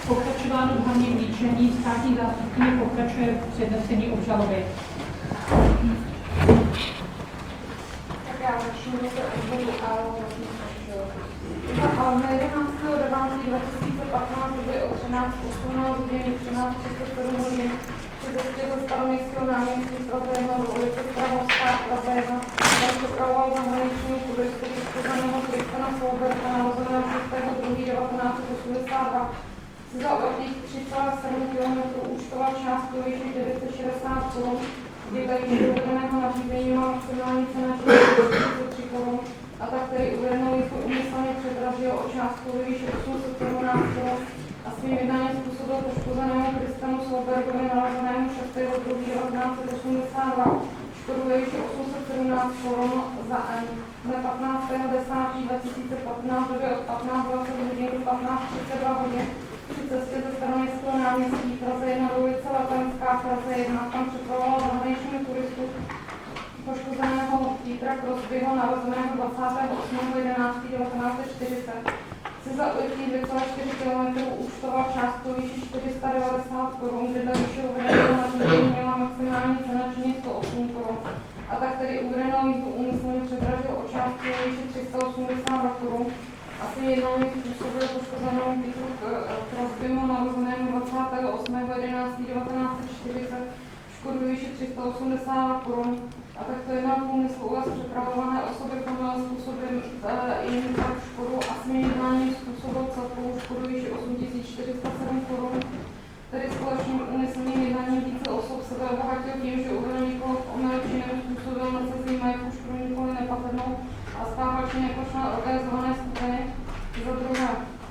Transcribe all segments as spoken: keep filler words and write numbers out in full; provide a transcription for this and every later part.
Pokračováno v hlavním líčení, státní zástupkyně pokračuje v přednesení obžaloby. Tak já začnu do odboru a na jedenáctého devátého dva tisíce patnáct byly od třináct osmnáct hodin třináct třicet sedm hodin při cestě ze Staroměstského náměstí Praze jedna do ulice Strahovská Praze jedna, tam přepravoval zahraničního turistu vyskozaného Kristana Solberta narozeného šestého druhého devatenáct set osmdesát dva. Si za obratných tři celá sedm kilometrů účtoval částku výši devět set šedesát korun, kdy tady uvedeného nařízení má maximální cena čtyřicet tři korun, a tak tedy uvedenou jistu umyslně předražil o částku ve výši osm set sedmnáct korun a svým jednáním způsobil poškozenému Kristanu Solbergovi narozenému šestého druhého devatenáct set osmdesát dva škodu ve výši osm set sedmnáct korun za N. Dne patnáctého desátého dva tisíce patnáct době od patnáct dvacet hodin do patnáct třicet dva hodin při cestě ze Staroměstského náměstí Praze jedna do ulice Latenská Praze jedna, tam přepravoval zahraničního turistu poškozeného Petra Crosbyho narozeného dvacátého osmého jedenáctého devatenáct set čtyřicet. Si za ujetí dvě celé čtyři kilometry účtoval částku výši čtyři sta devadesát korun, kde do výše uvedeného nařízení měla maximální cena činit sto osm korun. A tak tedy uvedenou jízdu úmyslně předražil o částku výši tři sta osmdesát dva korun a svým jednáním způsobil poškozenému Petru Crosbymu narozenému dvacátého osmého jedenáctého devatenáct set čtyřicet škodu výši tři sta osmdesát dva korun. A tak to jedná v úmyslu uvést přepravované osoby plnila způsobem jiným tak škodu a svým jednáním způsobil celkovou škodu výši osm tisíc čtyři sta sedm korun. Tedy společným úmyslným jednáním více osob sebe obohatil tím, že uvedl někoho v omyl činem způsobil nasazení majetku škodu nikoli nepatrnou a spáchal čin jako člen organizované skupiny. Za druhé,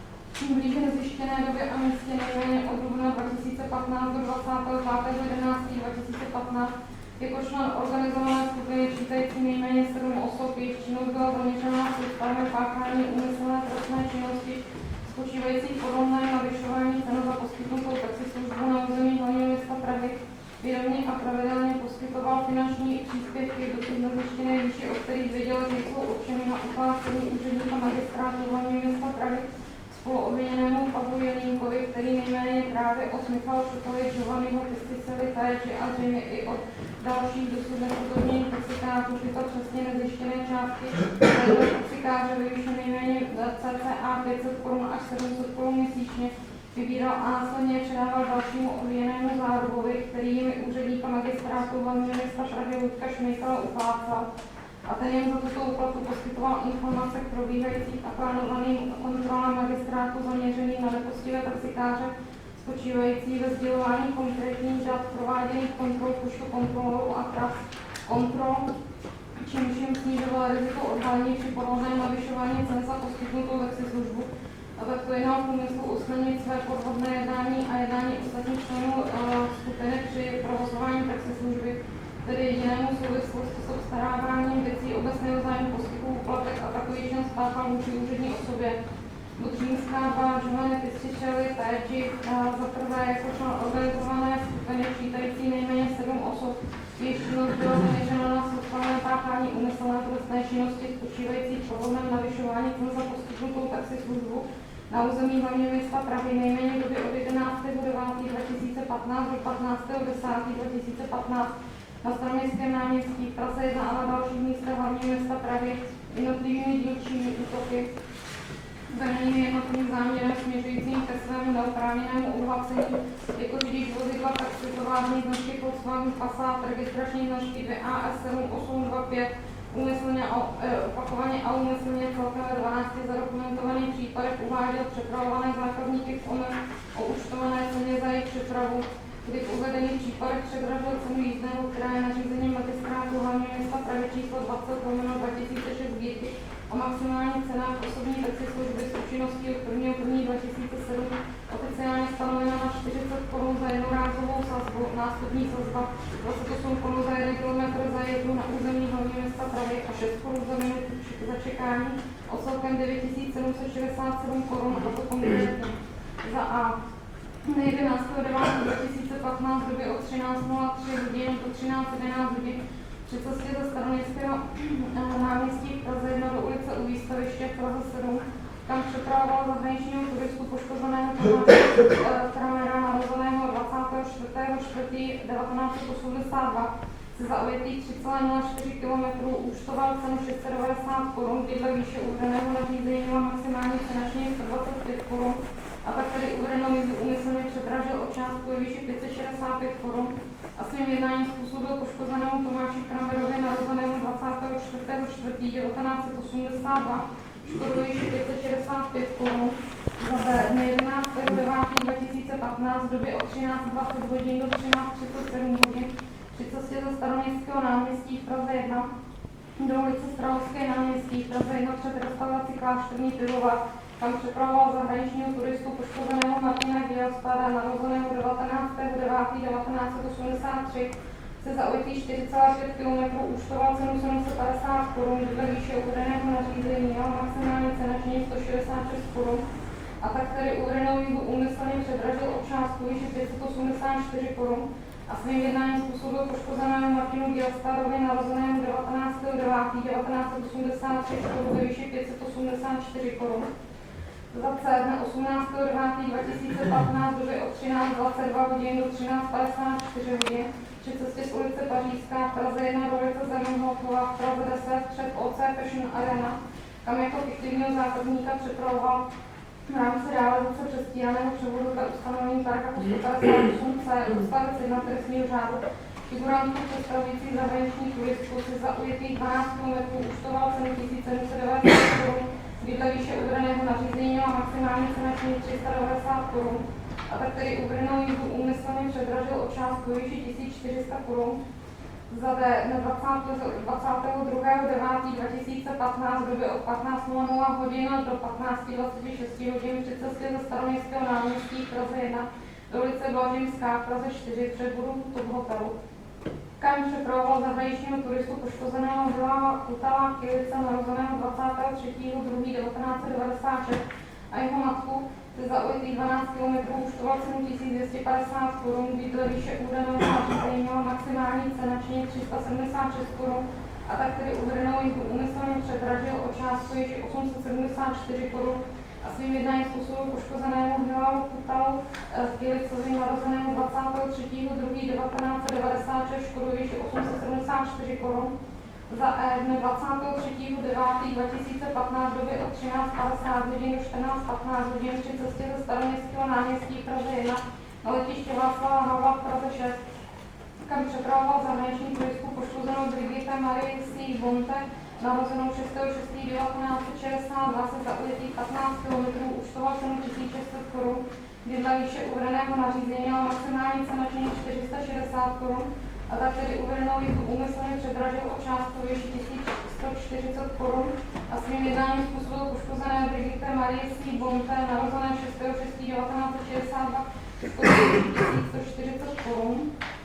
v blíže nezjištěné době a místě nejméně od dubna dva tisíce patnáct do dvacátého pátého jedenáctého dva tisíce patnáct jako člen organizované skupiny čítající nejméně sedm osob, jejich činnost byla zaměřená představami páchání úmyslné trestné činnosti spočívající v podobném navyšování cen za poskytnutou taxislužbu na území hlavního města Prahy. Vědomě a pravidelně poskytoval finanční příspěvky do těch nezjištěné výši, o kterých věděl, že jsou určeny na uplácení úředníka magistrátu hlavního města Prahy spoluobviněnému Pavlu Jelínkovi, který nejméně právě od Michala Šutovi, Giovanniho Pisticeli, Taječi a zřejmě i od dalších dosud nepodobných taxikářů tyto přesně nezjištěné částky za taxikáře ve výši nejméně cca pět set korun až sedm set korun měsíčně vybíral a následně předával dalšímu obviněnému Zárubovi, který jimi úředníka magistrátu hlavního města Prahy Ludka Šmejkala uplácal. A ten jen za tuto úplatu poskytoval informace k probíhajícím a plánovaným kontrolám magistrátu zaměřeným na nepoctivé taxikáře, spočívající ve sdělování konkrétních dat prováděných kontrol počtu kontrolorů a tras kontrol, čímž jim snižoval riziko odhalení při porovném navyšování cen za poskytnutou taxislužbu. A tak to jednal v úmyslu usnadnit své podvodné jednání a jednání ostatních členů uh, skupiny při provozování taxislužby, tedy jedinému souvislosti s obstaráváním věcí obecného zájmu poskytů úplatek a takový čin spáchal vůči úřední osobě. Budřínská dva Giovanni Pisticeli, Taječi za prvé jako člen organizované skupiny čítající nejméně sedm osob, jejich činnost byla zaměřena na sociální páchání úmyslné trestné činnosti spočívající v podvodném navyšování cen za poskytnutou taxislužbu na území hlavního města Prahy nejméně v době od jedenáctého devátého dva tisíce patnáct do patnáctého desátého dva tisíce patnáct na Staroměstském náměstí v Praze jedna a na dalších místech hlavního města Prahy jednotlivými dílčími útoky vedenými jednotlivým záměrem směřujícím ke svému neoprávněnému obohacení, jako řidič vozidla taxi tovární značky Volkswagen Passat, registrační značky dvě A S sedm osm dva pět, úmyslně a opakovaně a úmyslně celkem ve dvanácti zadokumentovaných případech uváděl přepravované zákazníky v omyl o účtované ceně za jejich přepravu, kdy v uvedených případech předražil cenu jízdného, která je nařízením magistrátu hlavního města Prahy číslo dvacet lomeno dva tisíce šest sbírky o maximální cenách osobní taxislužby s účinností od prvního prvního dva tisíce sedm oficiálně stanovena na čtyřicet korun za jednorázovou sazbu, nástupní sazba dvacet osm korun za jeden kilometr za jízdu na území hlavního města Prahy a šest korun za minutu za čekání o celkem devět tisíc sedm set šedesát sedm korun, a to konkrétně za A. jedenáctého devátého dva tisíce patnáct v době od třináct nula tři hodin do třináct jedenáct hodin při cestě ze Staroměstského náměstí v Praze jedna do ulice u výstaviště v Praze sedm, kam přepravoval zahraničního turistu poškozeného Kramera narozeného dvacátého čtvrtého čtvrtého devatenáct set osmdesát dva se zaujatých tři celá nula čtyři kilometru účtoval cenu šest set devadesát korun, bydle výše uvedeného nařízení má maximální cena sto dvacet pět korun a tak tedy uvedenou jízdu úmyslně předražil o částku ve výši pět set šedesát pět korun a svým jednáním způsobil poškozenému Tomáši Kramerovi narozenému dvacátého čtvrtého čtvrtého devatenáct set osmdesát dva škodu ve výši pět set šedesát pět korun. Za B dne jedenáctého devátého dva tisíce patnáct v době od třináct dvacet hodin do třináct třicet sedm hodin při cestě ze Staroměstského náměstí v Praze jedna do ulice Strahovské náměstí v Praze jedna před restaurací Klášterní pivovar, kam přepravoval zahraničního turistu poškozeného Martina Geospada narozeného devatenáctého devátého devatenáct set osmdesát tři se zaujatých čtyři celá pět kilometru účtoval cenu sedm set padesát korun, dle výše uvedeného nařízení a maximální cena činí sto šedesát šest korun a tak tedy uvedenou jízdu úmyslně předražil o částku výši pět set osmdesát čtyři korun a svým jednáním způsobil poškozenému Martinu Geospadovi narozenému devatenáctého devátého devatenáct set osmdesát tři škodu ve výši pět set osmdesát čtyři korun. Za C dne osmnáctého devátého dva tisíce patnáct v době od třináct dvacet dva hodin do třináct padesát čtyři hodin při cestě z ulice Pařížská v Praze jedna do ulice Zamenhofova v Praze deset před O C Fashion Arena, kam jako fiktivního zákazníka přepravoval v rámci realizace přestíhaného převodu dle ustanovení paragrafu sto padesát osm C odstavec jedna trestního řádu figurantů představujících zahraniční turistů si za ujetých dvanáct kilometrů účtoval cenu tisíc sedm set devadesát korun, bydle výše uvedeného nařízení a maximální cena činí tři sta devadesát korun a tak tedy uvedenou jízdu úmyslně předražil o částku výši tisíc čtyři sta korun. Za D na dvacátého druhého devátého dva tisíce patnáct v době od patnáct nula nula hodin do patnáct dvacet šest hodin při cestě ze Staroměstského náměstí v Praze jedna do ulice Blažimská v Praze čtyři před budou Top hotelu, kam přepravoval zahraničního turistu poškozeného Milana Kutala Kilice narozeného dvacátého třetího druhého devatenáct set devadesát šest a jeho matku se zaujatých dvanáct kilometrů účtoval cenu tisíc dvě stě padesát korun, bydle výše údaného nařízení měla maximální cena činí tři sta sedmdesát šest korun a tak tedy uvedenou jízdu úmyslně předražil o částku ještě osm set sedmdesát čtyři korun a svým jednáním způsobil poškozenému Milanu Kutalu Kilicovi narozenému dvacátého třetího druhého devatenáct set devadesát šest škodu výše osm set sedmdesát čtyři korun. Za E dne dvacátého třetího devátého dva tisíce patnáct v době od třináct padesát hodin do čtrnáct patnáct hodin při cestě ze Staroměstského náměstí v Praze jedna na letiště Václava Havla v Praze šest, kam přepravoval zahraniční turistku poškozenou Brigitte Marie C. Bonte narozenou šestého šestého devatenáct set šedesát dva se zaujatých patnáct kilometrů účtoval cenu tisíc šest set korun, bydle výše uvedeného nařízení a maximální cena činí čtyři sta šedesát korun a tak tedy uvedenou jízdu úmyslně předražil o částku výši tisíc sto čtyřicet korun a svým jednáním způsobil poškozené Brigitte Marie C. Bonte narozené šestého šestého devatenáct set šedesát dva tisíc sto čtyřicet korun.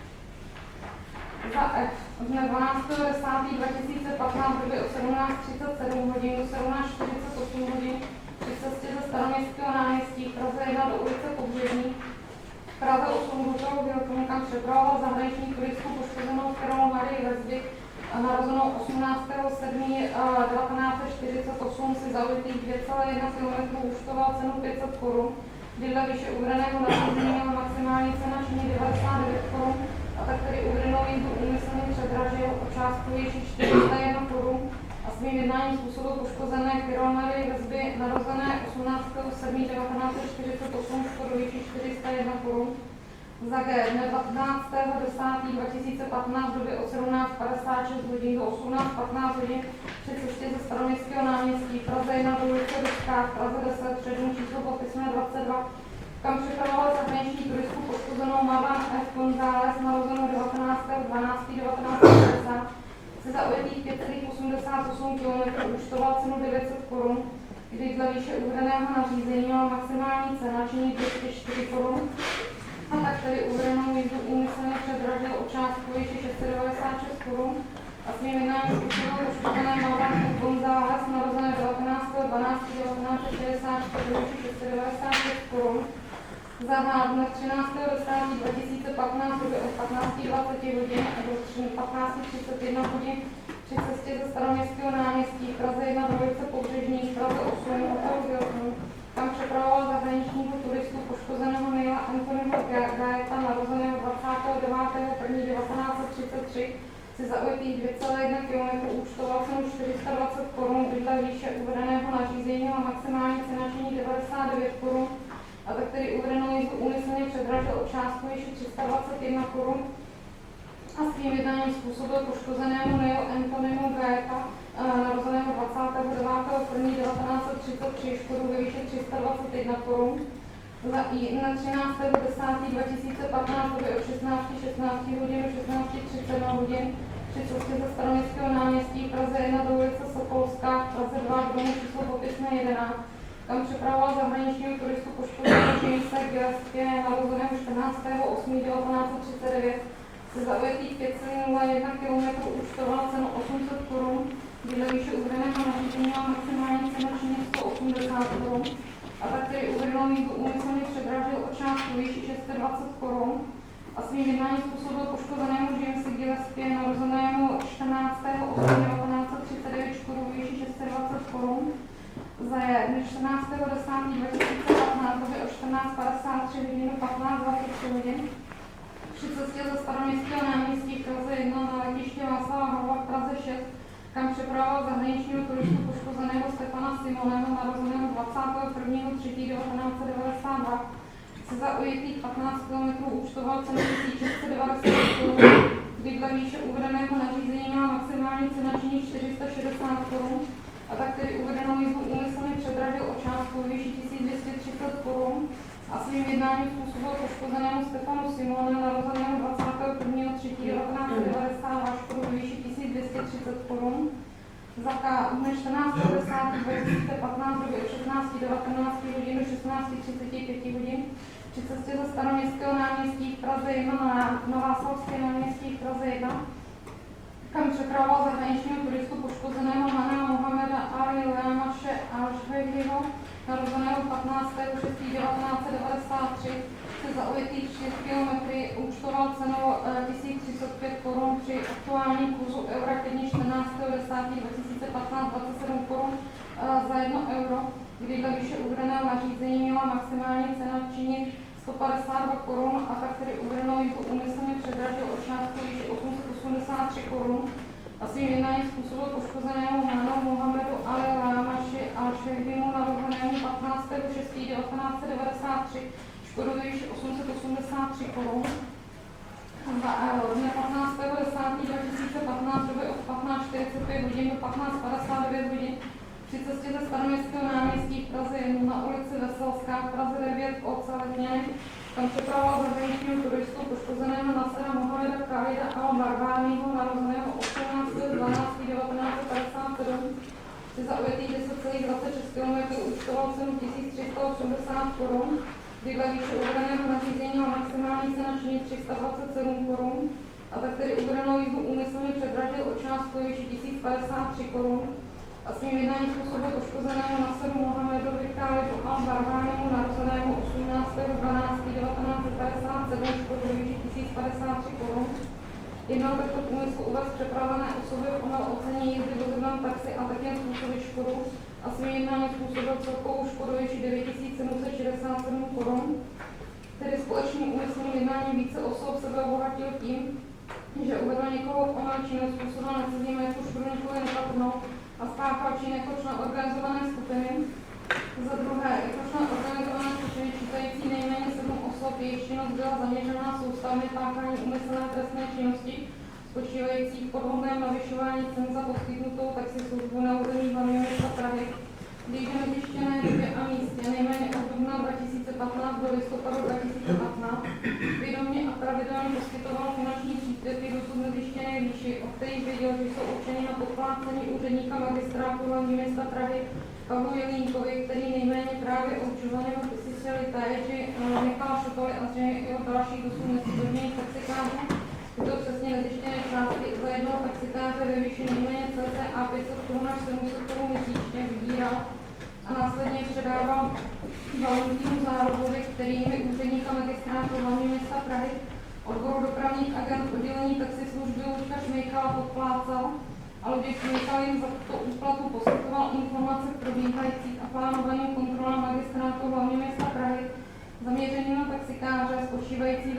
Za F dne dvanáctého desátého dva tisíce patnáct v době od sedmnáct třicet sedm hodin do sedmnáct čtyřicet osm hodin při cestě ze Staroměstského náměstí v Praze jedna do ulice Pobřežní v Praze osm hotel Hilton, kam přepravoval zahraniční turistku poškozenou Karolu Marii Vezbik a narozenou osmnáctého sedmého devatenáct set čtyřicet osm si zaujatých dvě celá jedna kilometru účtoval cenu pět set korun, bydle výše uvedeného nařízení měla maximální cena činí devadesát devět korun a tak tedy uvedenou jízdu úmyslně předražil o částku výši čtyři sta jedna korun a svým jednáním způsobil poškozené Karol Marie Vezby narozené osmnáctého sedmého devatenáct set čtyřicet osm škodu výši čtyři sta jedna korun. Za G dne patnáctého desátého dva tisíce patnáct v době od sedmnáct padesát šest hodin do osmnáct patnáct hodin při cestě ze Staroměstského náměstí v Praze jedna do ulice Ruská v Praze deset přední číslo popisné dvacet dva, kam přepravoval zahraniční turistku poškozenou Madame F. González narozenou devatenáctého dvanáctého devatenáct set šedesát se zaujatých pět celá osmdesát osm kilometrů účtoval cenu devět set korun, kdy dle výše uvedeného nařízení měla maximální cena činí dvě stě čtyři korun a tak tedy uvedenou jízdu úmyslně předražil o částku výši šest set devadesát šest korun a svým jednáním způsobil poškozené Madame F. González narozené devatenáctého dvanáctého devatenáct set šedesát čtyři výši šest set devadesát šest korun. Za H dne třináctého desátého dva tisíce patnáct v době od patnáct dvacet hodin a do patnáct třicet jedna hodin při cestě ze Staroměstského náměstí v Praze jedna do ulice Pobřežní v Praze osm hotel Hilton, kam přepravoval zahraničního turistu Gaeta, narozeného dvacátého devátého prvního devatenáct set třicet tři, si za ujetých dvě celé jedna kilometru účtoval cenu čtyři sta dvacet korun, bydla výše uvedeného nařízení a maximální cena činí devadesát devět korun, a tak tedy uvedenou jízdu úmyslně předražil o částku výše tři sta dvacet jedna korun a svým jednáním způsobil poškozenému Neo Antonimu Gaeta, narozeného dvacátého devátého prvního devatenáct set třicet tři, škodu ve výši tři sta dvacet jedna korun. Za i na třináctého desátého dva tisíce patnáct době od šestnácti šestnáct hodin do šestnácti třicet hodin při cestě ze Staroměstského náměstí v Praze jedna do ulice Sokolská v Praze dva k domu číslo popisné jedenáct, kam přepravoval zahraničního turistu poškozeného Jamesa Gillespie, narozeného čtrnáctého osmého devatenáct set třicet devět, se za ujetých pět celá nula jedna kilometru účtovala cenu osm set korun, bydle výše uvedeného nařízení a maximální cena činí sto osmdesát korun, a tak tedy uvedenou jízdu úmyslně předražil o částku výši šest set dvacet korun a svým jednáním způsobil poškozenému Jamesi Gillespie, narozenému čtrnáctého osmého devatenáct set třicet devět, škodu výši šest set dvacet korun. Za dne čtrnáctého desátého dva tisíce patnáct době od čtrnáct padesát tři hodin do patnáct dvacet tři hodin při cestě ze Staroměstského náměstí v Praze jedna na letiště Václava Havla v Praze šest, kam přepravoval zahraničního turistu poškozeného Stefana Simoneho, narozeného dvacátého prvního třetího devatenáct set devadesát dva, se za ujetých patnáct kilometrů účtoval cenu tisíc šest set devadesát korun, kdy dle výše uvedeného nařízení má maximální cena činí čtyři sta šedesát korun, a tak tedy uvedenou jízdu úmyslně předražil o částku výši tisíc dvě stě třicet korun a svým jednáním způsobil poškozenému Stefanu Simonu, narozenému dvacátého prvního třetího devatenáct set devadesát dva, škodu výši tisíc dvě stě třicet korun. Za dne čtrnáctého desátého dva tisíce patnáct době od šestnácti devatenáct hodin do šestnácti třicet pět hodin při cestě ze Staroměstského náměstí v Praze jedna na, na Václavské náměstí v Praze jedna, kam přepravoval zahraničního turistu poškozeného Mana Mohameda Ali Leamaše Alšvejliho, narozeného patnáctého šestého devatenáct set devadesát tři, se za ujetých čtyři kilometry účtoval cenou tisíc třicet pět korun při aktuálním kurzu eura ke dni čtrnáctého desátého dva tisíce patnáct dvacet sedm korun za jedno euro, kdy dle výše uvedeného nařízení měla maximální cena činit sto padesát dva korun a tak tedy uvedenou jízdu úmyslně předražil o částku výši osm set osmdesát tři korun a svým jednáním způsobil poškozenému Mánu Mohamedu Ali Leamaši Alšejbimu, narozenému patnáctého šestého devatenáct set devadesát tři, škodu výši osm set osmdesát tři korun. Za dne patnáctého desátého dva tisíce patnáct době od patnáct čtyřicet pět hodin do patnáct padesát devět hodin při cestě ze Staroměstského náměstí v Praze jedna na ulici Veselská v Praze devět v Oceletněnech, tam přepravoval zahraničního turistu poškozeného Nasera Mohameda Khalida al-Barbáního, narozeného osmnáctého dvanáctého devatenáct set padesát sedm, si za ujetých deset celá dvacet šest kilometrů účtoval cenu tisíc tři sta osmdesát korun, kdy dle výše uvedeného nařízení a maximální cena činí tři sta dvacet sedm korun, a tak tedy uvedenou jízdu úmyslně předražil o částku výši tisíc padesát tři korun a svým jednáním způsobil poškozenému Naseru Mohamedovi Khalidu al-Barbánimu, narozenému osmnáctého dvanáctého devatenáct set padesát sedm, škodu výši tisíc padesát tři korun. Jednou takto v úmyslu uvést přepravené osoby v omyl ocení jízdy vozidlem taxi a také způsobit škodu a svým jednáním způsobil celkovou škodu výši devět tisíc sedm set šedesát sedm korun. Tedy společným úmyslným jednáním více osob sebe obohatil tím, že uvedl někoho v omyl činnou způsobil na cizí majetku škodu někoho nepatrnou a spáchal čin jako člen organizované skupiny. Za druhé, jako člen organizované skupiny čítající nejméně sedm osob, jejich činnost byla zaměřená soustavně páchání úmyslné trestné činnosti, spočívající v podvodném navyšování cen za poskytnutou taxislužbu na území hlavního města Prahy, když je na zjištěné době a místě nejméně od dubna dva tisíce patnáct do listopadu dva tisíce patnáct vědomě a pravidelně poskytoval finanční příspěvky dosud nezjištěné výši, o kterých věděl, že jsou určeny na podplácení úředníka magistrátu hlavního města Prahy Pavlu Jelínkovi, který nejméně právě určovaného pisiteli téži Michala Šotoly a zřejmě jeho dalších dosud nezjištěných taxikářů tyto přesně nezjištěné částky za jednoho taxikáře ve výši nejméně cca pět set korun až sedm set korun měsíčně vybíral a následně předával Valentínu Zárobovi, kterými úředníka magistrátu hlavního města Prahy odboru dopravních agent oddělení taxislužby Luďka Šmejchala podplácal a Luděk Šmejchal jim za tuto úplatu poskytoval informace k probíhajících a plánovaným kontrolám magistrátu hlavního města Prahy zaměřený na taxikáře spočívající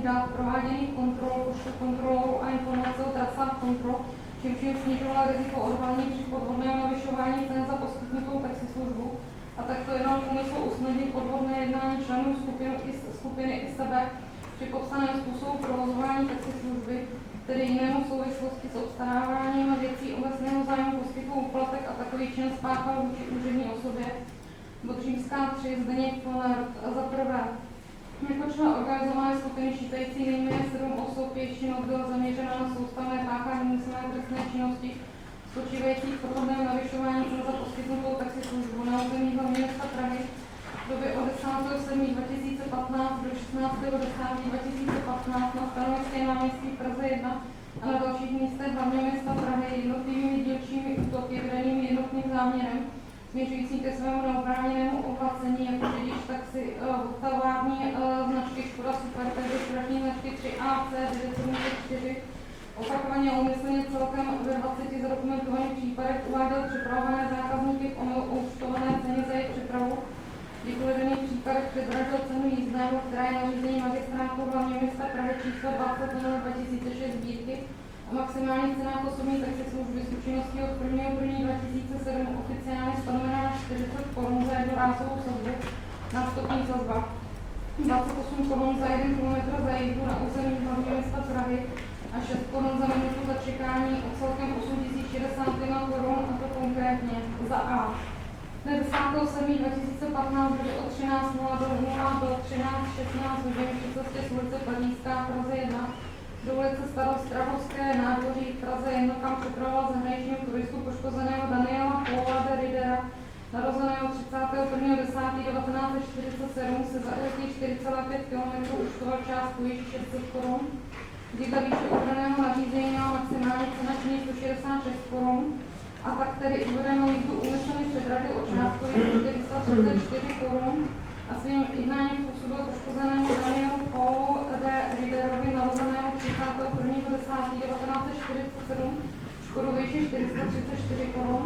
dat prováděných kontrol, počtu kontrolou a informace o trasách kontrol, čímž jim snižovala riziko odhalení při podvodném navyšování cen za poskytnutou taxislužbu. A takto jenom úmysl usnadnit podvodné jednání členů skupiny i, skupiny i sebe při popsaném způsobu provozování taxislužby, tedy jinému v souvislosti s obstaráváním věcí obecného zájmu poskytl úplatek a takový čin spáchal vůči úřední osobě. Bod římská tři, Zdeněk Flonert. Za prvé, jako člen organizované skupiny čítající nejméně sedm osob, jejich činnost byla zaměřena na soustavné páchání úmyslné trestné činnosti, spočívající v podvodném navyšování cen za poskytnutou taxislužbu na území hlavního města Prahy v době od desátého sedmého dva tisíce patnáct do šestnáctého desátého dva tisíce patnáct na Stanovické náměstí v Praze jedna a na dalších místech hlavního města Prahy jednotlivými dílčími útoky vedenými jednotným záměrem, směřující ke svému neoprávněnému oplacení jako řidič taxi tovární uh, značky Škoda Super, tedy stražní značky tři A C devět sedm čtyři. Opakovaně a úmyslně celkem ve dvaceti zadokumentovaných případech uváděl připravované zákazníky v omyl o účtované ceně za jejich přepravu. V uvedených případech předražil cenu jízdného, která je nařízení magistrátu hlavního města Prahy číslo dvacet dva tisíce šest sbírky a maximální cena osobní taxislužby s účinností od prvního prvního dva tisíce sedm oficiálně stanovená na čtyřicet korun za jednorázovou sazbu na vstupní sazba, dvacet osm korun za jeden kilometr za jízdu na území hlavního města Prahy a šest korun za minutu za čekání o celkem osm tisíc šedesát jedna korun, a to konkrétně za A. Dne desátého sedmého dva tisíce patnáct bude od třináct nula do třináct šestnáct hodin při cestě z ulice Pařížská v Praze jedna do ulice Starostrahovské nádvoří v Praze jedna, kam přepravoval zahraničního turistu poškozeného Daniela Paula de Ridera, narozeného třicátého prvního desátého devatenáct set čtyřicet sedm, se za čtyři celá pět kilometrů účtoval částku již šest set korun, kdy ta výše uvedeného nařízení měla maximální cena činí sto šedesát šest korun, a tak tedy uvedenou jízdu úmyslně předradil o částku čtyři sta třicet čtyři korun a svým jednáním způsobil poškozenému Danielu Paulu de Riderovi, narozeného třicátého prvního desátého devatenáct set čtyřicet sedm, škodu výši čtyři sta třicet čtyři korun.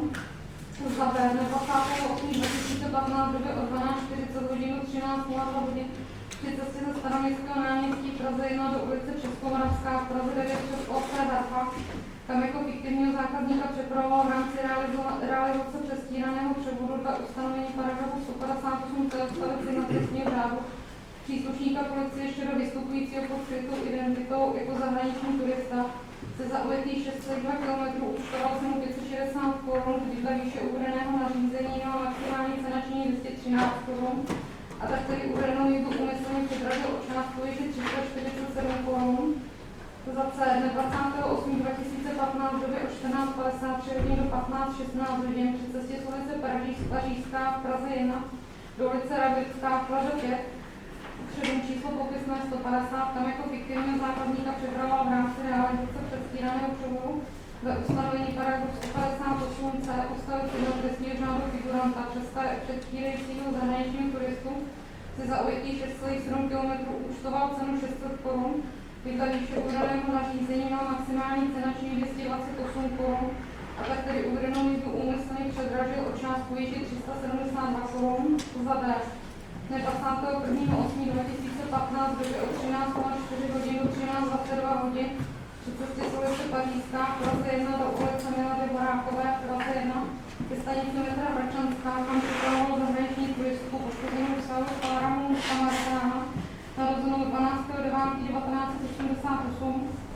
Za B. dvacátého osmého dva tisíce patnáct v době od dvanáct čtyřicet hodin do třináct nula dva hodin při cestě ze Stanovického náměstí v Praze jedna do ulice Českomoravská v Praze devět přes O C Darcha, tam jako fiktivního zákazníka přepravoval v rámci realizace přestíraného převodu dle ustanovení paragrafu sto padesát osm C odstavec jedna trestního řádu příslušníka policie ještě do vystupujícího pod skrytou identitou jako zahraniční turista se za ujetých šest set dva kilometrů účtoval cenu pět set šedesát korun, kdy dle výše uvedeného nařízení měla maximální cena činí dvě stě třináct korun, a tak tedy uvedenou jízdu úmyslně předradil o částku ještě tři sta čtyřicet sedm korun. Za C. Dne dvacátého osmého dva tisíce patnáct v době od čtrnáct padesát tři hodin do patnáct šestnáct hodin při cestě z ulice Pařížská v Praze jedna do ulice Rabická v Praze pět, předem číslo popisné sto padesát, tam jako fiktivního zákazníka přepravoval v rámci realizace předstíraného převodu ve ustanovení paragrafu sto padesát osm C odstavec jedna trestního řádu figuranta předstírajícího zahraničního turistu se za ujetí šest celá sedm kilometrů účtoval cenu šest set korun, kdy výše uvedeného nařízení má maximální cena činí dvě stě dvacet osm korun, a tak tedy uvedenou jízdu úmyslně předražil o částku výši tři sta sedmdesát dva korun. Za D. Dne dvacátého prvního osmého dva tisíce patnáct v době od třináct nula čtyři hodin do třináct dvacet dva hodin při cestě z ulice Pařížská v Praze jedna do ulice Milady Horákové v Praze jedna ke stanici metra Hračanská, kam připravoval zahraniční turistku poškozenou Salu Kláramu Kamarána, narozenou dvanáctého devátého devatenáct set osmdesát osm,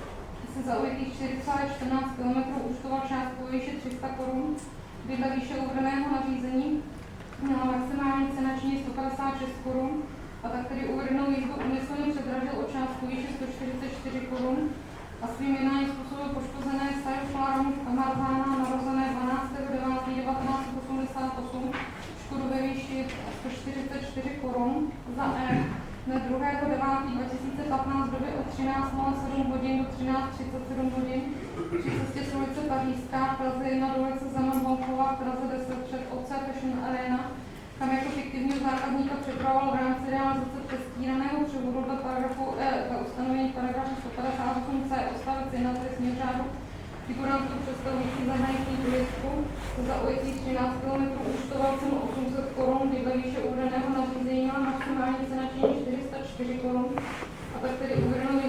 se za ujetých čtyři celá čtrnáct kilometrů účtoval částku výše tři sta korun, kdy dle výše uvedeného nařízení měla maximální cena činí sto padesát šest korun, a tak tedy uvedenou jízdu úmyslně předražil o částku výše sto čtyřicet čtyři korun a svým jednáním způsobil poškozené Sajo Kláramu Kamarána, narozené dvanáctého devátého devatenáct set osmdesát osm, škodu ve výši sto čtyřicet čtyři korun. Za E. Dne druhého devátého dva tisíce patnáct v době od třináct nula sedm hodin do třináct třicet sedm hodin při cestě z ulice Pařížská v Praze jedna do ulice Zeman Volková v Praze deset před O C Fashion Arena, kam jako fiktivního zákazníka přepravoval v rámci realizace přestíraného převodu dle paragrafu E, dle ustanovení paragrafu sto padesát osm C odstavec jedna trestního řádu figurantů představující zahraniční turistku za ujetých třináct kilometrů účtoval cenu osm set korun, kdy dle výše uvedeného nařízení má maximální cena činí čtyři sta čtyři korun, a tak tedy uvedenou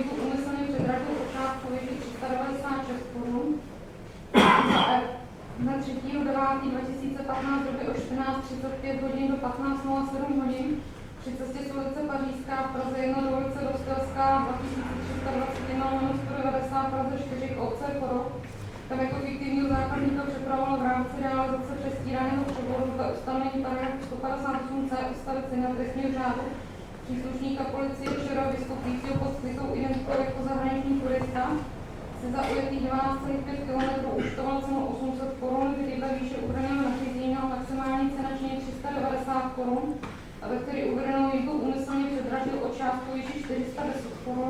devátého dva tisíce patnáct v době od čtrnáct třicet pět hodin do patnáct nula sedm hodin při cestě z ulice Pařížská v Praze jedna do ulice Dostelská dva tisíce tři sta dvacet jedna lomeno sto devadesát v Praze čtyři k obce Chorov. Tam jako fiktivního zákazníka přepravoval v rámci realizace přestíraného převodu dle ustanovení paragrafu sto padesát osm c odstavec jedna trestního řádu příslušníka policie ČR vystupujícího pod skrytou identitou jako zahraniční turista se za ujetých dvanáct celá pět kilometrů účtoval cenu osm set korun, kdy dle výše uvedeného nařízení měla maximální cena činí tři sta devadesát korun, a ve který uvedenou jízdu úmyslně předražil o částku výši čtyři sta deset korun.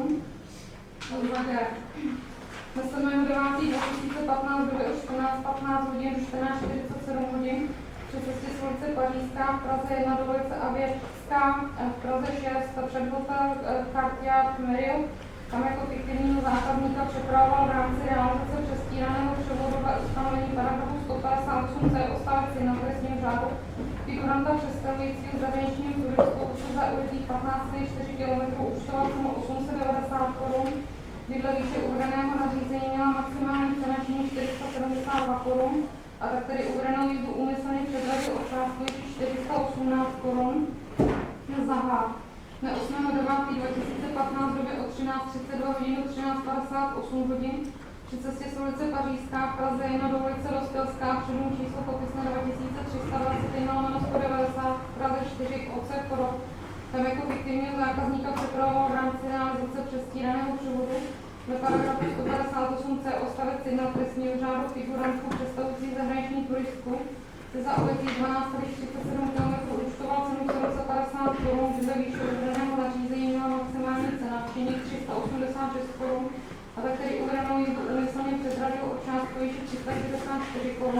Na sedmého devátého dva tisíce patnáct v době od čtrnáct patnáct hodin do čtrnáct čtyřicet sedm hodin při cestě z ulice Pařížská v Praze jedna do ulice Avěřská v Praze šest před hotel Cartier Marriott, tam jako fiktivního zákazníka přepravoval v rámci realizace přestíraného převodu ve ustanovení paragrafu sto padesát osm c odstavec jedna trestního řádu figuranta představujícího zahraničního turistu se za ujetých patnáct celá čtyři kilometrů účtoval cenu osm set devadesát korun, kdy dle výše uvedeného nařízení měla maximální cena činí čtyři sta sedmdesát dva korun, a tak tedy uvedenou jízdu úmyslně předražil o částku čtyři sta osmnáct korun. Zahá. Na osmého devátého dva tisíce patnáct v době od třináct třicet dva hodin do třináct padesát osm hodin při cestě z ulice Pařížská v Praze jedna do ulice Dostelská předům číslo popisné dva tisíce tři sta dvacet jedna lomeno sto devadesát v Praze čtyři k obce Chorov. Tam jako fiktivního zákazníka přepravoval v rámci realizace přestíraného převodu ve paragrafu sto padesát osm c odstavec jedna trestního řádu figurantku představující zahraniční turistku se za ujetých dvanáct celá třicet sedm kilometrů účtoval cenu sedm set padesát korun, kde výše uvedeného nařízení měla maximální cena činí tři sta osmdesát šest korun, a tak tedy uvedenou jízdu úmyslně předražil o částku výši tři sta šedesát čtyři korun.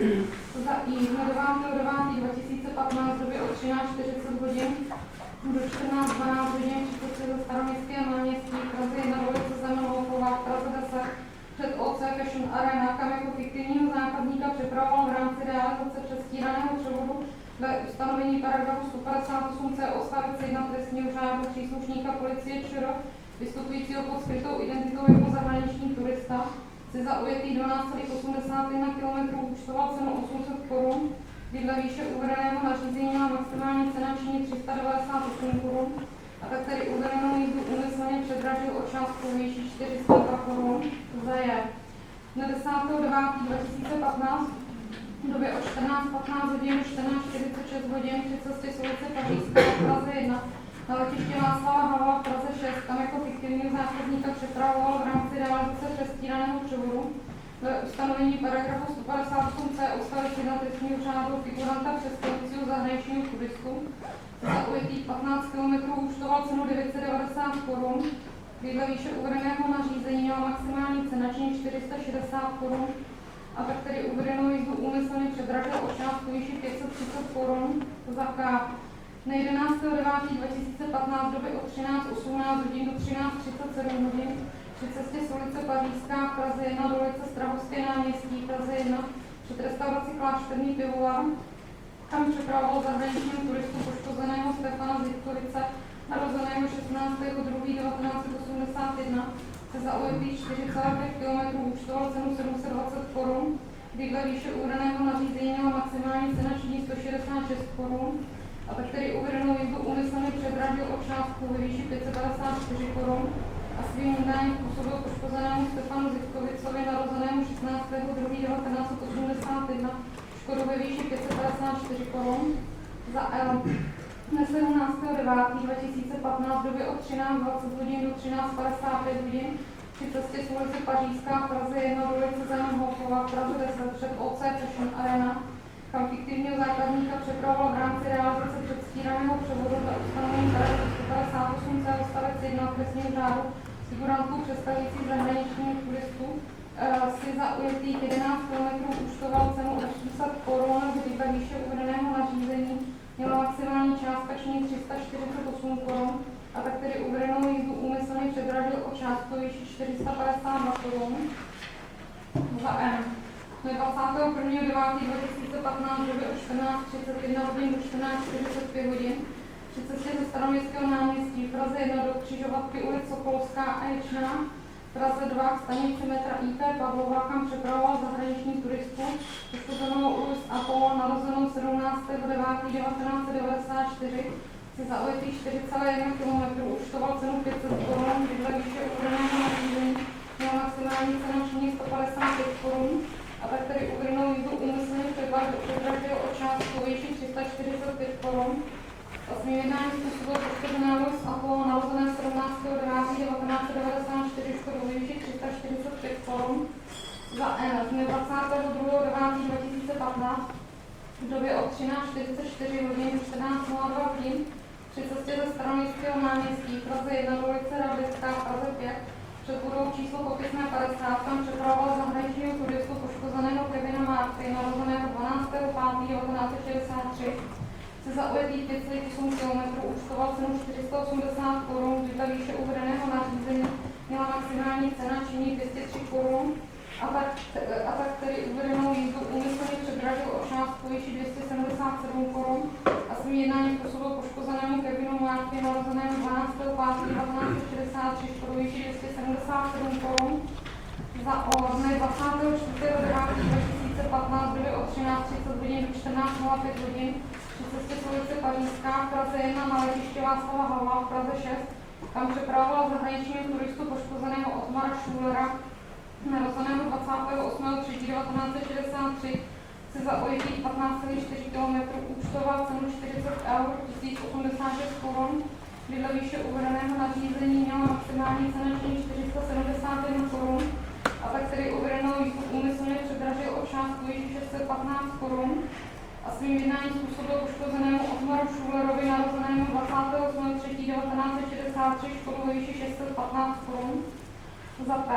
Za I na devátého devátého dva tisíce patnáct v době od třináct čtyřicet hodin do čtrnáct dvanáct hodin při cestě ze Staroměstského náměstí v Praze jedna do ulice Zamenhofová v Praze deset před O C Fashion Arena, kam jako fiktivního zákazníka přepravoval v rámci realizace přestíraného převodu ve ustanovení paragrafu sto padesát osm c odstavec jedna trestního řádu příslušníka policie ČR vystupujícího pod skrytou identitou jako zahraniční turista se za ujetých dvanáct celá osmdesát jedna kilometrů účtoval cenu osm set korun, kdy dle výše uvedeného nařízení měla maximální cena činí tři sta devadesát osm korun, a tak tedy uvedenou jízdu úmyslně předražil o částku výši čtyři sta dva korun. Za je. Na desátého devátého dva tisíce patnáct v době od čtrnáct patnáct hodin do čtrnáct čtyřicet šest hodin při cestě z ulice Pařížská v Praze jedna na letiště Václava Havla v Praze šest, tam jako fiktivního zákazníka přepravoval v rámci realizace přestíraného převodu ve ustanovení paragrafu sto padesát osm c odstavec jedna trestního řádu figuranta představujícího zahraničního turistu za ujetých patnáct kilometrů účtoval cenu devět set devadesát korun, kdy dle výše uvedeného nařízení měla maximální cena činí čtyři sta šedesát korun, a tak tedy uvedenou jízdu úmyslně předražil o částku výši pět set třicet korun. Za K. Na jedenáctého devátého dva tisíce patnáct v době od třináct osmnáct hodin do třináct třicet sedm hodin při cestě z ulice Pařížská v Praze jedna do ulice Strahovské náměstí v Praze jedna před restaurací Klášterní pivovar, tam přepravoval zahraničního turistu poškozeného Stefana Zitkovice, narozeného šestnáctého druhého devatenáct set osmdesát jedna, se za ujetých čtyři celá pět kilometrů účtoval cenu sedm set dvacet korun, kdy dle výše uvedeného nařízení měla maximální cena činí sto šedesát šest korun, a tak tedy uvedenou jízdu úmyslně předražil o částku ve výši pět set padesát čtyři korun a svým údajem způsobil poškozenému Stefanu Zitkovicovi, narozenému šestnáctého druhého devatenáct set osmdesát jedna, škodu ve výši pět set padesát čtyři korun. Za L. Na sedmnáctého devátého dva tisíce patnáct v době od třináct dvacet hodin do třináct padesát pět hodin při cestě z ulice Pařížská v Praze jedna do ulice Zamenhofová v Praze deset před O C Fashion Arena, kam fiktivního zákazníka přepravoval v rámci realizace předstíraného převodu za ustanovení paragrafu sto padesát osm c odstavec jedna trestního řádu figurantku představující zahraničního turistu si za ujetých jedenáct kilometrů účtoval cenu osm set korun, kdy dle výše uvedeného nařízení měla maximální částka činí tři sta čtyřicet osm korun, a tak tedy uvedenou jízdu úmyslně předražil o částku výši čtyři sta padesát dva korun. Za M. Na dvacátého prvního devátého dva tisíce patnáct v době od čtrnáct třicet jedna hodin do čtrnáct čtyřicet pět hodin při cestě ze Staroměstského náměstí v Praze jedna do křižovatky ulic Sokolská a Ječná Praze dva k stanici metra í té Pavlova, kam přepravoval zahraniční turistů, poškozenou Louis Apollo, narozenou sedmnáctého devátého devatenáct set devadesát čtyři, si za ujetých čtyři celé jedna kilometru účtoval cenu pět set korun, bydle výše uvedeného nařízení měla maximální cenu činí sto padesát pět korun, a tak tedy uvedenou jízdu úmyslně předražil o částku výši tři sta čtyřicet pět korun. A svým jednáním způsobil poškozené Louis Apollo, narozené sedmnáctého devátého devatenáct set devadesát čtyři, škodu ve výši tři sta čtyřicet pět korun. Za N dne dvacátého druhého devátého dva tisíce patnáct v době od třináct čtyřicet čtyři hodin čtrnáct nula dva hodin při cestě ze Staroměstského náměstí v Praze jedna do ulice Radlická v Praze pět před budovou číslo popisné padesát, tam přepravoval zahraničního turistu poškozeného Kevina Marty, narozeného dvanáctého pátého devatenáct set šedesát tři, se za ujetých pět celá osm kilometrů účtoval cenu čtyři sta osmdesát korun, kdy výše uvedeného nařízení měla maximální cena činí dvě stě tři korun, a tak, a tak tedy uvedenou jízdu úmyslně předražil o částku výši dvě stě sedmdesát sedm korun a svým jednáním způsobil poškozenému Kevinu Marty, narozenému dvanáctého pátého devatenáct set šedesát tři, škodu výši dvě stě sedmdesát sedm korun. Za O dne dvacátého čtvrtého devátého dva tisíce patnáct byly od třináct třicet hodin do čtrnáct nula pět hodin při cestě z ulice Pařížská v Praze jedna na letiště Václava Havla v Praze šest, kam přepravoval zahraničního turistu poškozeného Otmara Schulera, narozeného dvacátého osmého třetího devatenáct set šedesát tři, se za ujetých patnáct celá čtyři kilometru účtoval cenu čtyřicet eur, tisíc osmdesát šest korun, bydle výše uvedeného nařízení měla maximální cena činí čtyři sta sedmdesát jedna korun, a tak tedy uvedenou jízdu úmyslně předražil o částku výši šest set patnáct korun a svým jednáním způsobil poškozenému Otmaru Schulerovi, narozenému dvacátého osmého třetího devatenáct set šedesát tři, škodu ve výši šest set patnáct korun. Za P.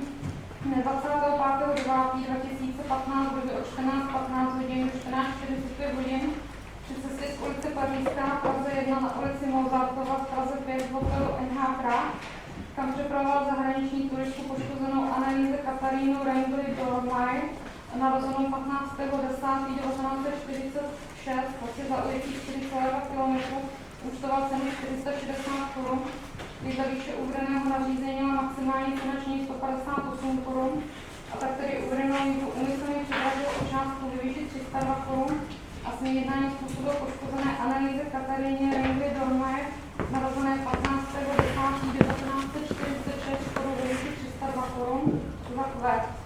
dvacátého pátého devátého dva tisíce patnáct byly od čtrnáct patnáct hodin do čtrnáct čtyřicet pět hodin při cestě z ulice Pařížská v Praze jedna na ulici Mozartova v Praze pět v hotelu N H Prague, kam přepravoval zahraniční turistu poškozenou Anneliese Katarínu Rengli Dormayer, narozenou patnáctého desátého devatenáct set čtyřicet šest, vlastně za ujetých čtyři celá dva kilometru, účtoval cenu čtyři sta šedesát korun, bydle výše uvedeného nařízení měla maximální cena činí sto padesát osm korun, a tak tedy uvedenou jízdu úmyslně předražil o částku ve výši tři sta dva korun a svým jednáním způsobil poškozené Anneliese Kataríně Rengli Dormayer, narozené patnáctého desátého devatenáct set čtyřicet šest, škodu ve výši tři sta dva korun. Za Q.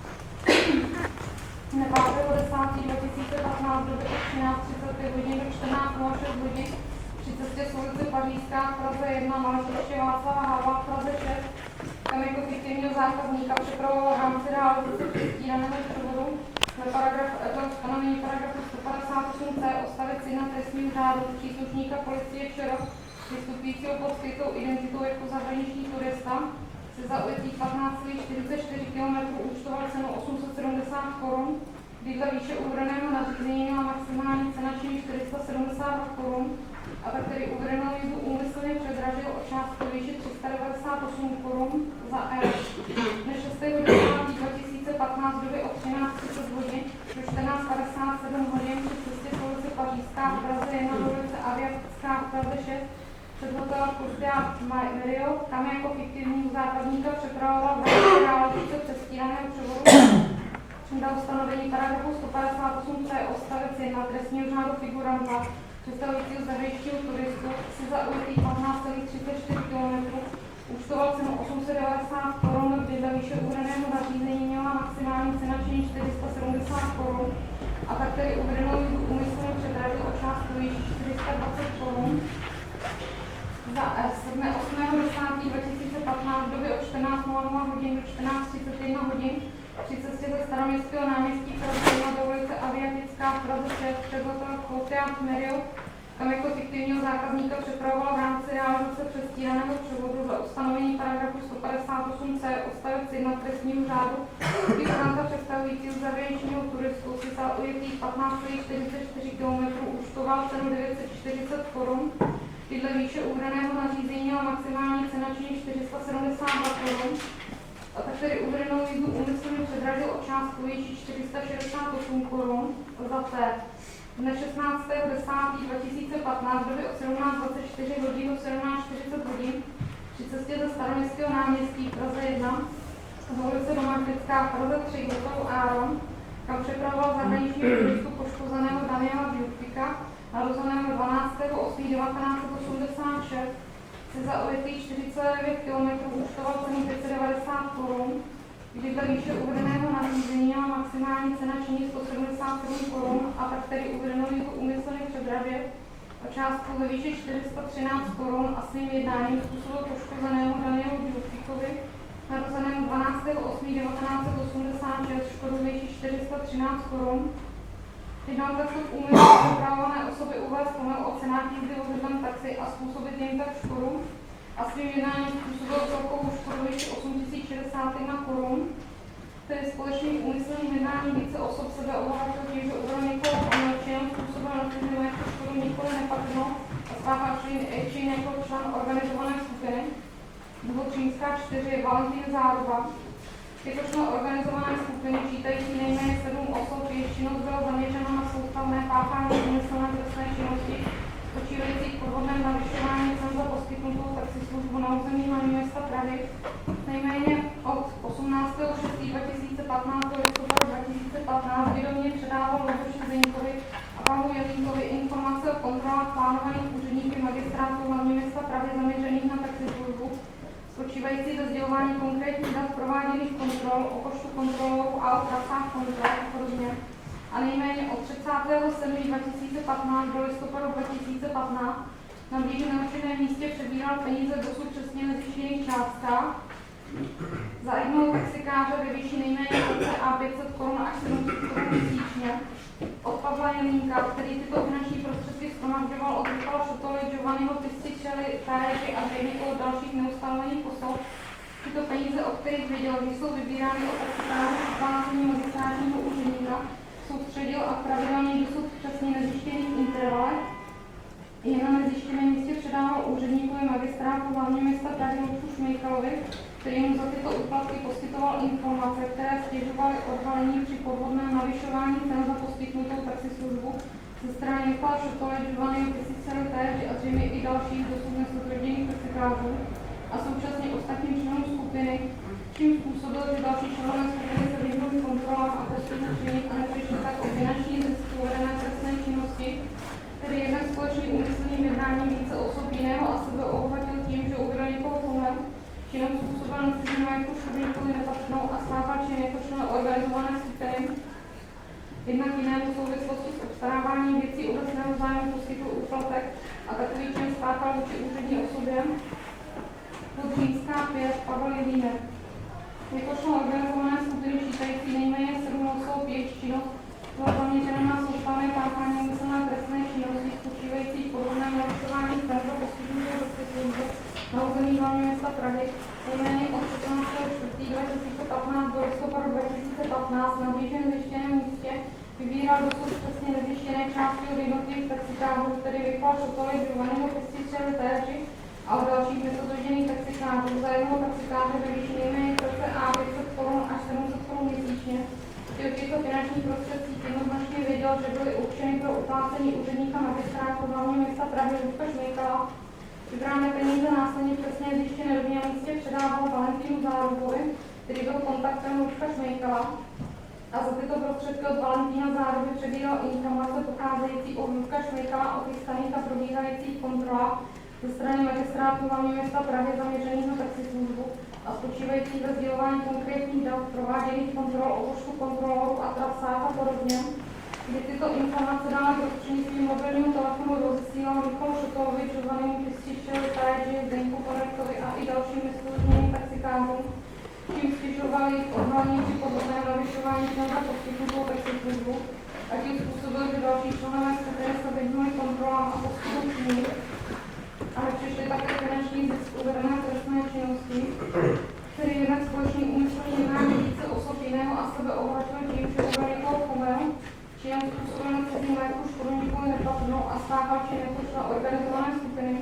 Dne pátého desátého dva tisíce patnáct doby od třináct třicet pět hodin do čtrnáct nula šest hodin při cestě z ulice Pařížská v Praze jedna na letiště Václava Havla v Praze šest, tam jako fiktivního zákazníka přepravoval v rámci realizace přestíraného převodu na paragraf, to stanovení paragrafu sto padesát osm c odstavec jedna trestního řádu příslušníka policie ČR vystupujícího pod skrytou identitou jako zahraniční turista se za ujetých patnáct celá čtyřicet čtyři kilometru účtoval cenu osm set sedmdesát korun, bydle výše uvedeného nařízení měla maximální cena činí čtyři sta sedmdesát korun, a tak tedy uvedenou jízdu úmyslně předražil o částku výši tři sta devadesát osm korun. Za R. Dne šestého devátého dva tisíce patnáct doby od třináct třicet hodin do čtrnáct padesát sedm hodin při cestě z ulice Pařížská v Praze jedna do ulice Aviatická v Praze šest před hotel Courtyard Marriott, tam jako fiktivního zákazníka přepravoval v rámci realizace přestíraného převodu na ustanovení paragrafu sto padesát osm c odstavec jedna trestního řádu figuranta představujícího zahraničního turistu si za ujetých patnáct celá třicet čtyři kilometru účtoval cenu osm set devadesát korun, kdy dle výše uvedeného nařízení měla maximální cena činí čtyři sta sedmdesát korun, a tak tedy uvedenou jízdu úmyslně předražil o částku výši čtyři sta dvacet korun. Za S. Dne osmého desátého dva tisíce patnáct v době od čtrnáct nula nula hodin do čtrnáct třicet jedna hodin při cestě ze Staroměstského náměstí Praze jedna do ulice Aviatická v Praze šest před hotel Courtyard Marriott, tam jako fiktivního zákazníka přepravoval v rámci realizace přestíraného převodu za ustanovení paragrafu sto padesát osm c odstavec jedna trestního řádu figuranta představujícího zahraničního turistu si za ujetých patnáct celá čtyřicet čtyři kilometru účtoval cenu devět set čtyřicet korun, bydle výše uvedeného nařízení měla maximální cena činí čtyři sta sedmdesát dva korun, a tak tedy uvedenou jízdu úmyslně předražil o částku výši čtyři sta šedesát osm korun. Za T. Dne šestnáctého desátého dva tisíce patnáct doby od sedmnáct dvacet čtyři hodin do sedmnáct čtyřicet hodin při cestě ze Staroměstského náměstí v Praze jedna z ulice Domažlická v Praze tři hotel Áron, kam přepravoval zahraničního turistu poškozeného Daniela Bjurfika, narozeného dvanáctého osmého devatenáct set osmdesát šest, se za ujetých čtyři celé devět kilometrů účtoval cenu pět set devadesát korun, kdy dle výše uvedeného nařízení měla maximální cena činit sto sedmdesát sedm korun a tak tedy uvedeno jako úmyslně předražet o částku ve výši čtyři sta třináct korun a svým jednáním způsobil poškozenému Danielu Bjurfikovi, narozenému dvanáctého osmého devatenáct set osmdesát šest, škodu ve výši čtyři sta třináct korun. Jednal tak v úmyslu opravované osoby uvést pomyl o cenách jízdy vozidlem taxi a způsobit jim tak škodu a svým jednáním způsobil celkovou škodu ve výši osm tisíc šedesát jedna korun. Tedy společným úmyslným jednáním více osob sebe obohatil tím, že uvedl někoho omlčením, způsobil na týdnu jako škodu nikoli nepatrnou a spáchal čin jako člen organizované skupiny. Důvod Římská čtyři, Valentín Záruba. Jako člen organizované skupiny čítající nejméně sedm osob, jejich činnost byla zaměřena na soustavné páchání úmyslné trestné činnosti, spočívající v podvodném navyšování cen za poskytnutou taxislužbu na území hlavního města Prahy, nejméně od osmnáctého šestého dva tisíce patnáct do listopadu dva tisíce patnáct, kdy do mě předával Luboši Zdeňkovi a panu Jelínkovi informace o kontrolách plánovaných úředníky magistrátu hlavního města Prahy zaměřených na taxislužbu, spočívající ve sdělování konkrétních dat prováděných kontrol, o počtu kontrolorů a o trasách kontrol a podobně. A nejméně od třicátého sedmého dva tisíce patnáct do listopadu dva tisíce patnáct na blíže navrženém místě přebíral peníze dosud přesně nezjištěných částkách za jednoho taxikáře ve výši nejméně cca pět set korun až sedm set korun měsíčně. Od Pavla Jelínka, který tyto finanční prostředky shromažďoval od Michala Šotoly, Giovanniho Pističely, Tájeky a zřejmě od dalších neustálených osob, tyto peníze, o kterých věděl, že jsou vybírány od taxikářů vyplácení magistrátního úředníka, soustředil a pravidelně dosud přesně nezjištěných intervalech. Jen na nezjištěném místě předával úředníkovi magistrátu hlavního města Prahy Lučku Šmejkalovi, který mu za tyto úplatky poskytoval informace, které stěžovaly odhalení při podvodném navyšování cen za poskytnutou taxislužbu ze strany Michala Šotoly, Giovanniho Pističely, Tájeky a zřejmě i dalších dosud nespotvrděných taxikářů a současně ostatním členům skupiny, čím způsobil, že další členové skupiny se vyhnuli kontrolám a postupu činit a nepřišli tak o finanční zisk uvedené trestné činnosti, tedy jednak společným úmyslným jednáním více osob jiného a sebe obohatil tím, že uvedl někoho pomel, činom způsobil na cizí majetku škodu nikoli nepatrnou a spáchal čin jako člen organizované skupiny, jednak jinému v souvislosti s obstaráváním věcí obecného zájmu poskytl úplatek a takový čin spáchal vůči úřední osobě. Pod Římská pět, Pavel Jelínek. Jako člen organizované skupiny čítající nejméně sedm osob, jejich činnost byla zaměřena na soustavné páchání úmyslné trestné činnosti spočívající v podvodném navyšování cen za poskytnutou taxislužbu na území hlavního města Prahy, nejméně od šestnáctého čtvrtého dva tisíce patnáct do listopadu dva tisíce patnáct na blíže nezjištěném místě vybíral dosud přesně nezjištěné částky od jednotlivých taxikářů, tedy Michala Šotoly, Giovanniho Pističely, Tájeky a od dalších nespotvrděných taxikářů za jednoho taxikáře ve výši nejméně cca pět set korun až sedm set korun měsíčně. Že o těchto finančních prostředcích jednoznačně věděl, že byly určeny pro uplácení úředníka magistrátu hlavního města Prahy Lučka Šmejkala. Vybrané peníze následně přesně zjištěné rovně na místě předával Valentínu Zárubovi, který byl kontaktem Lučka Šmejkala. A za tyto prostředky od Valentína Záruby přebíral informace pocházející od Lučka Šmejkala o chystaných a probíhajících kontrolách ze strany magistrátu hlavního města Prahy zaměřených na taxislužbu a spočívající ve sdělování konkrétních dat, prováděných kontrol o počtu kontrolorů a trasách a podobně, kdy tyto informace dále prostřednictvím mobilního telefonu rozesílal Michalu Šotolovi, Giovannimu Pističely, Tájeky, Zdeňku Konektovi a i dalším nespovědným taxikářům, čím stěžoval jejich odhalení při podvodném navyšování cen za poskytnutou taxislužbu a tím způsobil, že další členové skupiny se vyhnuli kontrolám a postupu činit, ale přišly také finanční zisk uvedené trestné činnosti, který jednak společným úmyslným jednání více osob jiného a sebe obohatil tím, že uvedl někoho pomel, činem způsobil na cizí majetku škodu nikoli nepatrnou a spáchal čin jako člen organizované skupiny.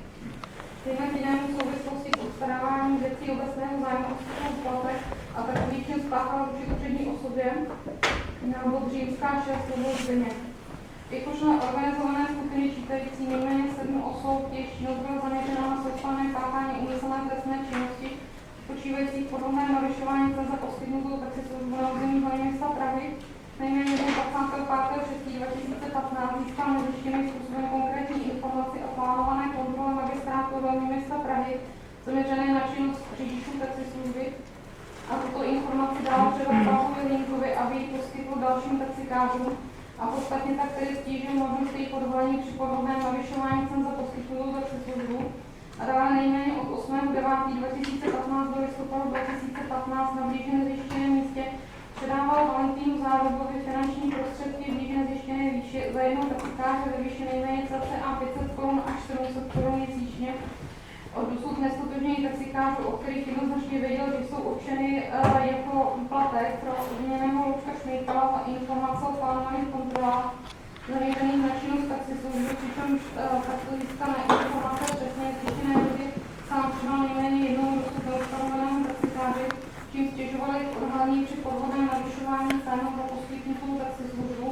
Jednak jinému v souvislosti s obstaráváním věcí obecného zájmu a způsobu platek a takový čin spáchal vůči úřední osobě na bod Římská šest nebo Zdeněk. Jako člen organizované skupiny čítající nejméně sedm osob, jejich činnost byla zaměřena na soustavné páchání úmyslné trestné činnosti, spočívající v podobném navyšování cen za poskytnutou taxislužbu na území hlavního města Prahy, nejméně dvacátého pátého šestého dva tisíce patnáct získal nezjištěným způsobem konkrétní informaci o plánované kontrole magistrátu hlavního města Prahy zaměřené na činnost řidičů taxislužby a tuto informaci dál předal Pavlu Jelínkovi, aby ji poskytl dalším taxikářům a podstatně tak tedy stížil možnost jejich odvolení při podobném navyšování cen za poskytnutou taxislužbu a dále nejméně od osmého devátého dva tisíce patnáct do listopadu dva tisíce patnáct na blíže nezjištěném místě předával Valentínu Zárubovi finanční prostředky v blíže nezjištěné výši za jednoho taxikáře ve výši nejméně cca pět set korun až sedm set korun měsíčně. Od dosud nestotožněných taxikářů, o kterých jednoznačně věděl, že jsou určeny uh, jako platek pro odměněného Luďka Šmejkala za informace o plánovaných kontrolách zaměřených na činnost taxislužby, přičemž uh, takto získané informace přesně zjištěné době sám předal nejméně jednomu dosud neustanovenému taxikáři, čím stěžovali k odhalení při podvodném navyšování cen za poskytnutou taxislužbu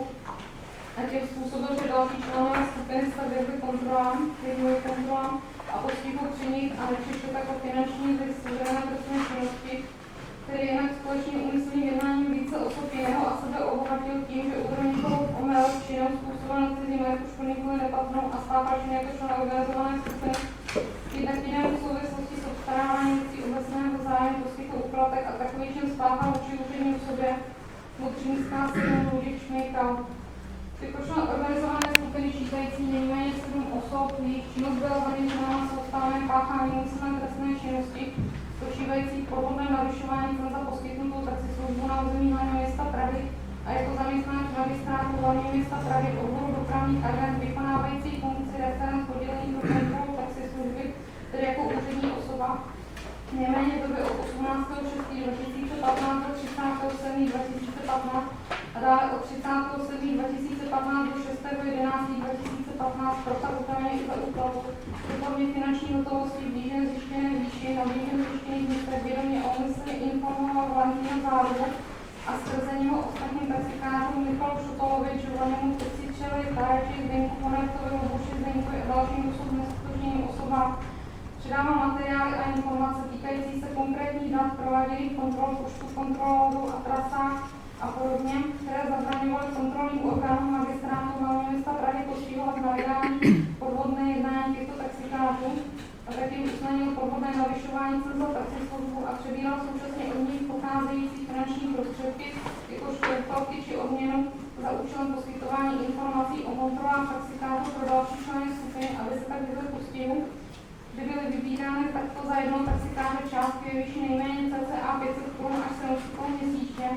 a tím způsobil, že další členové skupiny se vyhli kontrolám, vyhli kontrolám a postihu při nich a nepřišlo tak o finanční zisk souverené trestné činnosti, který jinak společně úmyslným jednáním více osob jiného a sebe obohatil tím, že uvedl někoho omyl činnost způsobenou cizí majetku škodníkovi nepatrnou a stává čin jako člen organizované skupiny. Jednak jiném v souvislosti s obstaráváním věcí obecného zájmu poskytl úplatek a takový čin spáchal vůči úřední osobě Modřínská sedm Luděk Šmejkal. Jako člen organizované skupiny čítající nejméně sedm osob, jejich činnost byla zaměřená na soustavném páchání úmyslné trestné činnosti, spočívající v podvodném navyšování cen za poskytnutou taxislužbu na území hlavního města Prahy a jako zaměstnanec magistrátu hlavního města Prahy odboru dopravních agent vykonávající funkci referent oddělení pro kontrolu taxislužby, tedy jako úřední osoba, nejméně v době od osmnáctého šestého dva tisíce patnáct do třicátého sedmého dva tisíce patnáct a dále od třicátého sedmého dva tisíce patnáct do šestého jedenáctého dva tisíce patnáct prokazatelně i za úplatu ve formě finanční hotovosti v blíže zjištěné výši na blíže zjištěných místech vědomě a úmyslně informoval Valentína Zárubu a skrze něho ostatním taxikářům Michalu Šutalovi, Giovannimu Pecičevi, Tareči, Zdenku Konektovi, Luboši Zdenkovi a dalším dosud nestotožněným osobám. Předává materiály a informace týkající se konkrétních dat prováděných kontrol, počtu kontrolorů a trasách a podobně, které zabraňovaly kontrolním orgánům magistrátu hlavního města Prahy postihovat na vydání podvodné jednání těchto taxikářů a taky usnadnil podvodné navyšování cen za taxislužbu a přebíral současně od nich pocházející finanční prostředky, jakož úplaty či odměnu za účelem poskytování informací o kontrolách taxikářů pro další členy skupiny, aby se tak vyvedl postihu, kdy byly vybírány takto za jednoho taxikáře částky ve výši nejméně cca pět set korun až sedm set korun měsíčně.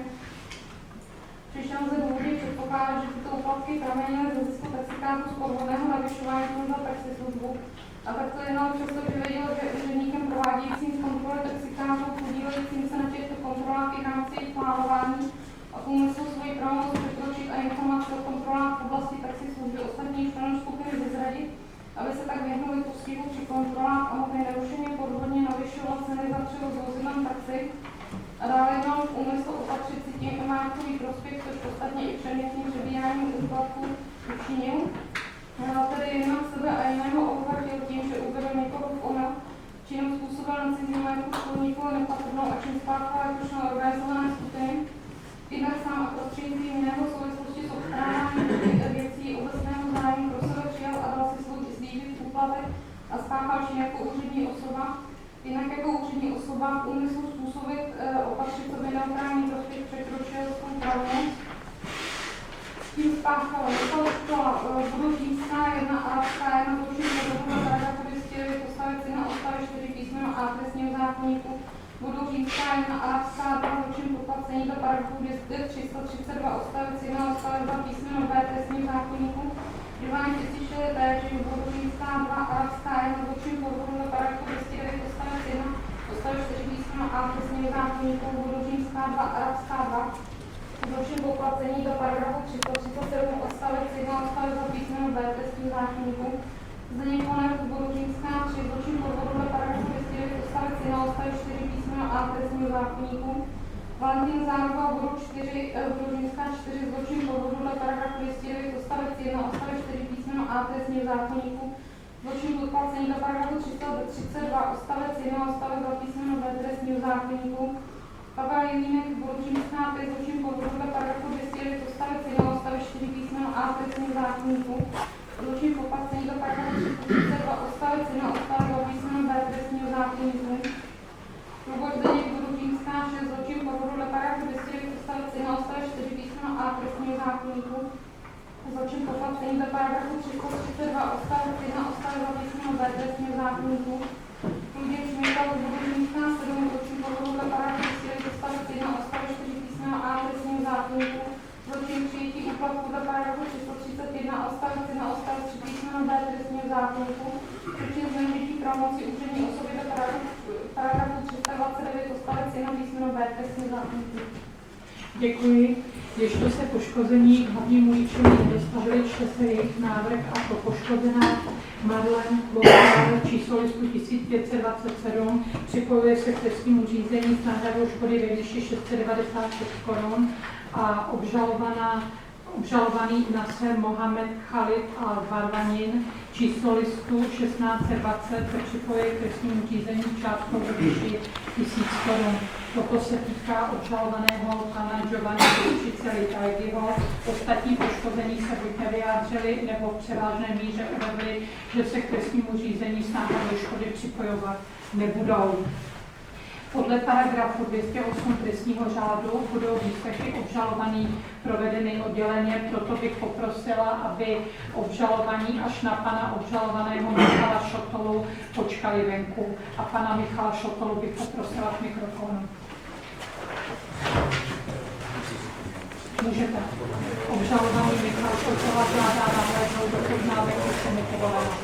Přišel ze důvody předpokládat, že tyto úplatky pramenily ze zisku taxikářů z podvodného navyšování cen za taxislužbu. A takto jednal přesto, že věděl, že úředníkem provádějícím kontroly taxikářů podílejícím se na těchto kontrolách i v rámci jejich plánování a k úmyslu svoji pravomoc překročit a informace o kontrolách v oblasti taxislužby ostatních členů skupiny vyzradit, aby se tak vyhnuli postihu při kontrolách a mohli nerušeně podvodně navyšovat ceny za převoz vozidlem taxi. A dále jednal v úmyslu opatřit si tím majetkový prospěch, což ostatně i předmětným přebíráním úplatků učinil. A tedy jednak sebe a jiného obohatil tím, že uvedl někoho v omyl, činom způsobil na cizí majetku škodníkovi nepatrnou a čím spáchal jako člen organizované skupiny. Jednak sám a prostřednictvím jiného souvislosti s obstaráváním věcí obecného zájmu pro sebe přijal a dal si svůj slíbit úplatek a spáchal čin jako úřední osoba. Jinak jako úřední osoba v úmyslu způsobit e, opatřit sobě neutrální prospěch překročil svou pravomoc. Tím spáchal Michal Škola, Budoučínská jedna Arabská jedna zločin podle paragrafu dvě stě devět odstavec jedna odstavec čtyři písmeno A trestního zákoníku, Budoučínská jedna Arabská dva zločin podplacení do paragrafu tři sta třicet dva odstavec jedna odstavec dva písmeno B trestního zákoníku, Giovanni Pecičevi, Tareči, Budoučínská dva Arabská jedna zločin podvodu do paragrafu dvě stě devět odstavec jedna odstavec čtyři písmeno A trestního zákoníku, Budoučínská dva Arabská dva zločin poplacení do paragrafu tři sta třicet sedm odstavec jedna odstavec dva písmeno B trestního zákoníku, Zdeněk Konek, Budoučínská tři zločin podvodu do paragrafu dvě stě devět odstavec jedna odstavec čtyři písmeno A trestního zákoníku, Valentín Záruba, Budoučínská čtyři zločin podvodu do paragrafu dvě stě devět odstavec jedna odstavec čtyři písmeno A trestního zákoníku, zločin podplacení do paragrafu tři sta třicet dva odstavec jedna odstavec dva písmeno B trestního zákoníku, zákoníku. Pavel Jelínek, Boružínská, to je zločin podle paragrafu dvě stě devět odstavec jedna odstavec čtyři písmeno A trestního zákoníku. Zločin poplatení do paragrafu tři sto třicet dva odstavec jedna odstavec dva písmeno B trestního zákoníku. Luboš Zdeněk, Boružínská, šest zločin podle paragrafu dvě stě devět odstavec jedna odstavec čtyři písmeno A trestního zákoníku. Zločin poplatení do paragrafu tři sto třicet dva odstavec jedna odstavec dva písmeno B trestního zákoníku. Luděk Šmíkal, Boružínská, sedm zločin podle paragrafu dvě stě devět odstavec jedna odstavec čtyři písmeno A trestního zákoníku. Zločin přijetí úplatku do paragrafu tři sto třicet jedna odstavec jedna odstavec tři písmeno B trestního zákoníku. Zločin zneužití pravomoci úřední osoby do paragrafu tři sto dvacet devět odstavec jedna písmeno B trestního zákoníku. Děkuji. Ještě se poškození k hlavnímu líčení nedostavili, čte se jejich návrh a to poškozená Marlen Louvre číslo listu tisíc pět set dvacet sedm připojuje se k trestnímu řízení s náhradou škody ve výši šest set devadesát šest korun a obžalovaná obžalovaný Nasser Mohamed Khalid al-Varvanin číslo listu šestnáct set dvacet se připojí k trestnímu řízení částkou ve výši tisíc korun. Toto se týká obžalovaného pana Giovanni Litajgiho. Ostatní poškození se buď nevyjádřili, nebo v převážné míře uvedli, že se k trestnímu řízení s náhradou škody připojovat nebudou. Podle paragrafu dvě stě osm trestního řádu budou výslechy obžalovaný provedeny odděleně, proto bych poprosila, aby obžalovaní až na pana obžalovaného Michala Šotolu počkali venku. A pana Michala Šotolu bych poprosila k mikrofonu. Můžete. Obžalovaný Michal Šotola žádá nahlédnout do poznávek, když se mi povolila.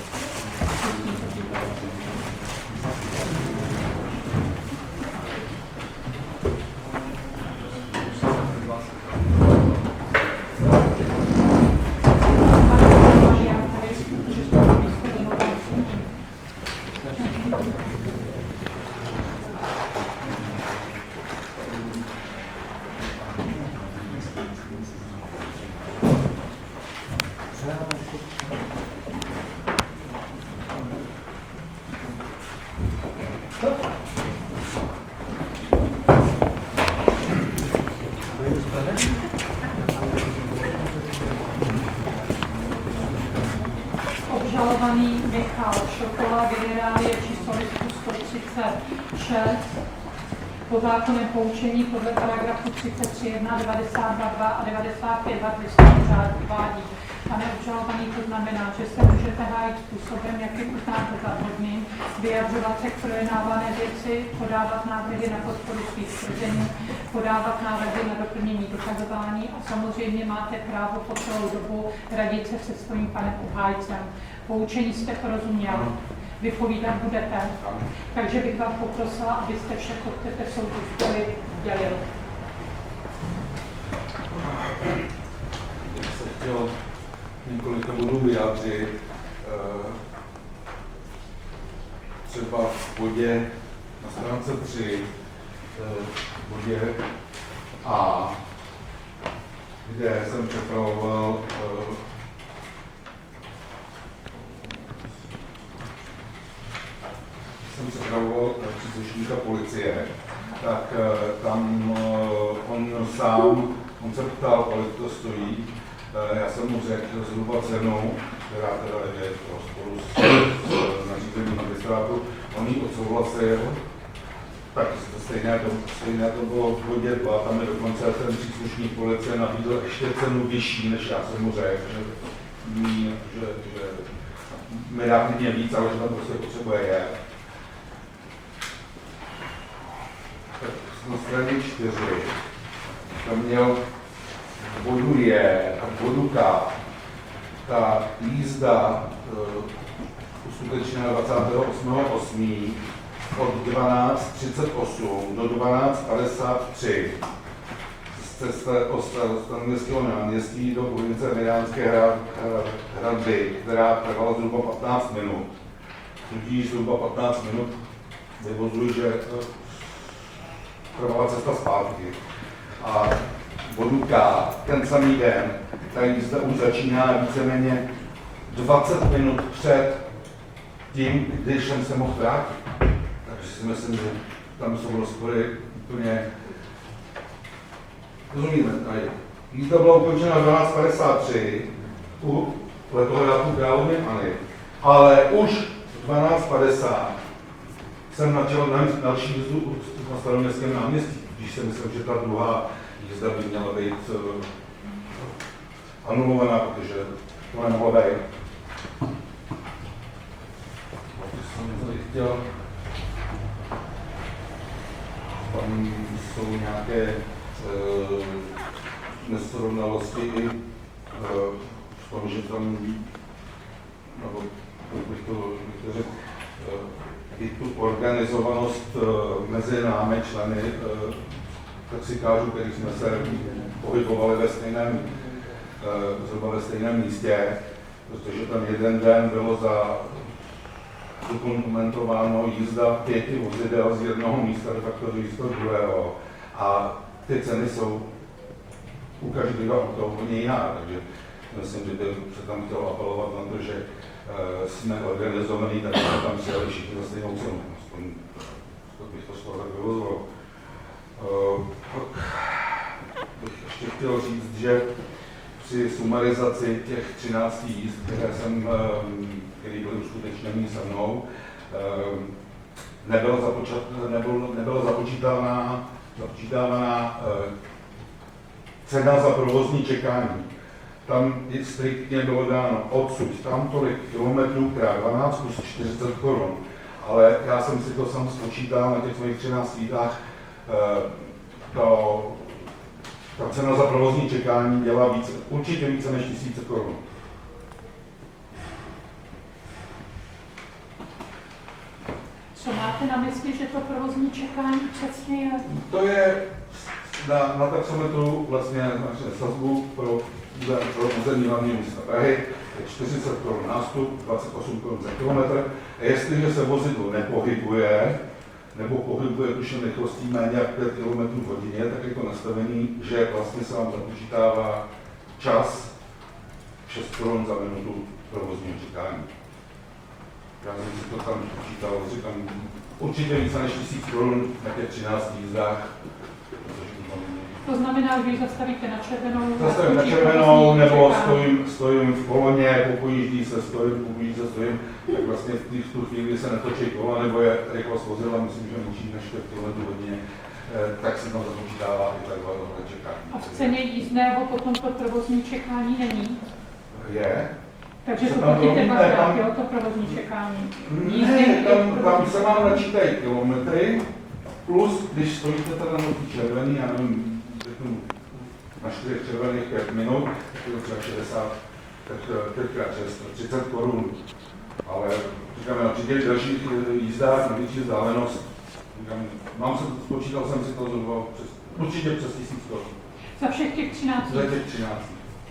Obžalovaný Michal Šotola, generálie číslo listu sto třicet šest, po zákonném poučení podle paragrafu třicet tři jedna, devadesát dva dva a devadesát pět dva trestního řádu uvádí. Pane obžalovaný, to znamená, že se můžete hájit způsobem, jaký uznáte za vhodným, vyjadřovat se k projednávané věci, podávat návrhy na podporu svých tvrzení, podávat návrhy na doplnění dokazování a samozřejmě máte právo po celou dobu radit se se svým panem obhájcem. Poučení jste porozuměli, vypovídat budete, takže bych vám poprosila, abyste vše, co chcete soudu školy, dělil. Já se chtěl několika bodů vyjádřit. Třeba v bodě na stránce tři, v bodě A, kde jsem připravoval jsem připravoval příslušníka policie, tak tam on sám, on se ptal, kolik to stojí. Já jsem mu řekl zhruba cenu, která teda je v rozporu s, s nařízením magistrátu. On ji odsouhlasil, tak stejné to, stejné to bylo v bodě dva, tam je dokonce ten příslušník policie nabídl ještě cenu vyšší, než já jsem mu řekl, že, že, že mi dá klidně víc, ale že tam prostě potřebuje je. Tak na straně čtyři tam měl bodu je a bodu K. Ta jízda uh, uskutečněna dvacátého osmého osmého od dvanáct třicet osm do dvanáct padesát tři z cesty od Staroměstského náměstí do provincie Miránské hradby, která trvala zhruba patnáct minut. Tudíž zhruba patnáct minut vyvozuji, že trvala cesta zpátky. A bodu K, ten samý den, ta jízda už začíná víceméně dvacet minut před tím, když jsem se mohl vrátit. Takže si myslím, že tam jsou rozpory úplně, rozumíme, tady. Jízda byla ukončena dvanáct padesát tři u letohledáku Královny Anny, ale už v dvanáct padesát jsem načal další jízdu na Staroměstském náměstí, když jsem myslel, že ta druhá jízda by měla být uh, anulovaná, protože to nemohlo být. Jsem tady chtěl, tam jsou nějaké uh, nesrovnalosti i uh, v tom, že tam, nebo bych to, bych to řekl, uh, i tu organizovanost uh, mezi námi členy uh, taxikářů, kterých jsme se pohybovali ve stejném, uh, zhruba ve stejném místě, protože tam jeden den bylo za dokumentováno jízda pěti vozidel z jednoho místa de facto do místa druhého. A ty ceny jsou u každého auta úplně jiná, takže myslím, že bych se tam chtěl apelovat na to, že uh, jsme organizovaní, tak jsme tam přijeli všichni za stejnou cenu. Aspoň to bych to šlo tak vyvozoval. Uh, bych ještě chtěl říct, že při sumarizaci těch třinácti jízd, které jsem, uh, které byly uskutečněny se mnou, uh, nebyla, započat, nebyl, nebyla započítávaná, započítávaná uh, cena za provozní čekání. Tam striktně bylo dáno odsud, tam tolik kilometrů krát dvanáct plus čtyřicet korun. Ale já jsem si to sám spočítal na těch svých třinácti jízdách. To, ta cena za provozní čekání dělá více, určitě více než tisíce korun. Co máte na mysli, že to provozní čekání přesně je? To je na, na taxometru vlastně sazbu pro, pro území hlavního města Prahy, je čtyřicet korun nástup, dvacet osm korun za kilometr. A jestliže se vozidlo nepohybuje, nebo pohybuje tuším rychlostí méně jak pět kilometrů v hodině, tak je to nastavení, že vlastně se vám započítává čas šest korun za minutu provozního čekání. Já jsem si to tam počítal, říkám, určitě více než tisíc korun na těch třinácti jízdách. To znamená, že když zastavíte na červenou, zastavím na červenou, nebo stojím, stojím v koloně, popojíždí se, stojím, popojíždí se, stojím, tak vlastně v tu chvíli se netočí kola, nebo je rychlost vozidla, myslím, že menší než pět kilometrů hodině, tak se tam započítává i takhle čekání. A v ceně jízdného potom to provozní čekání není? Je. Takže Se to tam platíte promítne, dvakrát, tam- jo, to provozní čekání. Ne, tam, tam se vám načítají kilometry, plus když stojíte teda na té červený, já nevím, řeknu, na čtyřech červených pět minut, tak je to třeba šedesát, tak pětkrát šest, třicet korun. Ale říkám, na těch dalších jízdách na větší vzdálenost, říkám, mám se, spočítal jsem si to zhruba přes, určitě přes tisíc korun. Za všech těch třináct. Za těch třináct.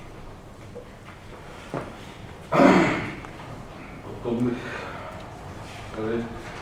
Potom bych tady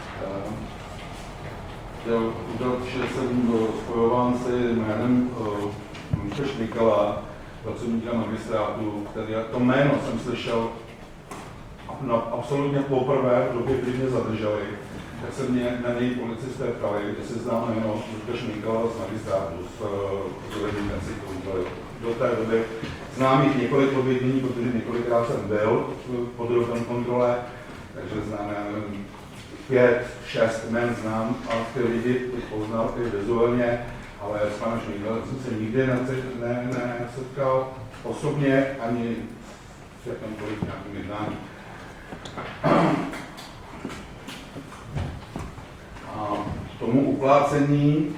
chtěl udělat, že jsem spojován se jménem Míša Šmykala, pracovníka magistrátu, který to jméno jsem slyšel no, absolutně poprvé v době, kdy mě zadrželi, tak se mě na něj policisté ptali, jestli znám jméno Míša Šmykala z magistrátu, z uvedení kanciklů. Do té doby znám jich několik obědění, protože několikrát jsem byl podroben kontrole, takže znám, já nevím, pět, šest jmen znám a ty lidi bych poznal i vizuálně, ale s panem Šmídlem jsem se nikdy nesetkal osobně ani s jakýmkoliv nějakým jednání. A tomu uplácení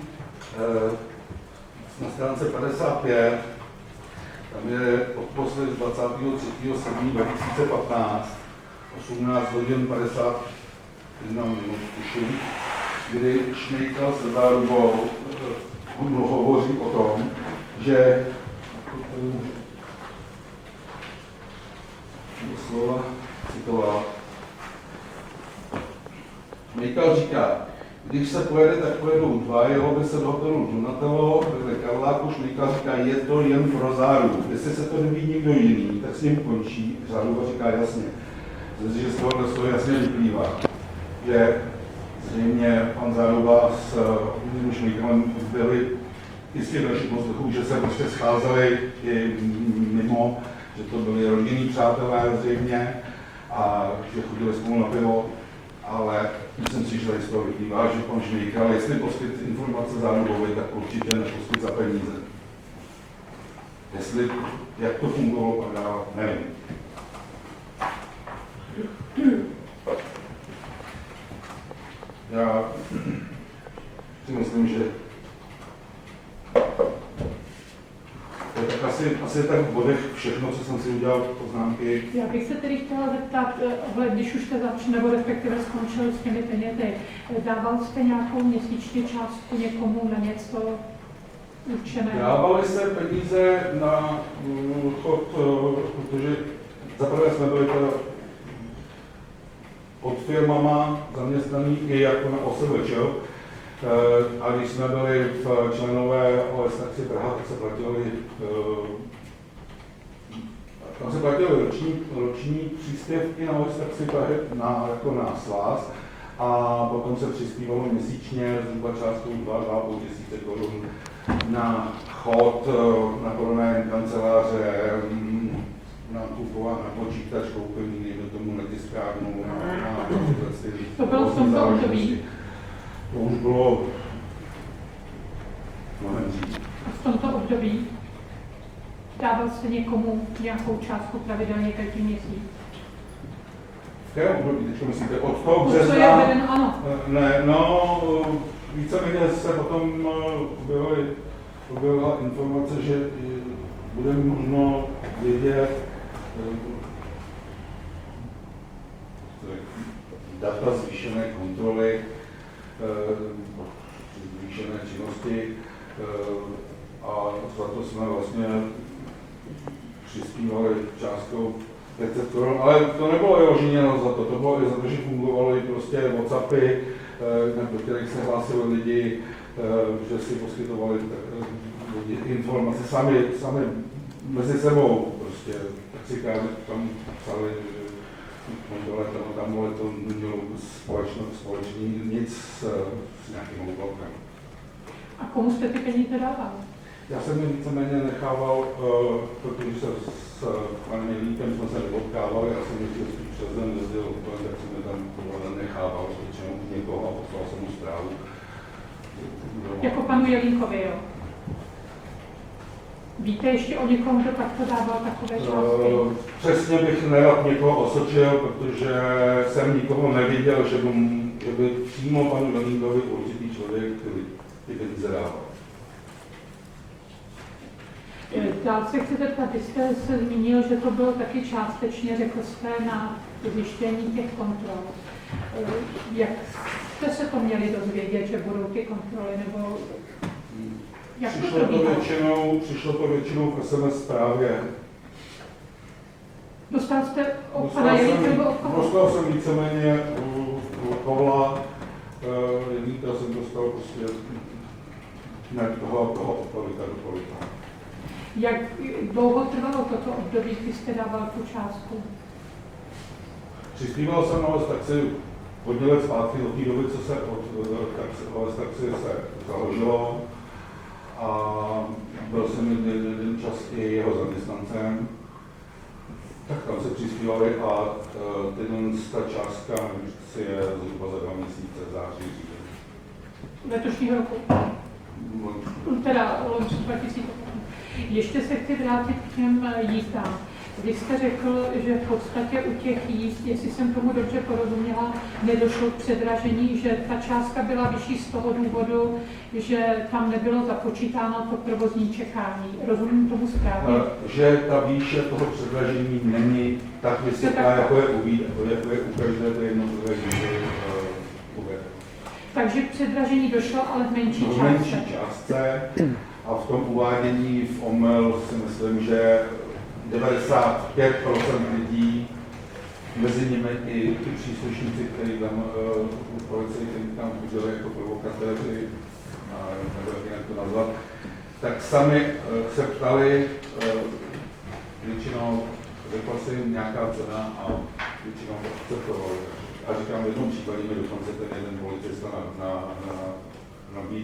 na stránce padesát pět, tam je odposled dvacátého třetího sedmého dva tisíce patnáct, osmnáct hodin padesát jedna minut, tuším, kdy Šmejkal se zárubou hovoří o tom, že slova citoval. Šmejkal říká, když se pojede, tak pojedou dva, jelo by se do hotelu Donatello, vedle Karláku. Šmejkal říká, je to jen pro záruku. Jestli se to neví někdo jiný, tak s ním končí. Záruka říká jasně, že z tohohle z toho jasně vyplývá, že zřejmě pan Záruba s už Mikalem byli jistě další poslechů, že se prostě scházeli i mimo, že to byli rodinní přátelé zřejmě a že chodili spolu na pivo, ale myslím si, že z toho vyplývá, že pan Šmíkal, jestli poskyt informace Zárubovi, tak určitě neposkyt za peníze. Jestli, jak to fungovalo, pak dál, nevím. Já si myslím, že to je tak asi, asi tak v bodech všechno, co jsem si udělal poznámky. Já bych se tedy chtěla zeptat, ohled, když už jste začal, nebo respektive skončil s těmi penězi, dával jste nějakou měsíční částku někomu na něco určeného? Dávali se peníze na uh, chod, uh, protože zaprvé jsme byli teda pod firmama zaměstnaný i jako na O S V Č. A když jsme byli v členové O S Taxi Praha, tak se platili, tam se platili roční, roční příspěvky na O S Taxi Prahy na, jako na svaz a potom se přispívalo měsíčně zhruba částkou dva až dva a půl tisíce korun na chod, na pronájem kanceláře, na kupovat na počítač, koupení, do tomu na tiskárnu, na, na to bylo v tomto období? To už bylo mnohem dřív. A v tomto období dával jste někomu nějakou částku pravidelně každý měsíc? V kterém období, teďka myslíte, od toho Co je března? vedeno, ano. Ne, no, víceméně se potom objevily, objevila informace, že bude možno vědět data zvýšené kontroly, zvýšené činnosti a za to jsme vlastně přispívali částkou pět set korun, ale to nebylo vyloženě za to, to bylo i za to, že fungovaly prostě WhatsAppy, do kterých se hlásili lidi, že si poskytovali informace sami, sami mezi sebou, prostě taxikáři tam psali, že tam, tam bylo to nemělo společný, společný nic s, s nějakým blokem. A komu jste ty peníze dával? Já jsem je víceméně nechával, uh, protože se s panem Jelínkem jsme se nepotkávali, já jsem je spíš přes den jezdil kolem, tak jsem je tam nechával většinou někoho a poslal jsem mu zprávu. Jako panu Jelínkovi, jo? Víte ještě o někom, kdo takto dával takové částky? Uh, přesně bych nerad někoho osočil, protože jsem nikoho neviděl, že by, že by přímo panu Jelínkovi určitý člověk ty peníze dával. Dál se chci zeptat, vy jste se zmínil, že to bylo taky částečně, řekl jste, na zjištění těch kontrol. Jak jste se to měli dozvědět, že budou ty kontroly, nebo jak to Přišlo to probíhalo? většinou, přišlo to většinou v S M S zprávě. Dostal jste od Dostal pana Jelínka jsem, nebo od koho? dostal jsem víceméně u, u Pavla, Jelínka jsem dostal prostě ne toho, toho od polika do polika. Jak dlouho trvalo toto období, kdy jste dával tu částku? Přispíval jsem na O S Taxi hodně let zpátky do té doby, co se od O S Taxi se založilo a byl jsem jeden čas i jeho zaměstnancem, tak tam se přispívali a teď ta částka si je zhruba za dva měsíce, září, říjen. Letošního roku? Teda dva tisíce. Ještě se chci vrátit k těm jízdám. Vy jste řekl, že v podstatě u těch jízd, jestli jsem tomu dobře porozuměla, nedošlo k předražení, že ta částka byla vyšší z toho důvodu, že tam nebylo započítáno to provozní čekání. Rozumím tomu správně? Že ta výše toho předražení není tak vysoká, jako je u, jako je u každé té jednotlivé výše uvedeno. Takže k předražení došlo, ale v menší v částce. menší částce. A v tom uvádění v omyl si myslím, že devadesát pět procent lidí, mezi nimi i ty příslušníci, kteří tam uh, policii, kteří tam chodili jako provokatéři, nebo jak to nazvat, tak sami uh, se ptali, uh, většinou řekla se jim nějaká cena a většinou akceptovali. A říkám, v jednom případě mi dokonce ten jeden policista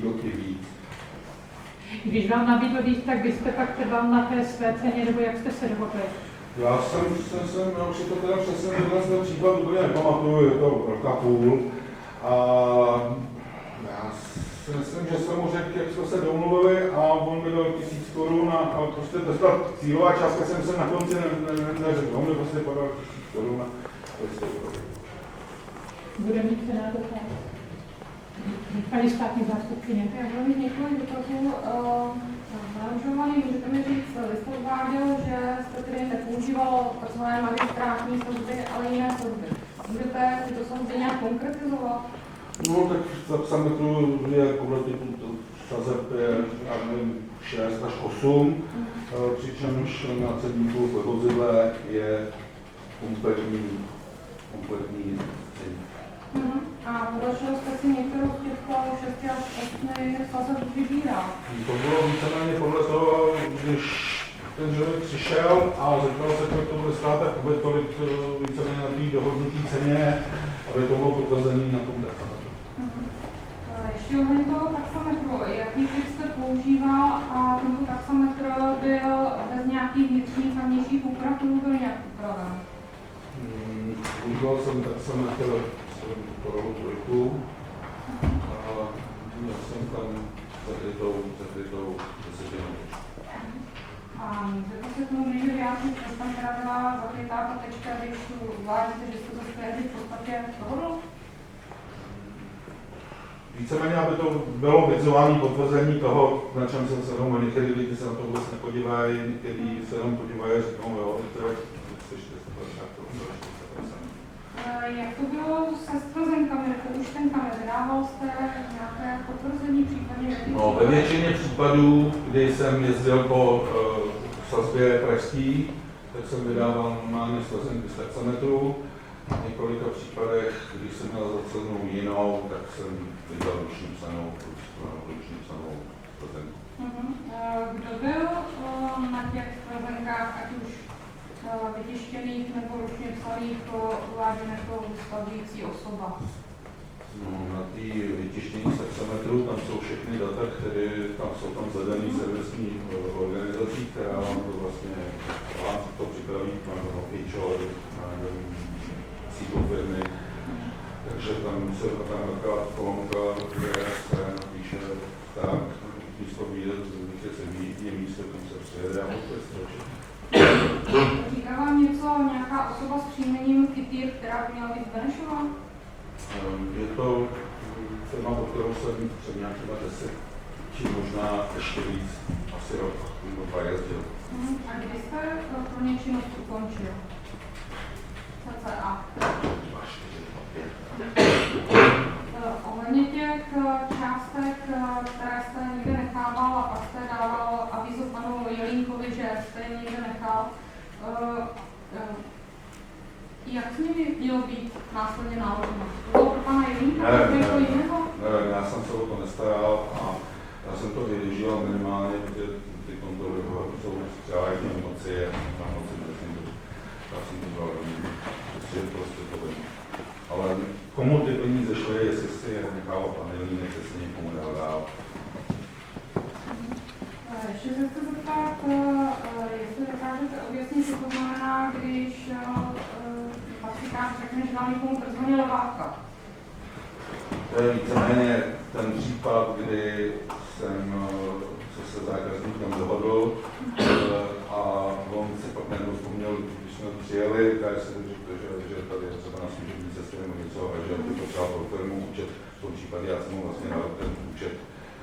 nabídl i víc. Když vám nabídl víc, tak byste pak trval na té své ceně, nebo jak jste se dohodli? Já jsem, jsem, jsem já už si to teda přesně ten případ úplně nepamatuju, je to roka půl. A já si myslím, že jsem mu řekl, jak jsme se domluvili a on mi dal tisíc korun a, a prostě to byla cílová částka, jsem se na konci neřekl, on mi prostě podal tisíc korun a prostě Bude mít se na to tak. Paní státní zástupkyně. Já budu mít několik dotazů. Zaranžovaný, můžete mi říct, vy jste uváděl, že jste tedy nepoužívalo takzvané magistrátní služby, ale jiné služby. Můžete tyto služby nějak konkretizovat? no tak za psametru je podle typu sazeb je, já nevím, šest až osm, mm. přičemž na cedníku v vozidle je kompletní, kompletní ceník. Mm. A podařilo jste si některou z těchto šesti až osmi sazeb vybírat? To bylo víceméně podle toho, když ten člověk přišel a zeptal se, kolik to bude stát, tak bude tolik víceméně na té dohodnutý ceně, aby to bylo potvrzené na tom taxametru. Mm. Ještě ohledně toho taxametru, jaký typ jste používal a tento taxametr byl bez nějakých vnitřních a vnějších úprav, nebo byl nějak upraven? Hmm, používal jsem taxametr Corolla trojku a měl jsem tam zakrytou, zakrytou desetinou. A můžete se k tomu blíže vyjádřit, že tam teda byla zakrytá ta tečka, když uvádíte, že jste to tehdy v podstatě dohodl? Víceméně, aby to bylo vizuální potvrzení toho, na čem jsem se domluvil. Některý lidi se na to vůbec nepodívají, někteří se jenom podívají a řeknou, jo, to je čtyřicet padesát, Jak to bylo se stvrzenkami, jako účtenkami? Vydával jste nějaké potvrzení případně? No, ve většině případů, kdy jsem jezdil po uh, sazbě pražský, tak jsem vydával normálně stvrzenky z taxametru. V několika případech, když jsem měl za cenu jinou, tak jsem vydal ručně psanou, ručně psanou stvrzenku. Uh-huh. Kdo byl uh, na těch stvrzenkách, ať už vytištěných nebo ručně psaných, uváděn jako vystavující osoba? No, na té vytištění taxametru tam jsou všechny data, které tam jsou tam zadaný servisní organizací, která vám to vlastně vám to připraví, má to H R, sídlo firmy. Takže tam se tam akorát kolonka, kde se napíše tak, místo výjezd, kde se výjde, místo, kam se přijede a to je strašně. Říká vám něco nějaká osoba s příjmením Kytýr, která by měla být Benešová? Je to firma, pod kterou jsem před nějakýma deset, či možná ještě víc, asi rok nebo dva jezdil. Hmm. A kdy jste pro ně činnost ukončil? cca. Ohledně těch částek, které jste někde nechával a pak jste dával avízo panu Jelínkovi, že jste je někde nechal, jak s nimi mělo být následně naloženo? To bylo pro pana Jelínka, nebo jako jiného? Ne, já jsem se o to nestaral a já jsem to využíval minimálně, protože ty kontroly jsou třeba jak na moci, na moci nezním, já jsem to dělal prostě, prostě to vím. Ale komu ty peníze šly, jestli si je nechal pan Jelínek, jestli někomu dal dál. Ještě se chci zeptat, jestli dokážete objasnit, co to znamená, když Patrikán řekne, že vám někomu tzv. Leváka. To je víceméně ten případ, kdy jsem se se zákazníkem dohodl a on si pak nejednou vzpomněl, když jsme přijeli, tak se řekl, že, že tady je třeba na služební cestě nebo něco a že by potřeba pro firmu účet. V tom případě já jsem mu vlastně dal ten účet.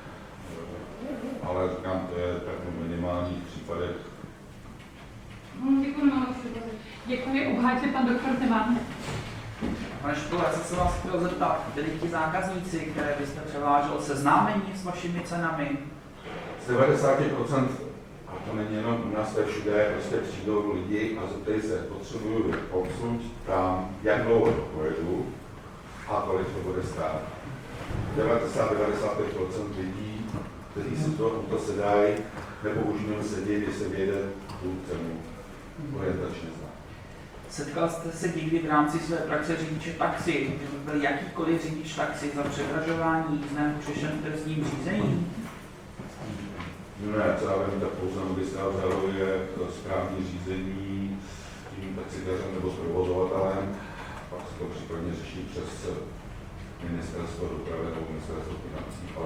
Ale říkám, to je tak v minimálních případech. Děkuji, mám už Děkuji, obhájce pan doktor Zeman. Pane Špilo, já jsem se vás chtěl zeptat, byli ti zákazníci, které byste převážel, seznámení s vašimi cenami? Z devadesát procent, a to není jenom u nás, to je všude, prostě přijdou lidi a zeptají se, potřebuju odsuť tam, jak dlouho to pojedu a kolik to bude stát. devadesát až devadesát pět procent lidí, kteří si to auto sedají, nebo už měl sedět, když se vyjede tu cenu orientačně znát. Setkal jste se někdy v rámci své praxe řidiče taxi, kdyby byl jakýkoliv řidič taxi za předražování jízdného přešel trestním řízení? Ne, co já vím, tak pouze magistrát je správní řízení tím taxikářem nebo s provozovatelem, pak se to případně řeší přes ministerstvo dopravy nebo ministerstvo financí, ale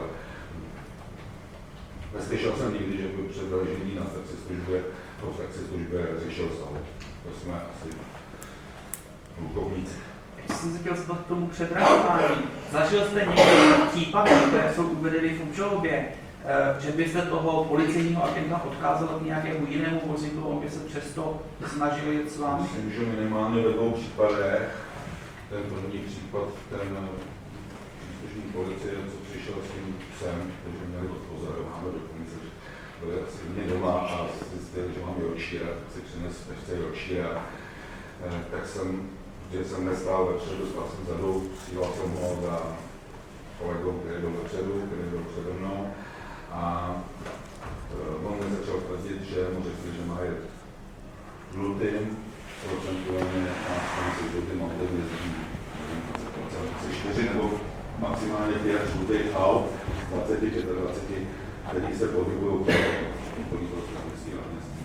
neslyšel jsem nikdy, že by předražení na taxislužbě, nebo v taxislužbě řešil soud. To jsme asi plukovníci. Když jsem se chtěl zeptat k tomu předražování, zažil jste někdy případy, které jsou uvedeny v obžalobě, že byste toho policejního agenta odkázal k nějakému jinému vozidlu, on by se přesto snažil jet s vámi? Myslím, že minimálně ve dvou případech. Ten první případ, ten příslušník policie, co přišel s tím psem, takže měli odpozorováno do komise, že byl asi mě doma a zjistil, že mám Yorkshire, tak si přines pešce Yorkshire. Tak jsem, že jsem nestál vepředu, stál jsem vzadu, sílal jsem ho za kolegou, který byl vepředu, který byl přede mnou. A on mi začal tvrdit, že mu řekli, že má jet žlutým, procentuálně a stanici žlutým autem jezdí čtyři nebo maximálně pět žlutých aut, dvacet dvacet pět, který se pohybují v okolí prostřednictví náměstí.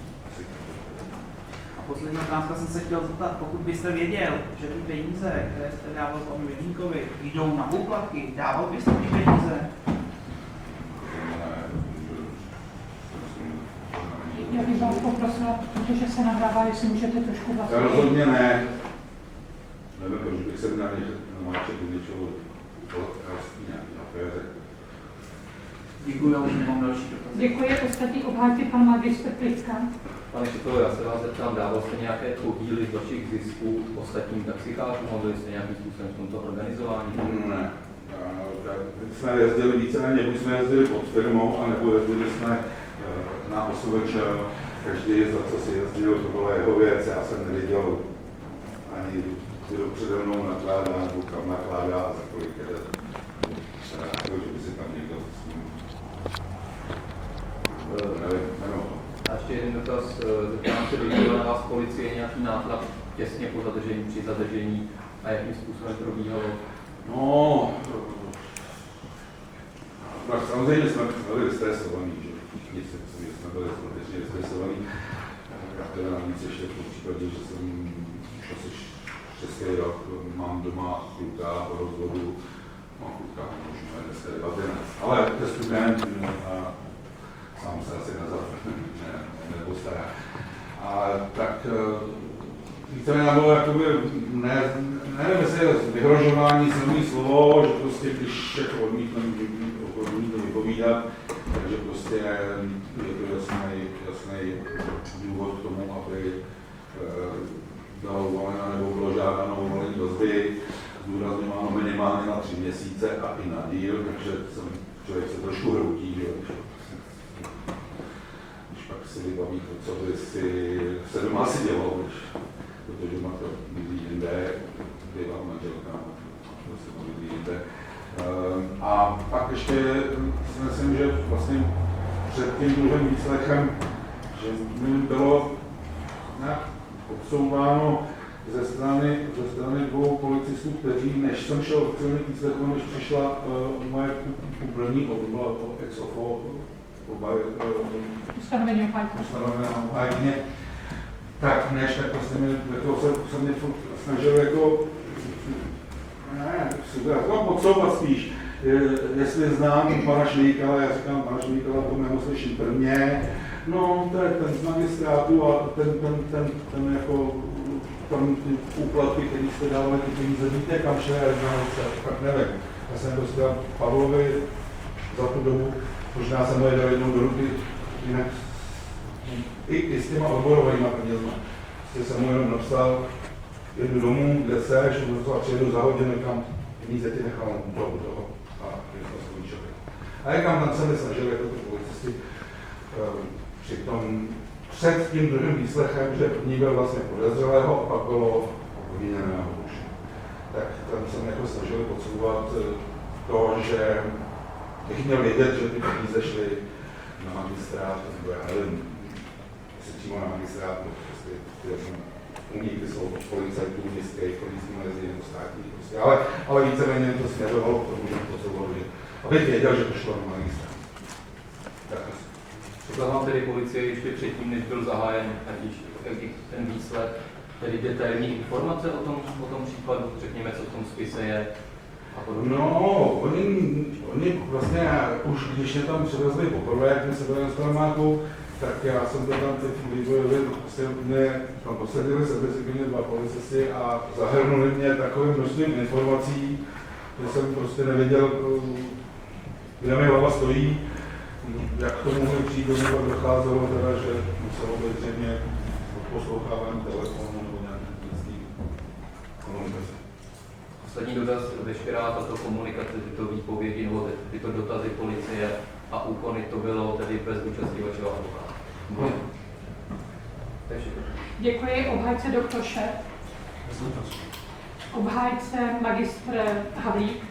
A poslední otázka jsem se chtěl zeptat, pokud byste věděl, že ty peníze, které jste dával panu Jedinkovi, jdou na úplatky, dával byste ty peníze? Já bych vás poprosila, protože se nahrává, jestli můžete trošku vlastně... Já rozhodně ne. Nevím, že bych se měl namáčet do něčeho nějaký aféře. Děkuji, já už nemám další dotazy. Děkuji, ostatní obhájci pan magistr Pliska. Pane Šitové, já se vás zeptám, dával jste nějaké podíly z vašich zisků ostatním taxikářům, byli jste nějakým způsobem v tomto organizování? Ne. My jsme jezdili víceméně, buď jsme jezdili pod firmou, anebo jezdili jsme na osobeč, každý za co si jezdil, to byla jeho věc, já jsem nevěděl ani kdo přede mnou nakládá, nebo kam nakládá a za kolik jede. Že by si tam někdo s ním nevím, nevím. A ještě jeden dotaz, zeptám se, vyvíjela na vás policie nějaký nátlak těsně po zadržení, při zadržení a jakým způsobem probíhalo? No, no samozřejmě jsme byli stresovaní, že všichni jsme byli skutečně stresovaní. Já teda navíc ještě v tom případě, že jsem už asi šestý rok, mám doma kluka po rozvodu, mám kluka, možná je dneska devatenáct, ale to je student a sám se asi ne, nepostará. A tak víceméně bylo jakoby, ne, nevím, jestli je vyhrožování silný slovo, že prostě když jako odmítnu, odmítnu vypovídat, takže prostě je to jasný, jasný důvod k tomu, aby byla uvolena nebo bylo žádáno uvolení dozvy, zdůrazňováno minimálně na tři měsíce a i na díl, takže jsem, člověk se trošku hroutí, že když pak si vybaví to, co by si se doma si dělal, když, protože má to bydlí jinde, bývá manželka, to se to bydlí jinde. A pak ještě si myslím, že vlastně před tím druhým výslechem, že mi bylo nějak odsouváno ze strany, ze strany dvou policistů, kteří, než jsem šel v celý výslechu, než přišla uh, moje úplní, to byla to ex ofo, Ustanovení obhájky. Ustanovené obhájkyně, tak než tak vlastně mě, jako se, se mě snažil jako, ne, jako podsouvat spíš, je, jestli znám pana Šlíkala, já říkám, pana Šlíkala, to jméno slyším prvně, no to je ten z magistrátu a ten, ten, ten, ten jako, tam ty úplatky, které jste dávali, ty peníze, víte, kam šel, tak nevím. Já jsem dostal Pavlovi za tu dobu, možná jsem ho je dal jednou do ruky, jinak i, i s těma odborovými penězma. Prostě jsem mu jenom napsal, jedu domů, kde seš, a přijedu za hodinu, kam peníze ti nechal do toho a to skončil. A jak tam se mi snažili jako ty policisti při tom před tím druhým výslechem, že první byl vlastně podezřelého a pak bylo obviněného už. Tak tam jsem jako snažili podsouvat to, že bych měl vědět, že ty peníze šly na magistrát, nebo já nevím, jestli přímo na magistrát, prostě já jsem úniky jsou od policajtů městských, policí mezi nebo státní prostě, ale, ale víceméně to si nedovalo, protože to se bylo vidět. Abych věděl, že to šlo na magistra. Tak Co vám tedy policie ještě předtím, než byl zahájen ten výsled, tedy detailní informace o tom, o tom případu, řekněme, co v tom spise je a podobně? No, oni, oni vlastně, už když mě tam přivezli poprvé, jak jsme se byli na Staramáku, tak já jsem to tam teď vývojově, prostě mě tam posadili se bezpečně dva policisti a zahrnuli mě takovým množstvím informací, že jsem prostě nevěděl, kde mi hlava stojí, jak k tomu mohli přijít, do pak docházelo teda, že muselo být zřejmě odposlouchávání telefonu nebo nějaký místní komunikace. Poslední dotaz, veškerá tato komunikace, tyto výpovědi nebo tyto dotazy policie a úkony, to bylo tedy bez účastí vašeho advokáta. No. Děkuji. Obhájce doktor Šep. Obhájce magistr Havlík.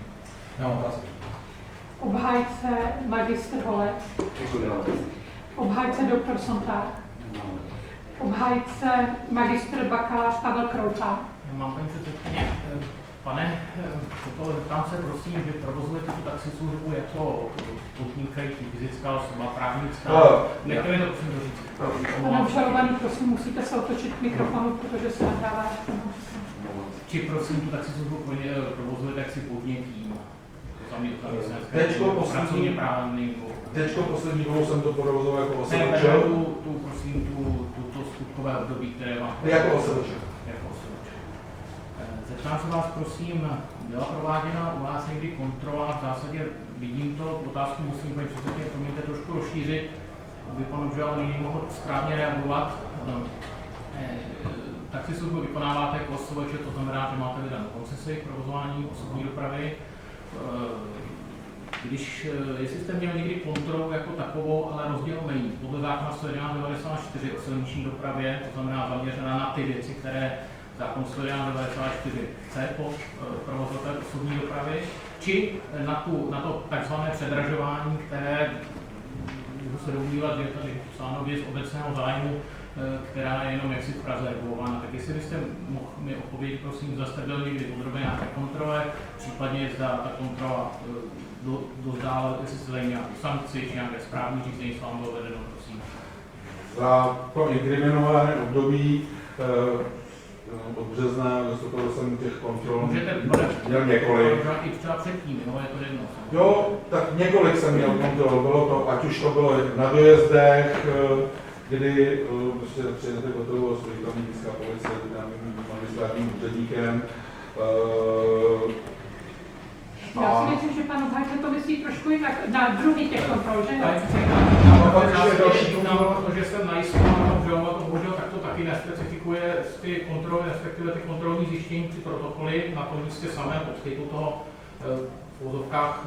Obhájce magistr Holec. Obhájce doktor Sontár. Obhájce magistr bakalář Pavel Kroupa. Mám paní předsedkyně, pane, toto zeptám se prosím, že provozujete tu taxislužbu jako sputníkající fyzická osoba, právnická. Nechtěli to prosím doříct. Pane obžalovaný, prosím, musíte se otočit k mikrofonu, protože se nahrává. Či prosím tu taxislužbu provozujete jaksi podnětím. Teďko poslední, teďko poslední dobou jsem to provozoval jako osoboč. Ne, tu, tu, prosím, tu, tu, to skutkové období, které vám... Jako osoboč. Jako osoboč. Zeptám se vás, prosím, byla prováděna u vás někdy kontrola, v zásadě vidím to, otázku musím, paní předsedkyně, promiňte, trošku rozšířit, aby pan obžalovaný mohl správně reagovat. Taxislužbu vykonáváte jako osoboč, to znamená, že máte vydanou koncesi k provozování osobní dopravy. Když, jestli jste měl někdy kontrolu jako takovou, ale rozdíl není. Podle zákona sto jedenáct devadesát čtyři o silniční dopravě, to znamená zaměřená na ty věci, které zákon sto jedenáct devadesát čtyři chce po provozovatel osobní dopravy, či na, tu, na to takzvané předražování, které můžu se domnívat, že je tady psáno věc obecného zájmu, která je jenom jaksi v Praze regulována. Tak jestli byste mohl mi odpovědět, prosím, zda jste byl někdy podroben nějaké kontrole, případně zda ta kontrola do, dozdála, jestli se dají nějakou sankci, či nějaké správní řízení s vám bylo vedeno, prosím. Za to inkriminované období eh, od března dostoupil jsem těch kontrol, Můžete měl několik. I třeba předtím, jo, je to jedno. Jo, tak několik jsem měl kontrol, bylo to, ať už to bylo na dojezdech, kdy prostě přijete gotovou, stojí tam městská policie, tam magistrátním úředníkem. Já si myslím, že pan obhájce to myslí trošku jinak, na druhý těch kontrol, že? Protože jsem najistoval, že to bohužel takto taky nespecifikuje ty kontroly, respektive ty kontrolní zjištění při protokoly na tom místě samém poskytu toho v úzovkách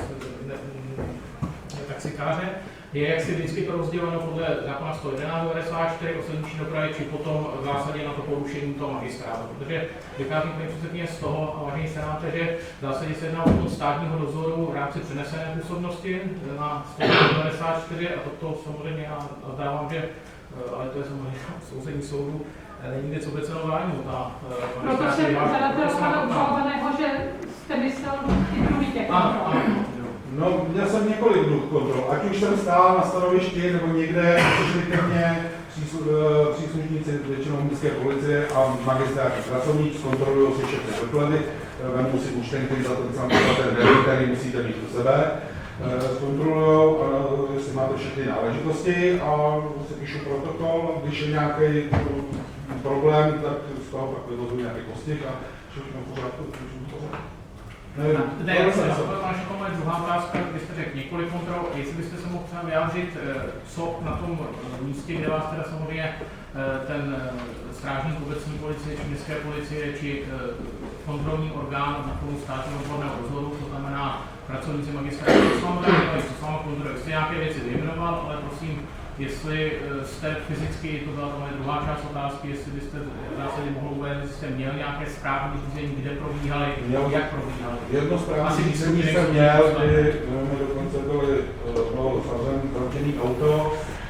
taxikáře. Je jak si vždycky to rozděleno podle zákona sto jedenáct devadesát čtyři o silniční dopravě, či potom v zásadě na to porušení toho magistrátu. Protože vychází paní předsedkyně z toho, a vážení senáte, že v zásadě se jedná o státního dozoru v rámci přenesené působnosti na sto devadesát čtyři a toto samozřejmě já dávám, že, ale to je samozřejmě souzení soudu, není věc obecného zájmu. Proto se žadatel pana obžalovaného, že jste myslel ty druhý těch kontrol. No, měl jsem několik druh kontrol, ať už jsem stál na stanovišti nebo někde, přišli ke mně příslušníci většinou městské policie a magistrátní pracovník, zkontrolují si všechny doklady, vemou si účtenky za ten samý ten den, který musíte mít u sebe, zkontrolují, jestli máte všechny náležitosti a si píšu protokol, když je nějaký problém, tak z toho pak vyvozují nějaký postih a všechno v pořádku. Ne, ne, já jsem to moje druhá otázka, když jste řekl několik kontrol, jestli byste se mohl třeba vyjádřit, co na tom místě, kde vás teda samozřejmě ten strážník obecní policie, či městské policie, či kontrolní orgán na tomu státního odborného dozoru, to znamená pracovníci magistrátu, co s vámi dělají, co s vámi kontrolují. Jste nějaké věci vyjmenoval, ale prosím, jestli jste fyzicky, to byla moje druhá část otázky, jestli byste v zásadě mohl uvést, jestli jste měl nějaké správní řízení, kde probíhaly, jak probíhaly. Jedno správní řízení jsem měl, kdy mi dokonce byly, bylo samozřejmě vroučený auto,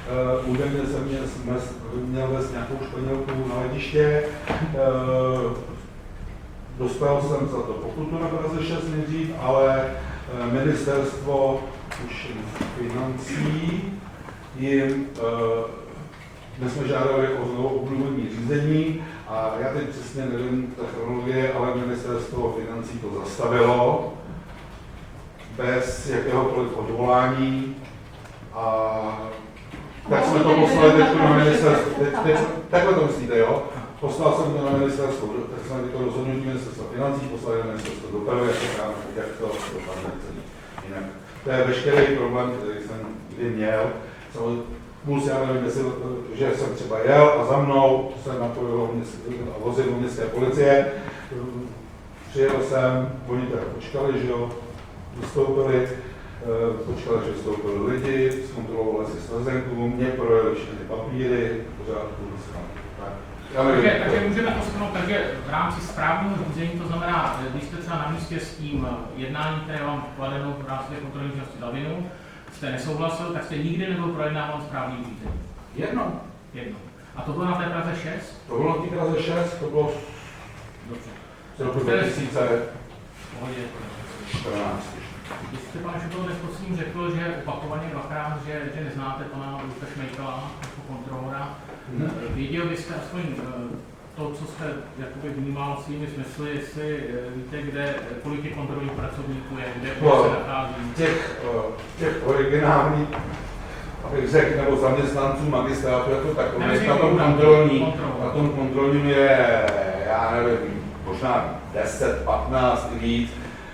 Uh, údajně jsem měl, měl vést nějakou španělku na letiště. Uh, dostal jsem za to pokutu na Praze šest nejdřív, ale uh, ministerstvo už financí jim, uh, my jsme žádali o znovu obnovení řízení a já teď přesně nevím ta chronologie, ale ministerstvo financí to zastavilo bez jakéhokoliv odvolání a tak jsme to poslali teď na ministerstvo. Teď, teď, takhle to myslíte, jo? Poslal jsem to na ministerstvo, tak jsme to rozhodnutí ministerstva financí, poslali na ministerstvo dopravy, jak to, jak to dopadne celý. Jinak to je veškerý problém, který jsem kdy měl. Plus já nevím, jestli, že jsem třeba jel a za mnou jsem napojil vozidlo městské policie. Přijel jsem, oni teda počkali, že jo, vystoupili, počkali, že vystoupili lidi, zkontrolovali si svrzenku, mě projeli všechny papíry, pořádku, tak. Takže, takže můžeme to shrnout, takže v rámci správního řízení, to znamená, když jste třeba na místě s tím jednáním, které vám kladeno v rámci kontrolní činnosti za vinu, jste nesouhlasil, tak jste nikdy nebyl projednáván správní řízení. Jednou. Jednou. A to bylo na té Praze šest? To bylo na té Praze šest, to bylo Dobře. z roku dva tisíce čtrnáct. Když jste pan Šuplov prosím řekl, že opakovaně dvakrát, že, že neznáte pana Luka Šmejkala jako kontrolora, hmm. Věděl byste aspoň to, co jste jakoby vnímal svými smysly, jestli víte, kde, kolik těch kontrolních pracovníků je, kde no, se nachází? Těch, těch originálních, abych řekl, nebo zaměstnanců magistrátu jako takových, na tom kontrolní, na tom kontrolním je, já nevím, možná deset, patnáct víc.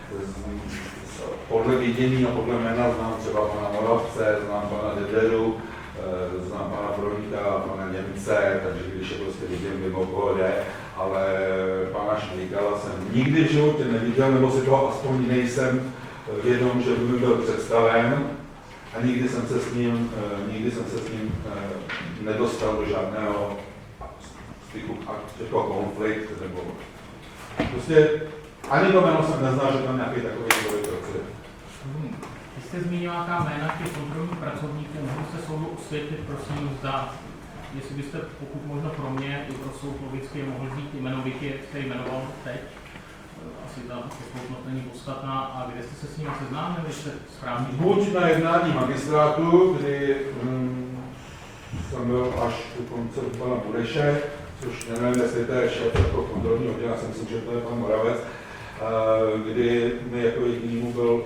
Podle vidění a podle jména znám třeba pana Moravce, znám pana Dederu, znám pana Broníka, pana Němce, takže když je prostě vidím, vím, o koho jde, ale pana Šmejkala jsem nikdy v životě neviděl, nebo si toho aspoň nejsem vědom, že by mi byl představen a nikdy jsem se s ním, nikdy jsem se s ním nedostal do žádného styku, jako konflikt, nebo prostě ani to jméno jsem neznal, že tam nějaký takový proces. Hmm. Vy jste zmínil nějaká jména těch kontrolních pracovníků, mohu se soudu osvětlit, prosím, zda, jestli byste pokud možno pro mě i pro soud logicky mohl říct jmenovitě, jak jste jmenoval teď, asi ta posloupnost není podstatná, a kde jste se s ním seznámili, jste správně? Buď na jednání magistrátu, kdy hm, jsem byl až do konce pana Budeše, což nevím, jestli to je šéf jako kontrolního oddělení, já si myslím, že to je pan Moravec, kdy mi jako jedinýmu byl,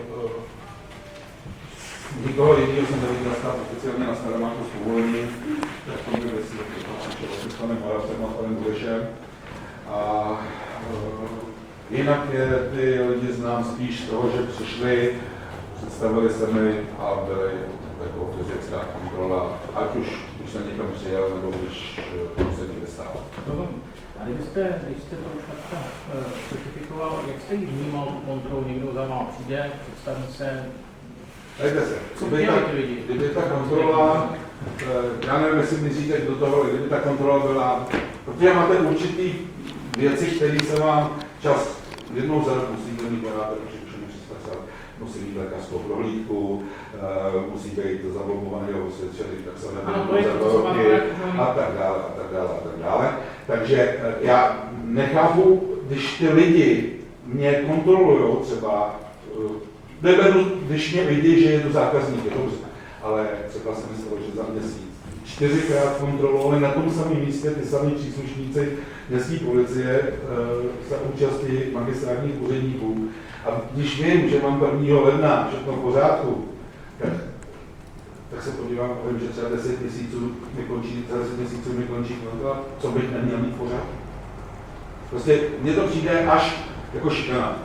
nikoho jedinýho jsem neviděl stát oficiálně na Staromáku s povolením, tak to byl věci, s panem Moravcem a s panem Budešem. A jinak je ty lidi znám spíš z toho, že přišli, představili se mi a byli jako fyzická kontrola, ať už když jsem někam přijel, nebo když se někde stál. A kdybyste, když jste to už takto specifikoval, jak jste ji vnímal tu kontrolu, někdo za vám přijde, představí se? Dejte se, Co kdyby, ta, kdyby ta kontrola, já nevím, jestli myslíte do toho, kdyby ta kontrola byla, protože máte určitý věci, které se vám čas jednou za rok musíte mít, máte všechny představit, musí mít lékařskou prohlídku, musí být zavolbovaného osvědčení, tak se nebude za dva roky a tak dále, a tak dále, a tak dále. Takže já nechápu, když ty lidi mě kontrolují třeba, neberu, když mě vidí, že jedu zákazník, je dobře, ale třeba jsem myslel, že za měsíc čtyřikrát kontrolovali na tom samém místě ty samý příslušníci městské policie za účasti magistrátních úředníků. A když vím, že mám prvního ledna všechno v pořádku, tak, tak se podívám a vím, že třeba deset měsíců mi končí, za deset měsíců mi končí kontrola, co bych neměl mít v pořádku. Prostě mně to přijde až jako šikana.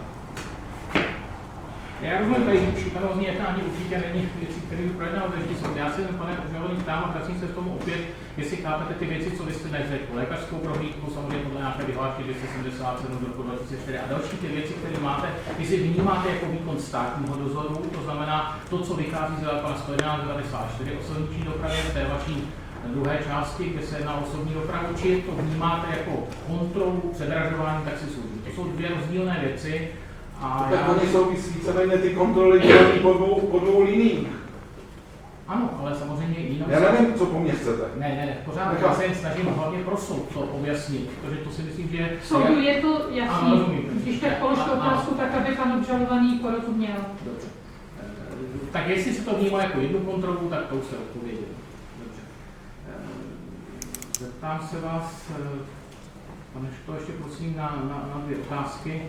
Já rozumím, tady šikanózní jednání určitě není věci, které by projednal každý soud. Já se pane Užavovaný ptám a vracím se k tomu opět, jestli chápete ty věci, co vy jste neřekl. Lékařskou prohlídku, samozřejmě podle nějaké vyhlášky dvě stě sedmdesát sedm z roku dva tisíce čtyři a další ty věci, které máte, jestli vnímáte jako výkon státního dozoru, to znamená to, co vychází z zákona sto jedenáct devadesát čtyři o silniční dopravě, v té vaší druhé části, kde se jedná o osobní dopravu, či to vnímáte jako kontrolu, předražování taxislužby. To jsou dvě rozdílné věci. A tak já... oni jsou víceméně ty kontroly dělaný po dvou, po dvou liních. Ano, ale samozřejmě jinou... Já nevím, co po mně chcete. Ne, ne, ne, pořád já se jen snažím hlavně pro soud to objasnit, protože to si myslím, že... Soudu je to Ano, jasný. rozumím. Když tak položte otázku, tak aby pan obžalovaný porozuměl. Dobře. Eh, Tak jestli si to vnímal jako jednu kontrolu, tak to už jste odpověděl. Dobře. Eh, Zeptám se vás, eh, pane Ško, ještě prosím na, na, na dvě otázky.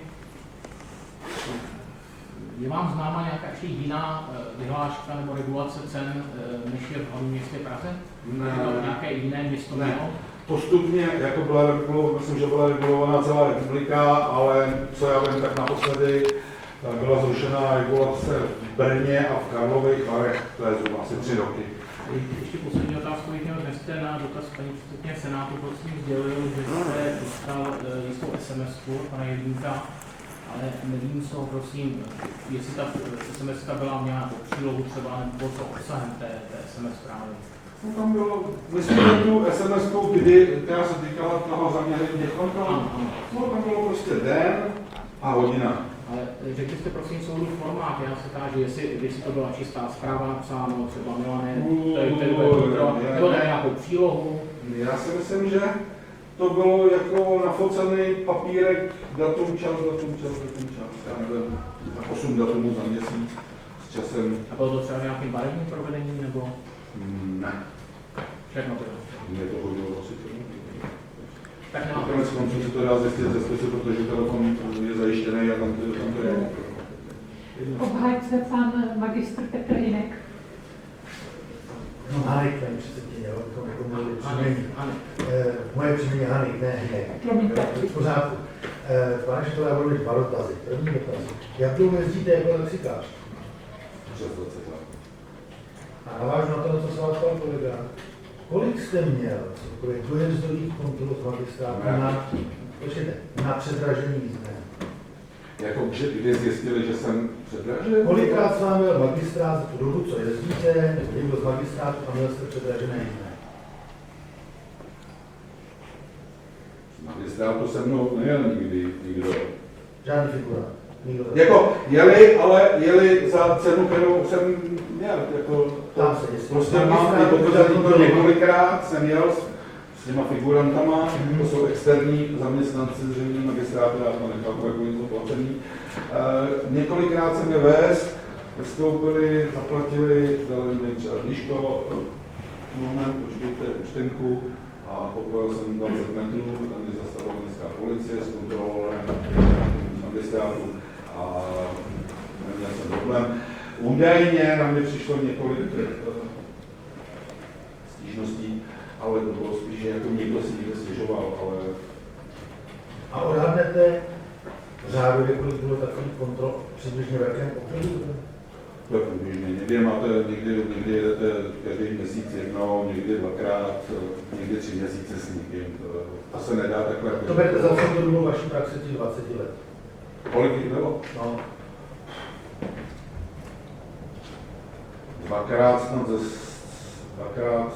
Je vám známa nějaká ještě jiná eh, vyhláška nebo regulace cen, eh, než je v hlavním městě Praze? Ne. Nebo nějaké jiné město Ne. mělo? Postupně, jako byla regulovaná, myslím, že byla regulovaná celá republika, ale co já vím, tak naposledy byla zrušena regulace v Brně a v Karlových Varech, to je zhruba asi tři roky. Ještě poslední otázku, bych měl dnes jste na dotaz paní předsedkyně Senátu, prosím, sdělil, že jste dostal eh, jistou es em esku od pana Jelínka, ale nevím, co, prosím, jestli ta es em eska byla nějakou přílohu třeba, nebo co obsahem té, té es em es zprávy. No, tam bylo, myslím, že tu es em esku, kdy, která se týkala toho zaměření těch kontrol, Ano, ano. no, tam bylo prostě den a hodina. Ale řekli jste prosím soudu formát, já se táži, jestli, jestli to byla čistá zpráva napsáno, třeba Milane, to je, to je, kontrola, nebo ne, nějakou přílohu. Já si myslím, že to bylo jako nafocený papírek, datum, čas, datum, čas, datum, čas, já nevím, tak osm datumů za měsíc s časem. A bylo to třeba nějakým barevným provedením, nebo Ne, všechno to bylo? mě to hodilo asi tomu. Tak nemá Konec konců se to dá zjistit ze spisu, protože telefon je zajištěný a tam to, tam to je. Obhájce pan magistr Petr Hinek. No, Hanek, paní předsedkyně, jo, to jako mluvit příjmení. Ano. Eh, Moje příjmení je Hanek, ne Hinek. Promiňte. Jo, v pořádku. Eh, Pane Šitole, já budu mít dva dotazy. První dotaz. Jak dlouho jezdíte jako lexikář? Přes dvacet let. A navážu na to, co se vás ptal kolega. Kolik jste měl celkově dojezdových kontrol z magistrátu na, počkejte, na předražení jízdné? Jako kdy, kdy zjistili, že jsem předražil? Kolikrát s vámi měl magistrát za tu dobu, co jezdíte, někdo z magistrátu a měl jste předražené jízdné? Magistrátu se mnou nejel nikdy nikdo. Žádný figura. Nikdo. Jako jeli, ale jeli za cenu, kterou jsem měl. Jako, to, Tam se jestli. prostě mám i potvrzení to několikrát, jsem jel s, s těma figurantama, Mhm. to jsou externí zaměstnanci zřejmě magistrátu, já to nechápu, jako je to placený. E, několikrát jsem je vést, vystoupili, zaplatili, dali mi třeba líško, moment, počkejte účtenku, a poprojel jsem dvacet metrů, tam je zastavila městská policie, zkontrolovala magistrátu a neměl jsem problém. Údajně na mě přišlo několik uh, stížností, ale to bylo spíš, že jako někdo si někde stěžoval, ale... A odhadnete řádově, kolik bylo takových kontrol přibližně v jakém období? To je průběžně. Někdy máte, někdy, někdy jedete každý měsíc jednou, někdy dvakrát, někdy tři měsíce s někým. To, to se nedá takhle. To berete za celou dobu vaší praxe těch dvacet let. Kolik jich bylo? No. Dvakrát snad ze... Dvakrát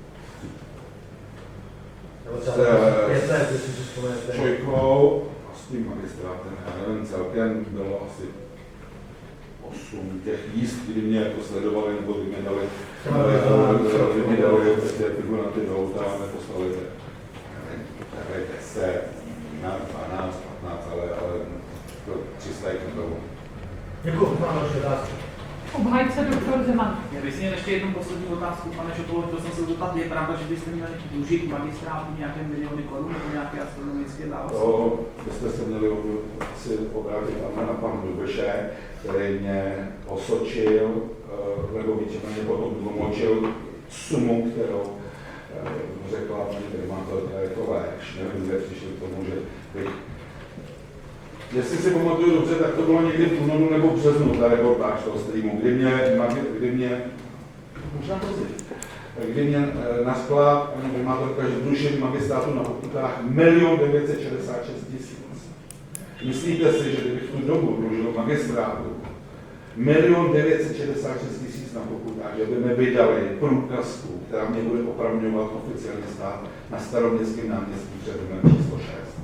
Nebo Se- třeba pět let, jestli si vzpomenete. Čojkou a s tím magistrátem, já nevím, celkem bylo asi osm těch jízd, kdy mě jako sledovali, nebo kdy mě dali, kdy mě dali prostě figuranty do auta a neposlali te, nevím, takhle deset, dvanáct, patnáct, ale, ale to tři sta jich nebylo. Děkuji, mám další otázky. Obhájce doktor Zeman. Já bych si měl ještě jednu poslední otázku, pane Šopolo, chtěl jsem se zeptat, je pravda, že byste měli dlužit magistrátu nějaké miliony korun nebo nějaké astronomické závazky? To byste se měli ob- si obrátit na pana Dubeše, který mě osočil, eh, nebo víceméně potom tlumočil sumu, kterou eh, řekla paní primátorka jako léž. Nevím, kde přišli k tomu, že bych... Jestli si pamatuju dobře, tak to bylo někdy v únoru nebo v březnu, ta reportáž toho streamu, kdy mě, kdy mě možná později, kdy mě eh, naskla paní primátorka, že zrušení magistrátu na pokutách milion devět set šedesát šest tisíc. Myslíte si, že kdybych v tu dobu dlužil magistrátu milion devět set šedesát šest tisíc na pokutách, že by mi vydali průkazku, která mě bude opravňovat oficiálně stát na Staroměstském náměstí před domem číslo šest?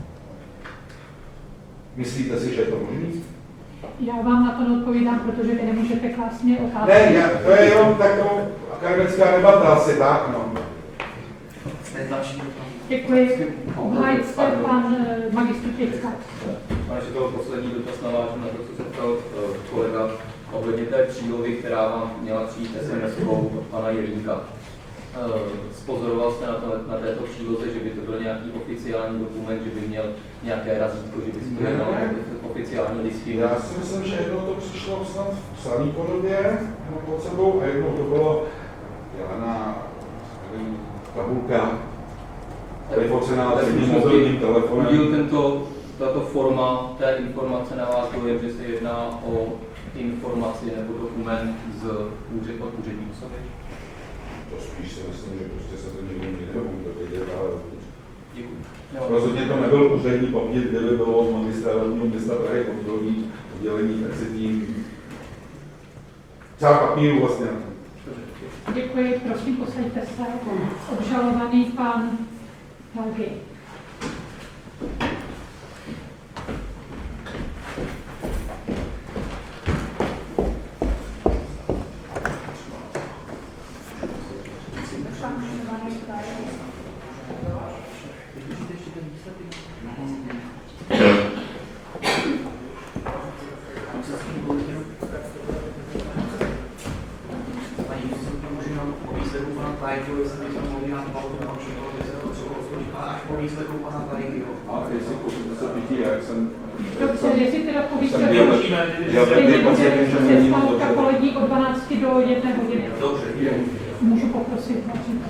Myslíte si, že je to možné? Já vám na to neodpovídám, protože vy nemůžete klást mě otázky. Ne, já, to je jenom takovou akademická debata asi tak, no. Děkuji. Obhájce pan eh, magistr Těčka. Pane Šekalo, poslední dotaz navážu na to, co se ptal uh, kolega ohledně té přílohy, která vám měla přijít es em eskou od pana Jelínka. Uh, spozoroval jste na, to, na této příloze, že by to byl nějaký oficiální dokument, že by měl nějaké razítko, že by si to jednal oficiální listinu? Já si myslím, že jednou to přišlo snad v psané podobě pod sebou a jednou to bylo dělaná tabulka, vyfocená tím mobilním telefonem. Udíl tento, tato forma té informace na vás dojem, že se jedná o informaci nebo dokument z úřad, od úřední osoby? To spíš si myslím, že prostě se to nikdo nebude vědět, ale Děkuji. rozhodně to nebyl úřední papír, kde by bylo od magistra hlavního města Prahy kontrolní oddělení, tak se tím třeba papíru vlastně. Děkuji, prosím, posaďte se. Obžalovaný pan Helgi. Dobře, jestli teda po výsledku přestávka polední od dvanácti do jedné hodiny. Dobře. Můžu poprosit,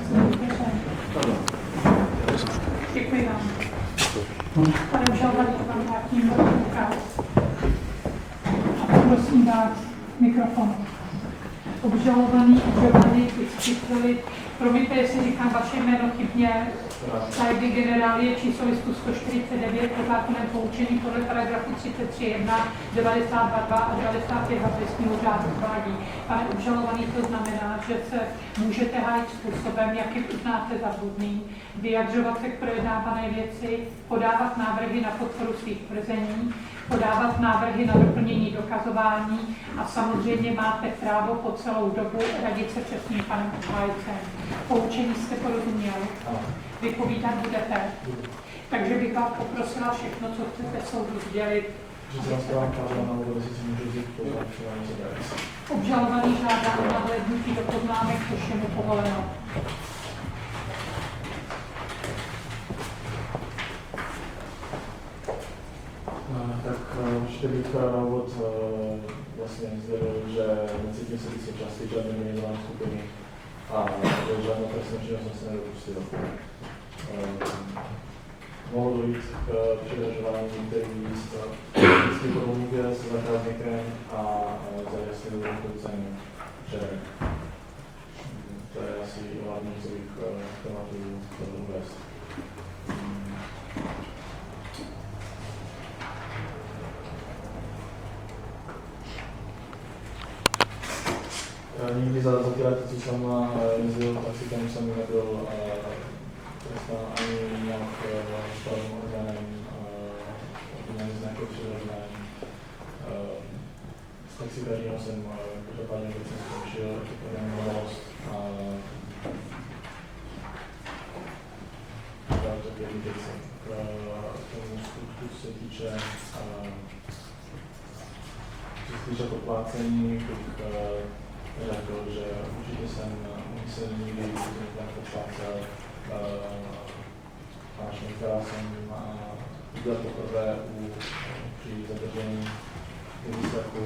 děkuji vám. Pane obžalovaný, vám vrátím ukaz. A prosím vás mikrofon. Obžalovaný, obžalovaný, vysvětlili. Promiňte, jestli říkám vaše jméno chybně. Tajdy generálie číslo listu sto čtyřicet devět o zákonném poučení podle paragrafu třicet tři jedna, devadesát dva dva a devadesát pět trestního řádu uvádí. Pane obžalovaný, to znamená, že se můžete hájit způsobem, jakým uznáte za vhodný, vyjadřovat se k projednávané věci, podávat návrhy na podporu svých tvrzení, podávat návrhy na doplnění dokazování a samozřejmě máte právo po celou dobu radit se přesným panem obhájcem. Poučení jste porozuměl? Vypovídat budete. Takže bych vás poprosila všechno, co chcete soudu sdělit. Obžalovaný žádá o nahlédnutí do poznámek, což je mu povoleno. Tak určitě bych na úvod vlastně sdělil, že necítím se být součástí žádné organizované skupiny a že žádnou trestnou činnost jsem se nedopustil. Mohlo dojít k předražování některých míst vždycky po domluvě se zákazníkem a zajistili dokončení předem. To je asi hlavní, co bych tématu chtěl uvést. Nikdy za, za ty lety, co jsem jezdil taxikem, jsem nebyl trestán ani nějak špatným orgánem, ani z nějakého předražování. Z taxikářního jsem každopádně, když jsem skončil, takovou minulost a dál to jedný věci. K tomu skutku se týče, co se týče podplácení, bych řekl, že určitě jsem se nikdy nějak podplácel. Páčně, která jsem udělal poprvé u, při zadržení výsledku.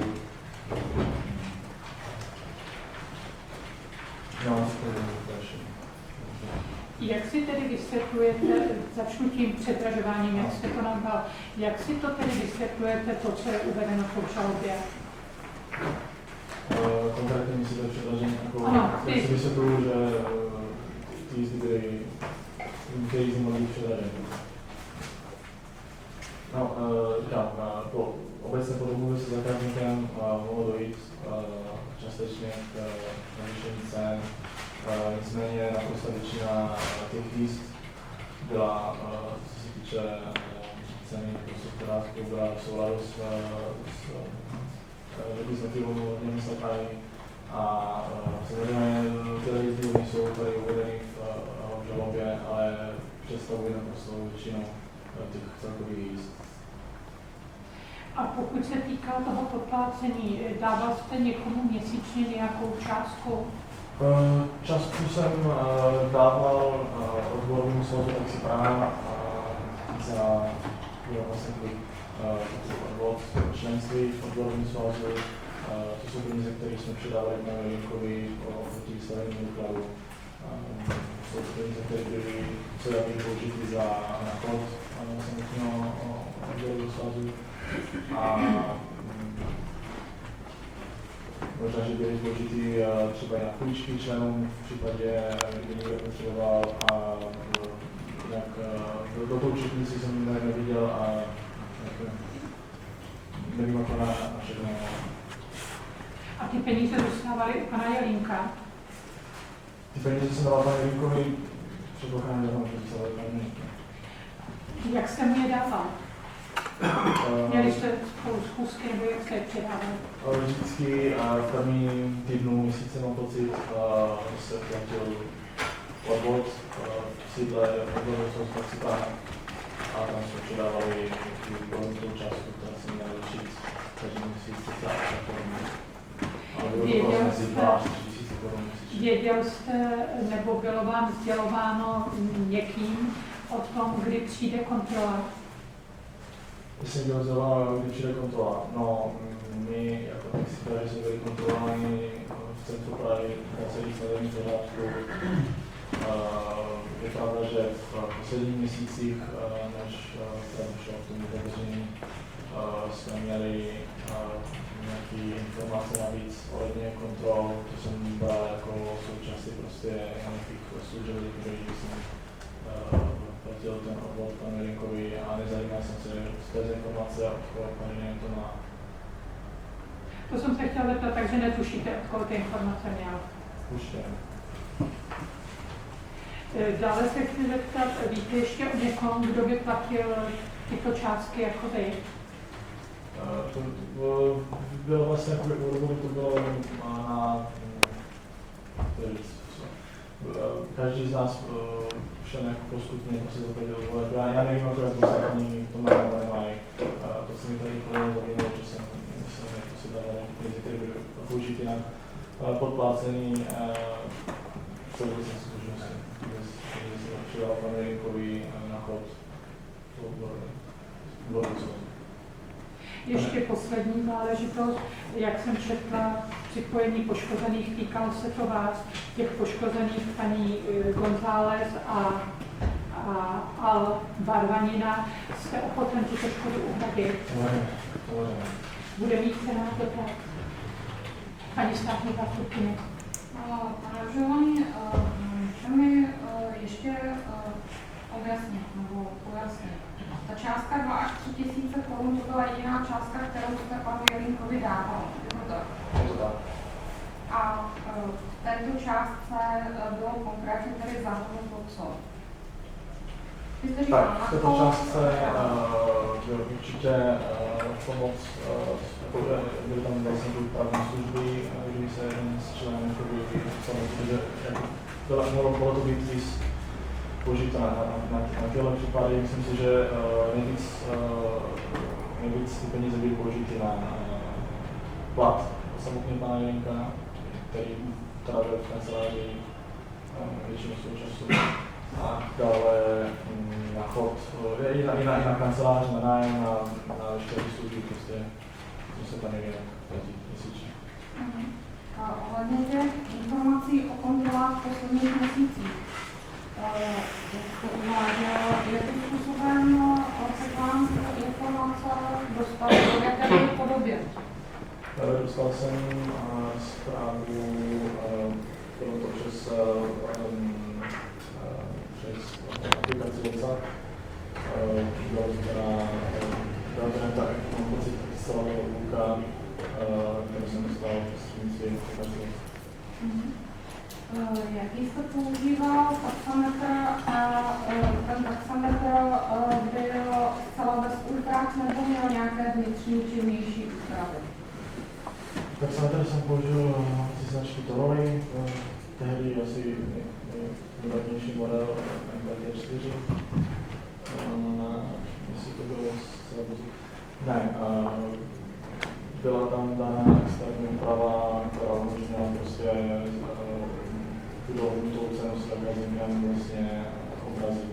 No, další. Jak si tedy vysvětlujete, začnu tím předražováním, jak jste to nám dal, jak si to tedy vysvětlujete, to, co je uvedeno v obžalobě? Uh, konkrétně myslíte předražení, jako ano, já si vysvětluju, že uh, ty jízdy byly, ty jízdy mohly být předraženy. No, uh, říkám, uh, po obecné po domluvě se zákazníkem uh, mohlo dojít uh, částečně k navýšení uh, cen, uh, nicméně naprosto většina těch jízd byla, uh, co se týče uh, ceny, která byla v souladu s, s legislativou města Prahy a samozřejmě ty lidi nejsou tady uvedeny v, v žalobě, ale představují naprosto většinu těch celkových jízd. A pokud se týká toho podplácení, dával jste někomu měsíčně nějakou částku? Částku jsem dával odbornému svazu taxi práva za vlastně odvod členství v odborném svazu. To jsou peníze, které jsme předávali na Jelinkovi proti výstavenému dokladu. Jsou to peníze, které byly předány použity za náklad samotného odborového svazu. A možná, že byly použity třeba i na půjčky členům v případě, kdyby někdo potřeboval a jak do, do toho účetnici jsem neviděl a jak, nevím, jak na, na všechno. A ty peníze dostávali u pana Jelínka? Ty peníze jsem dával panu Jelínkovi, předpokládám, že mám představit panu Jelínka. Jak jste mu je dával? Měli jste spolu schůzky, nebo jak jste je předávali? Vždycky v prvním týdnu měsíce mám pocit, se platil odvod v sídle odvodu soustavcita a tam jsme předávali tu částku, která se měla začít každý měsíc cca ale bylo to vlastně mezi dva až tři tisíce korun měsíčně. Věděl jste, nebo bylo vám sdělováno někým o tom, kdy přijde kontrola? Jsem byl vzdělán, kdy přijde kontrola. No, my jako taxikáři jsme byli kontrolováni v centru Prahy na celý stavební pořádku. Je pravda, že v posledních měsících, než jsem šel k tomu zadržení, jsme měli nějaké informace navíc ohledně kontrol. To jsem bral jako součástí prostě nějakých služeb, které jsem platil ten odvod panu Jelinkovi a nezajímal jsem se z té informace, od koho pan Jelink to má. To jsem se chtěla zeptat, takže netušíte, od koho ty informace měl? Určitě. Dále se chci zeptat, víte ještě o někom, kdo by platil tyto částky jako vy? To bylo vlastně jako úroveň, to bylo na každý z nás všem jako postupně si zaplatil odvod. Já, já nevím, jak to ostatní to mají nebo nemají. To se mi tady úplně zavíjelo, že jsem myslím, že si dal nějaké peníze, které byly použity na podplácený souvisí s služností. Takže jsem přidal panu Jelinkovi na chod odvodu. Ještě poslední záležitost, jak jsem četla, připojení poškozených, týkalo se to vás, těch poškozených paní González a, a Al Barvanina. Jste ochoten tuto škodu uhradit? Bude mít Senát dotaz? Paní státní zástupkyně. Pane Žovani, můžeme mi ještě objasnit nebo pojasnit. Ta částka dva až tři tisíce korun to byla jediná částka, kterou jsme panu Jelínkovi dávali. A v této částce bylo konkrétně tedy zahrnuto co? Tak, v této částce byl určitě pomoc, byly tam vlastně právní služby, kdy se jeden z členů samozřejmě, bylo, bylo to být víc použito na, na, na těle případy. Myslím si, že uh, nejvíc, uh, nejvíc ty peníze byly použity na uh, plat samotný pana Jelinka, který trávil v kanceláři uh, většinu svého času. A dále um, na chod, uh, i, na, i, na, i na kancelář, na nájem, na, na veškeré služby, prostě, co se pan Jelink platí měsíčně. A ohledně těch informací o kontrolách v posledních měsících. Jak to uváděl, jakým způsobem se k vám informace dostala, v jaké podobě? Dostal jsem zprávu, bylo to přes, přes aplikaci WhatsApp, byla to ta pocit celá tabulka, kterou jsem dostal prostřednictvím aplikace. Jaký jste používal taxametr a ten taxametr byl zcela bez úprav nebo měl nějaké vnitřní či vnější úpravy? Taxametr jsem použil značky Toroy, tehdy asi nejmodernější model M P T čtyři. Jestli to bylo zcela později. Ne, uh, byla tam daná externí úprava, která umožnila prostě uh, tu dohodnutou cenu s zákazníkem vlastně obrazit.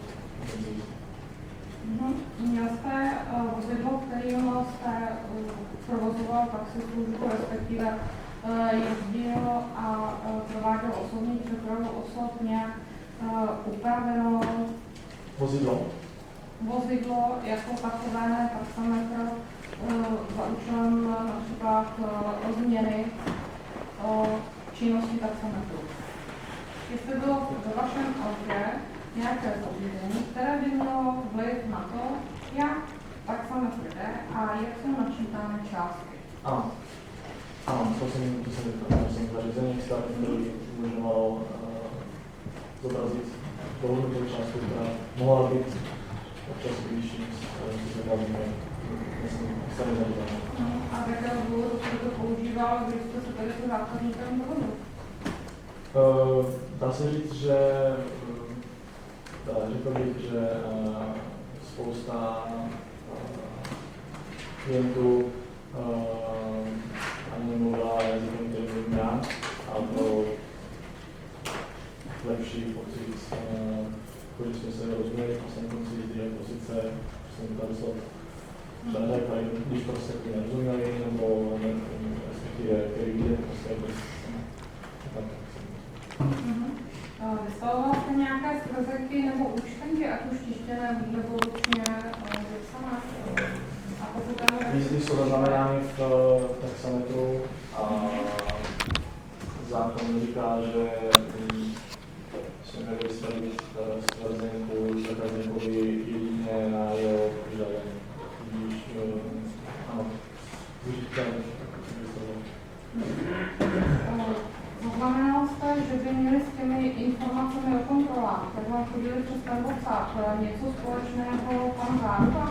Mhm. Měl jste uh, vozidlo, kterého jste uh, provozoval taxislužbu, respektive uh, jezdil a uh, prováděl osobní přepravu osob nějak uh, upraveno Vozidlo? vozidlo jako takové taxametr uh, za účelem například uh, změny uh, činnosti taxametru. Jestli bylo ve vašem autě nějaké zařízení, které by mělo vliv na to, jak taxametr jde a jak jsou načítány částky. Ano. Ano, to jsem, to jsem říkal, to jsem zařízení státní, který umožňovalo uh, zobrazit dohodnutou částku, která mohla být občas vyšší s zákazníkem. Myslím, A z jakého důvodu jste to používal, když jste se tady s zákazníkem dohodl? Uh, dá se říct, že dá, řekl bych, že uh, spousta uh, klientů uh, ani nemluvila jazykem, který vím já, a to lepší pocit, uh, když jsme se rozuměli, a jsem konci zjistil, že pozice, jsem tady slov přeřekli, když prostě ty nerozuměli, nebo respektive, který vidět, prostě bez tak. Mhm. Vystavoval jste nějaké zkazky nebo účtenky, ať už tištěné nebo ručně vypsané? A pokud tam Výzvy jsou zaznamenány v taxametru a zákon říká, že jsme měli vystavit stvrzenku zákazníkovi jedině na jeho požadavek. Tudíž, ano, vyříkáme. Zaznamenal jste, že by měli s těmi informacemi o kontrolách, které vám chodili přes ten WhatsApp, něco společného pan Záruba?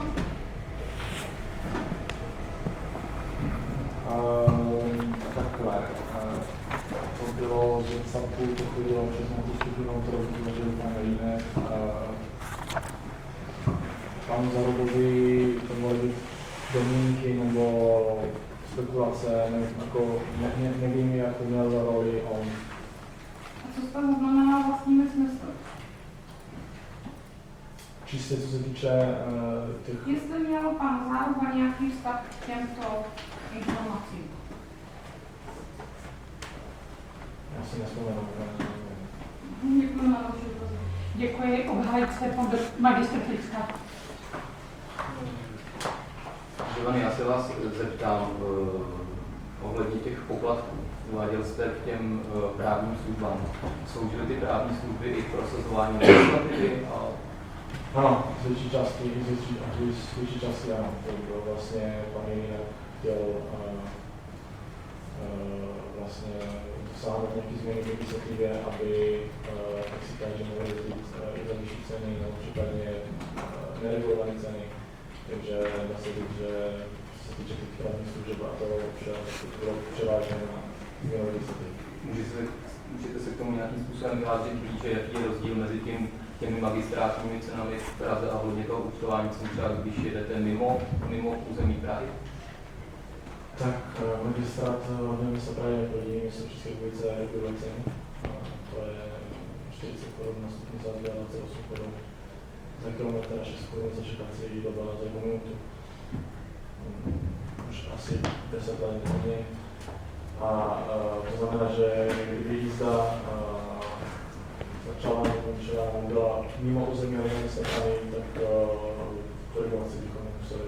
Uh, takhle. Uh, to bylo z WhatsAppu, to chodilo přes nějakou skupinu, kterou vytvořil pan Jelínek. Uh, Panu Zárubovi to mohly být domínky nebo spekulace, ne, jako, ne, ne, nevím, jak měl za roli on. A co jste zaznamenal vlastními smysly? Čistě co se týče uh, těch... Jestli měl pan Záruba nějaký vztah k těmto informacím? Já si nespomenu. Děkuji na vaši odpověď. Děkuji. Obhájce pan magistr Flicka. Giovanni, já se vás zeptám uh, ohledně těch poplatků. Uváděl jste k těm uh, právním službám. Sloužily ty právní služby i k prosazování legislativy? A... Ano, z větší části, z větší, z větší části ano. To bylo vlastně pan Jelínek chtěl uh, uh, vlastně dosáhnout nějaký změny v legislativě, aby uh, taxikáři mohli jezdit uh, i za vyšší ceny, nebo případně uh, neregulované ceny. Takže dá se říct, že se týče těch právních služeb a toho vše, to bylo převážně na změnu legislativy. Můžete, můžete se k tomu nějakým způsobem vyjádřit blíže, jaký je rozdíl mezi tím, těmi magistrátními cenami v Praze a hodně toho účtování cen, třeba když jedete mimo, mimo území Prahy? Tak magistrát hlavně města Prahy jako jediný město v České republice reguluje ceny. To je čtyřicet korun na stupni za dvacet osm korun za kilometr a šest korun za čekací doba za jednu minutu. Už asi deset let hodně. A uh, to znamená, že kdyby jízda uh, začala nebo končila, byla mimo území města Prahy, tak uh, tu regulaci bychom museli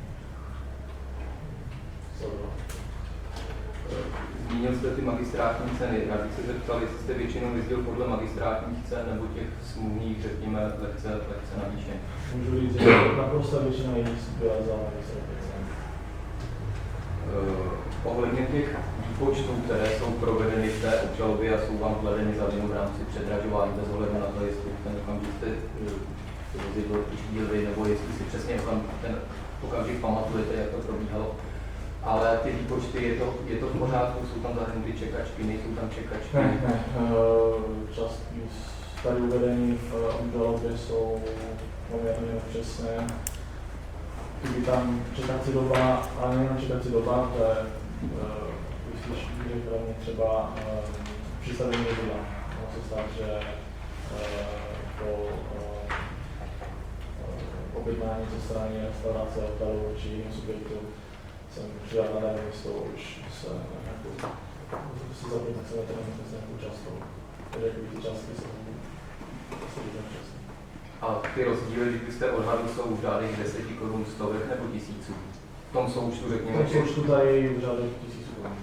sledovat. Zmínil jste ty magistrátní ceny. Já bych se zeptal, jestli jste většinou jezdil podle magistrátních cen nebo těch smluvních, řekněme, lehce, lehce navýšených. Můžu říct, že naprosto většina jízd byla za magistrátní ceny. Uh, ohledně těch výpočtů, které jsou provedeny v té obžalobě a jsou vám kladeny za vinu v rámci předražování bez ohledu na to, jestli ten okamžik jste to vozidlo řídili, nebo jestli si přesně ten okamžik pamatujete, jak to probíhalo. ale ty výpočty, je to, je to v pořádku, jsou tam zahrnuty čekačky, nejsou tam čekačky? Ne, ne. Uh, částky tady uvedení v obžalobě jsou poměrně nepřesné. Kdyby tam čekací doba, ale nejenom čekací doba, to je vyslyší, že kromě třeba uh, přistavení vozidla. Může se stát, že uh, po uh, objednání ze strany restaurace, hotelu či jiného subjektu jsem přijal na dané místo už se nějakou, si zapít na celé terenu s nějakou částkou. Takže jakoby ty částky jsou asi nepřesné. A ty rozdíly, když byste odhadli, jsou v řádech deseti korun, stovek nebo tisíců? V tom součtu, řekněme, V tom součtu tady v řádech tisíců korun.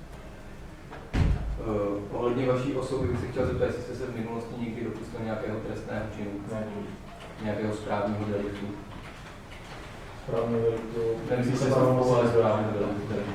Uh, ohledně vaší osoby bych se chtěl zeptat, jestli jste se v minulosti někdy dopustil nějakého trestného činu, Ne, nějakého správního deliktu. správného deliktu. Nemyslím se samopovu, ale správního deliktu.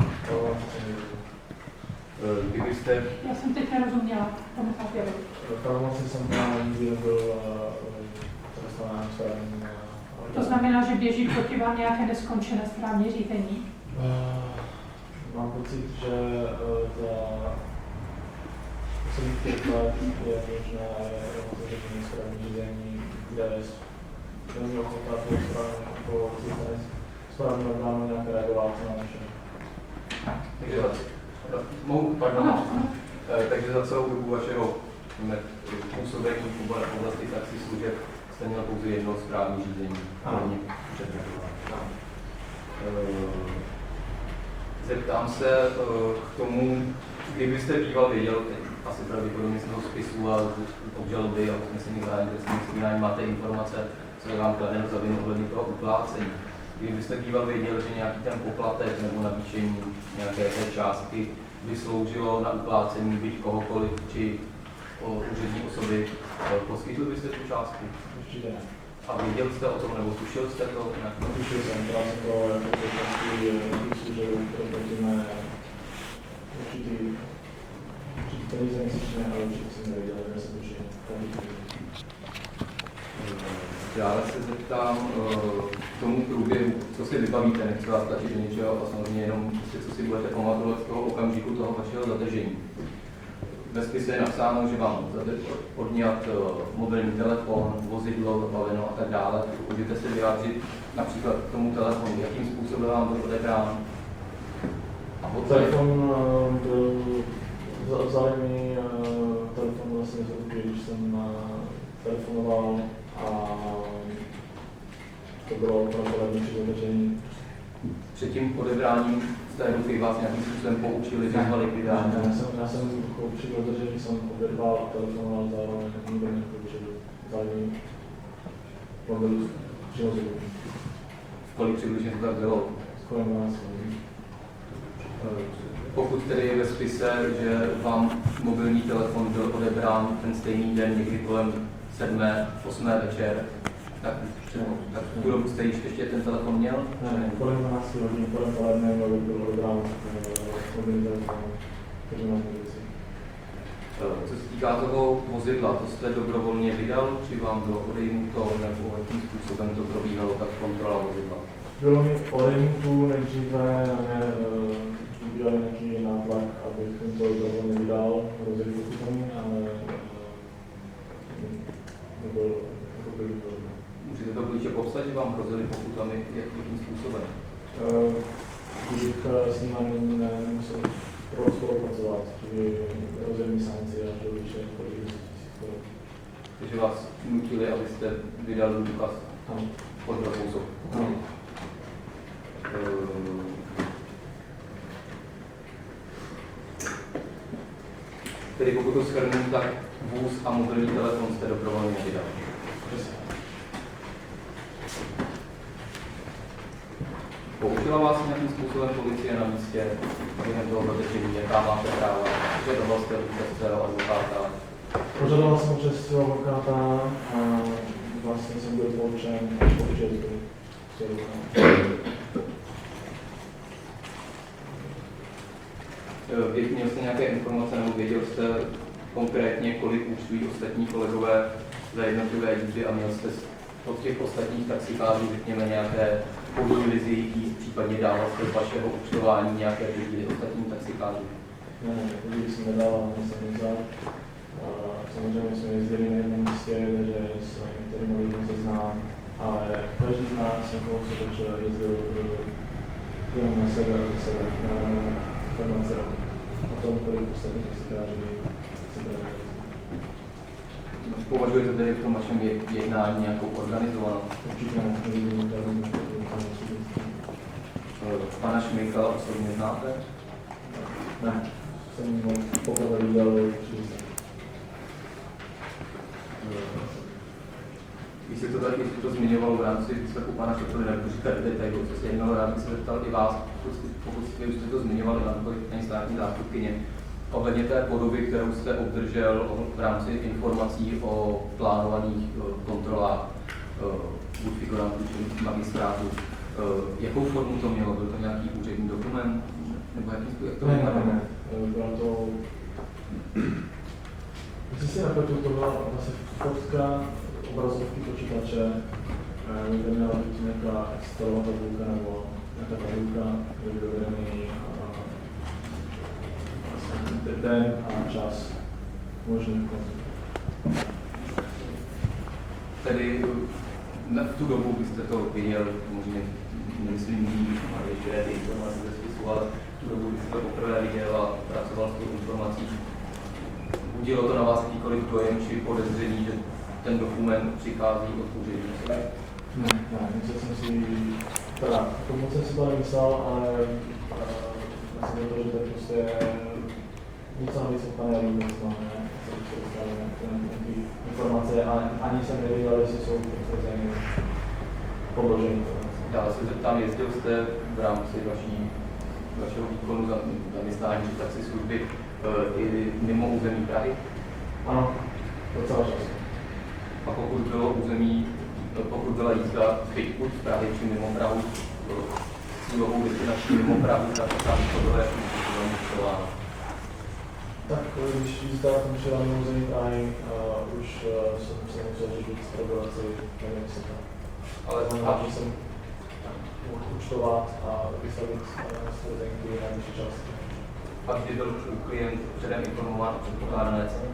Uh, kdybyste... Já jsem teď nerozuměla tomu papíru. V pravomoci jsem tam nikdy nebyl trestán správním. To znamená, že běží proti vám nějaké neskončené správní řízení? Mám pocit, že za posledních pět let je možné rozhodnutí správní řízení, kde není ochota toho správního správního orgánu nějaké reagovat na naše. Takže za, mohu, pardon, Ano, ano. takže za celou dobu vašeho působení v oblasti taxi služeb jste měl pouze jedno správní řízení. Ano. Zeptám se k tomu, kdybyste býval věděl, asi pravděpodobně z toho spisu a z obžaloby a usnesení vzájemně trestního stíhání máte informace, co je vám kladeno za vinu ohledně toho uplácení. Kdybyste býval věděl, že nějaký ten poplatek nebo navýšení nějaké té částky by sloužilo na uplácení byť kohokoliv či úřední osoby, poskytl byste tu částku? Určitě ne. A věděl jste o tom, nebo tušil jste to? Tušil jsem, bral jsem to jako součástí služeb, které platíme určitý peníze měsíčně, ale určitě jsem nevěděl, že jsem tušil. Dále se zeptám k tomu průběhu, co si vybavíte, nechci vás tlačit do něčeho, a samozřejmě jenom co si budete pamatovat z toho okamžiku toho vašeho zadržení. Ve spise je napsáno, že vám odňat mobilní telefon, vozidlo, zabaveno a tak dále. Můžete se vyjádřit například k tomu telefonu, jakým způsobem vám byl odebrán? Telefon byl, vzali mi telefon vlastně z ruky, když jsem telefonoval a to bylo pravděpodobně při zadržení. Před tím odebráním z té ruky vás nějakým způsobem poučili, že vás likvidální? Já jsem, já jsem při zadržení jsem odebral a telefonoval zároveň, nikdo mě nepoučil. Vzali mi mobil přímo z ruky. Kolik přibližně to tak bylo? Kolem dvanáct hodin. Pokud tedy je ve spise, že vám mobilní telefon byl odebrán ten stejný den, někdy kolem sedmé, osmé večer, tak, tak v tu dobu jste již ještě ten telefon měl? Ne, ne, kolem dvanáct hodin, kolem poledne byl odebrán mobilní telefon, takže mám věci. Co se týká toho vozidla, to jste dobrovolně vydal, či vám bylo odejmuto, nebo jakým způsobem to probíhalo, tak kontrola vozidla? Bylo mi odejmutu nejdříve, na mě udělal nějaký nátlak, abych to dobrovolně vydal, rozhodl pokutami, ale nebyl jako první dobře. Můžete to blíže popsat, že vám hrozili pokutami, jakým způsobem? Kdybych s nimi nemusel spolupracovat, kdyby rozhodní sankci až do výše několik tisíc korun. Takže vás nutili, abyste vydali důkaz pod velkou soud. Tedy pokud to shrnu, tak vůz a mobilní telefon jste dobrovolně vydal. Poučila vás nějakým způsobem policie na místě, během toho zadržení, jaká máte práva, požadoval jste přes svého advokáta? Požadoval jsem přes svého advokáta a vlastně jsem byl poučen po přijezdu z Měl jste nějaké informace nebo věděl jste konkrétně, kolik účtují ostatní kolegové za jednotlivé jízdy a měl jste od těch ostatních taxikářů, řekněme, nějaké povinni z jejich jízd, případně dávat z vašeho účtování nějaké podíly ostatním taxikářům? Ne, takový jsem nedával, ani jsem nevzal. Samozřejmě jsme jezdili na jednom místě, že s některými lidmi se znám, ale každý z nás někoho, co točil, jezdil jenom na sebe, na sebe, na informace o tom, kolik ostatní taxikáři se brali. Považujete tedy v tom vašem jednání nějakou organizovanou? Určitě nevidím žádnou informaci. Pana Šmejka osobně znáte? Ne, jsem ho poprvé viděl při Když se to taky to zmiňovalo v rámci výslechu pana Čekoly, nebo říkat detailu, co se jednalo, rád bych se zeptal i vás, pokud jste už jste to zmiňovali na paní státní zástupkyně, ohledně té podoby, kterou jste obdržel v rámci informací o plánovaných kontrolách buď figurantů či magistrátu. Jakou formu to mělo? Byl to nějaký úřední dokument? Nebo jaký jak to ne, ne, ne, byla to... Když si napětu, to byla vlastně fotka obrazovky počítače, kde měla být nějaká Excelová tabulka nebo nějaká tabulka, kde byl vedený den a čas možných kontrol. Tedy v tu dobu byste to viděl, možná nemyslím níž, ale ještě ty informace ze spisu, ale v tu dobu byste to poprvé viděl a pracoval s tou informací. Budilo to na vás jakýkoliv dojem či podezření, že ten dokument přichází od úřední osoby? Ne, ne, myslel jsem si, teda, to moc jsem si to nemyslel, ale myslím to, že to je prostě nic na víc od pana Rýmu, máme nějaké informace, ale ani jsem nevěděl, jestli jsou potvrzené podložené informace. Dále se zeptám, jezdil jste v rámci vaší, vašeho výkonu zaměstnání či taxislužby i mimo území Prahy? Ano, docela často. A pokud bylo území, pokud byla jízda buď z Prahy či mimo Prahu, cílovou destinací mimo Prahu, tak tam to bylo jakým způsobem účtováno. Tak když jízda končila mimo území Prahy, uh, už uh, jsem se musel řešit s regulací, nevím se tam. Ale znamená, že jsem mohl účtovat a vystavit strategenky na vyšší části. A kdy byl klient předem informován o předpokládané ceny?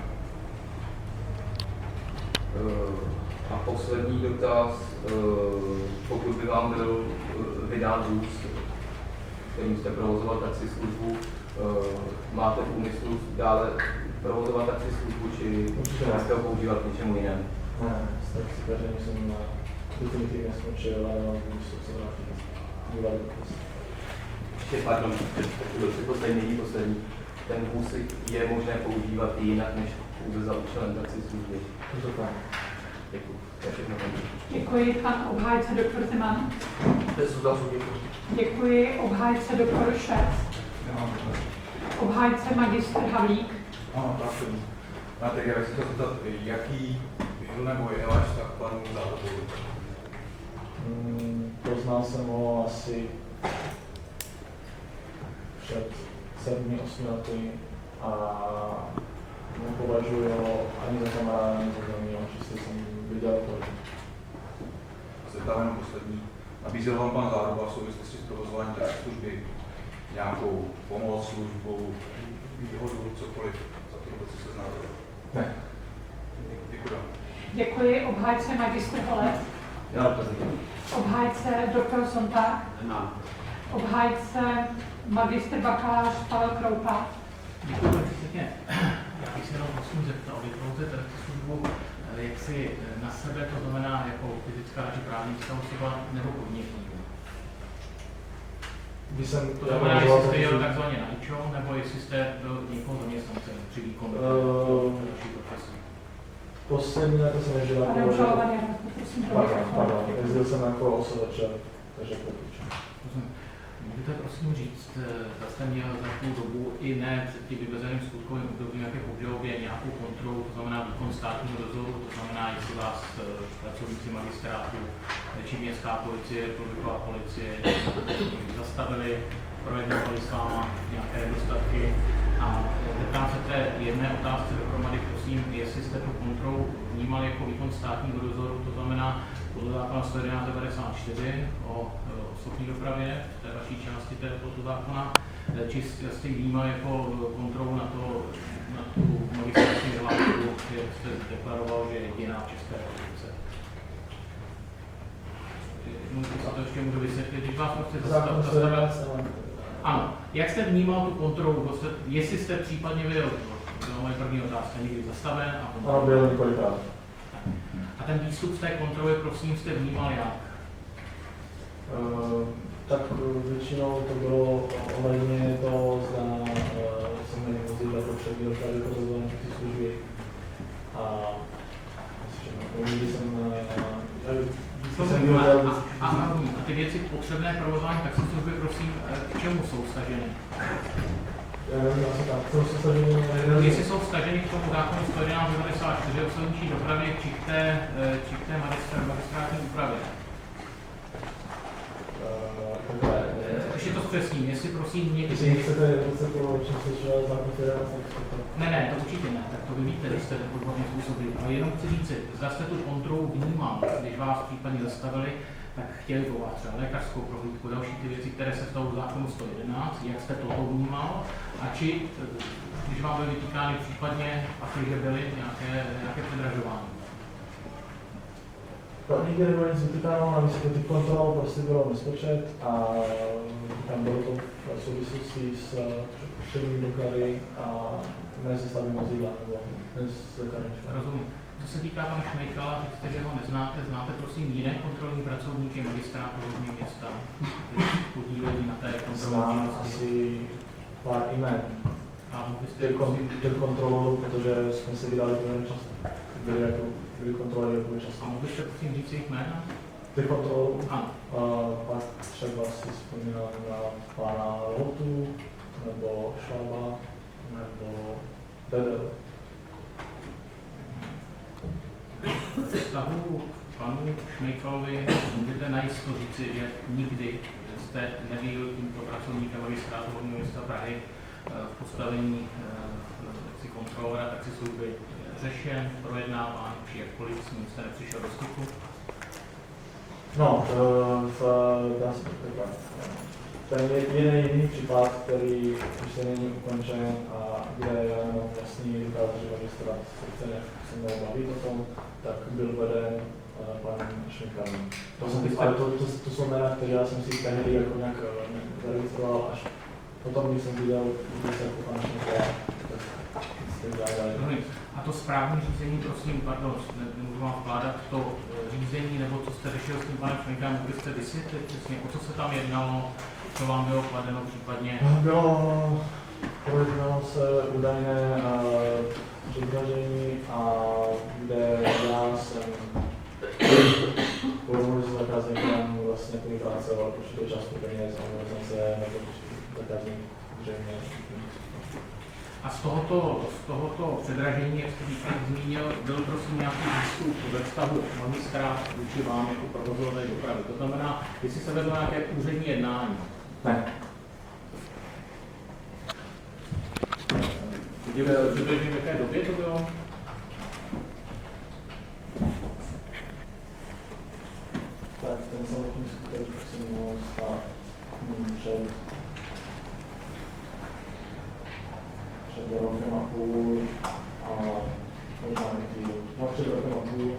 A poslední dotaz, pokud by vám byl vydán vůz, kterým jste provozoval taxislužbu, máte v úmyslu dále provozovat taxislužbu, či jste ho používat k něčemu jinému? Ne, s taxikařem jsem definitivně skončil, ale mám místo se vrátit dívat do kus. Ještě pardon, ještě poslední, není poslední. Ten vůz je možné používat i jinak, než pouze za účelem taxislužby. To tak. Děkuji. To je všechno. Děkuji. Pan obhájce doktor Zeman. Děkuji. Obhájce doktor Šec. Obhájce magistr Havlík. Ano, tak. A teď já chci se zeptat, jaký byl nebo je váš vztah k panu Záhodovi? Hmm, poznal jsem ho asi před sedmi, osmi lety a nepovažuji ho ani za kamaráda, ani za zemí, čistě jsem viděl to. Zeptám jenom poslední. Nabízel vám pan Záhoda v souvislosti s provozováním té služby nějakou pomoc, službu, výhodu, cokoliv za to vůbec se znáte? Ne. Děkuji. Děkuji. Obhájce magistr Holec. Já reprezentuji. Obhájce doktor Sontag. Obhájce magistr bakalář Pavel Kroupa. Děkuji, paní předsedkyně. Já bych se jenom musím zeptat, vy provozujete službu jak si na sebe, to znamená jako fyzická či právnická osoba nebo podnikník? Když jsem To znamená, jestli jste jel takzvaně na ičo, nebo jestli jste byl někoho zaměstnancem při výkonu další profesí? Poslední léta jsem jezdil Pane jako... obžalovaný, prosím, Pardon, pardon, jezdil jsem jako osobeče, takže popičem. Můžete prosím říct, zda jste měl za tu dobu i ne před tím vymezeným skutkovým obdobím, jak je v obžalobě nějakou kontrolu, to znamená výkon státního dozoru, to znamená, jestli vás pracovníci magistrátu či městská policie, republiková policie zastavili, projednávali s váma nějaké nedostatky a zeptám se té jedné otázce dohromady, prosím, jestli jste tu kontrolu vnímali jako výkon státního dozoru, to znamená podle zákona sto jedenáct devadesát čtyři o osobní dopravě, v té vaší části tohoto zákona, či jste ji vnímali jako kontrolu na, to, na tu magistrátní vyhlášku, jak jste deklaroval, že je jediná v České republice. Můžete to ještě můžu vysvětlit, když vás prostě zastavil. Ano, jak jste vnímal tu kontrolu, jestli jste případně byl, to je moje první otázka, někdy zastaven a kontrolu? Ano, byl několikrát. A ten výstup z té kontroly, prosím, jste vnímal jak? Uh, tak většinou to bylo ohledně toho, zda uh, jsem měl vozidla potřebí dopravy provozované ty služby. A někdy jsem uh, A, a, a, a ty věci potřebné provozování taxislužby, prosím, k čemu jsou staženy? Jestli jsou staženy k tomu zákonu sto jedenáct devadesát čtyři o silniční dopravě či k té, či k té magistrátní úpravě? Ještě to zpřesním, jestli prosím někdy... Jestli chcete to přesvědčovat zákon sto jedenáct, Ne, ne, to určitě ne, tak to vy víte, že jste odborně způsobili, ale jenom chci říct, zda jste tu kontrolu vnímal, když vás případně zastavili, tak chtěli po vás třeba lékařskou prohlídku, další ty věci, které se stavují v zákonu sto jedenáct, jak jste toto vnímal, a či, když vám byly vytýkány případně, a že byly nějaké, nějaké předražování. Nikdy nebylo nic vytýkáno, na místě ty kontrol prostě bylo nespočet a tam bylo to v souvislosti s předním doklady a ne se stavím vozidla nebo ne s zahraničím. Rozumím. Co se týká pana Šmejkala, že ho neznáte, znáte prosím jiné kontrolní pracovníky magistrátu hlavního města, kteří podílejí na té kontrolní Znám asi pár jmen. A byste těch, kon, těch kontrolorů, protože jsme se vydali poměrně často. Byli jako byli kontroly jako často. A mohl byste prosím říct jejich jména? Těch kontrolorů? Ano. Uh, pak třeba si vzpomínám na pána Lotu, nebo Šlaba, nebo Bedel. Vztahu panu Šmejkalovi můžete najisto říci, že nikdy jste nebyl tímto pracovníkem magistrátu hlavního města Prahy v postavení si kontrolora taxislužby řešen, projednáván, či jakkoliv s ním jste nepřišel do styku? No, v, dá se to takhle. Ten je jeden jediný případ, který ještě není ukončen a kde já mám vlastní důkaz, že magistrát se chce nějak se mnou bavit o tom, tak byl veden uh, panem Šmejkalem. To, ale to, to, to jsou jména, které já jsem si tehdy jako nějak zaregistroval, až potom, když jsem viděl, když se jako pan Šmejkala, tak s tím dál. A to správní řízení, prosím, pardon, nemůžu vám vkládat to řízení, nebo co jste řešil s tím panem Šmejkalem, můžete jste vysvětlit přesně, o co se tam jednalo, co vám bylo kladeno případně? Bylo, projednalo se údajné předražení, a kde já jsem porozumil s zákazníkem vlastně kvůli práce, ale určitou částku peněz a měl jsem se nebo zákazník zřejmě. A z tohoto, z tohoto předražení, jak jste teď zmínil, byl prosím nějaký výstup ve vztahu magistrát vůči vám jako provozové dopravy. To znamená, jestli se vedlo nějaké úřední jednání? Ne. Přibližně v jaké době to bylo? Tak ten samotný skutek se mohl stát před před rokem a půl a možná někdy, no před rokem a půl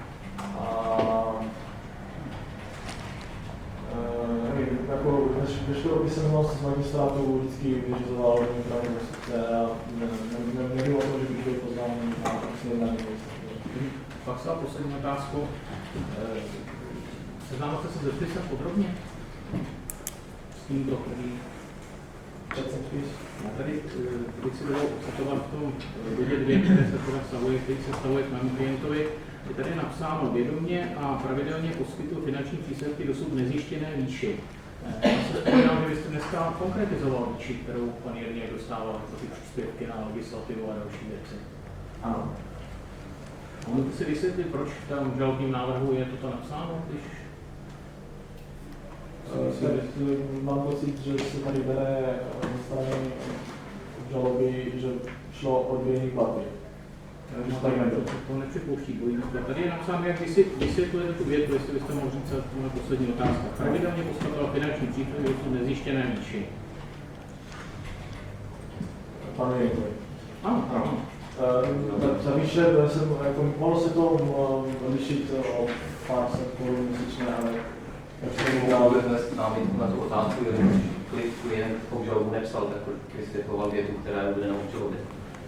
a e, nevím, jako veškerou písemnost z magistrátu vždycky vyřizoval právě měsíce a ne, ne, ne, nebylo to, že bych byl poznání na snědání města. Pak se poslední otázku. Seznámil jste se se spisem podrobně? S tím, kdo který předsepis? Já tady bych si dovolil citovat v tom bodě dvě, které se teda stavuje, který se stavuje k mému klientovi. Je tady napsáno vědomě a pravidelně poskytl finanční příspěvky dosud nezjištěné výši. Já se vzpomínám, že byste dneska konkretizoval výši, kterou pan Jerněk dostával za ty příspěvky na legislativu a další věci. Ano. Můžete si vysvětlit, proč v tom žalobním návrhu je toto napsáno, když... Uh, mám pocit, že se tady bere ze strany žaloby, že šlo o dvě jiné platby. Když to tak nebylo. To nepřipouští dvojí výklad. Tady je napsáno, jak vy si vysvětlujete tu větu, jestli byste mohli říct na poslední otázka. Pravidelně poskytoval finanční příspěvky v nezjištěné výši. Panu Jenkovi. Ano, ano. Uh, za výše jsem, jako, mohlo se to uh, lišit o pár set korun měsíčně, ale Můžu vznést námitku na tu otázku, když klient obžalobu nepsal, tak vysvětloval větu, která je uvedena v obžalobě.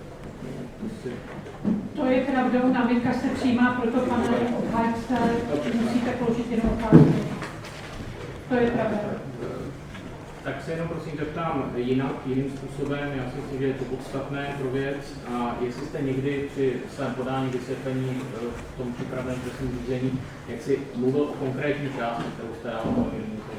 To je pravdou, námitka se přijímá, proto pane obhájce musíte položit jenom otázku. To je pravda. Tak se jenom prosím zeptám jinak, jiným způsobem, já si myslím, že je to podstatné pro věc a jestli jste někdy při svém podání vysvětlení v tom připraveném trestním řízení, jak si mluvil o konkrétní části, kterou jste dával o Jirníkovi.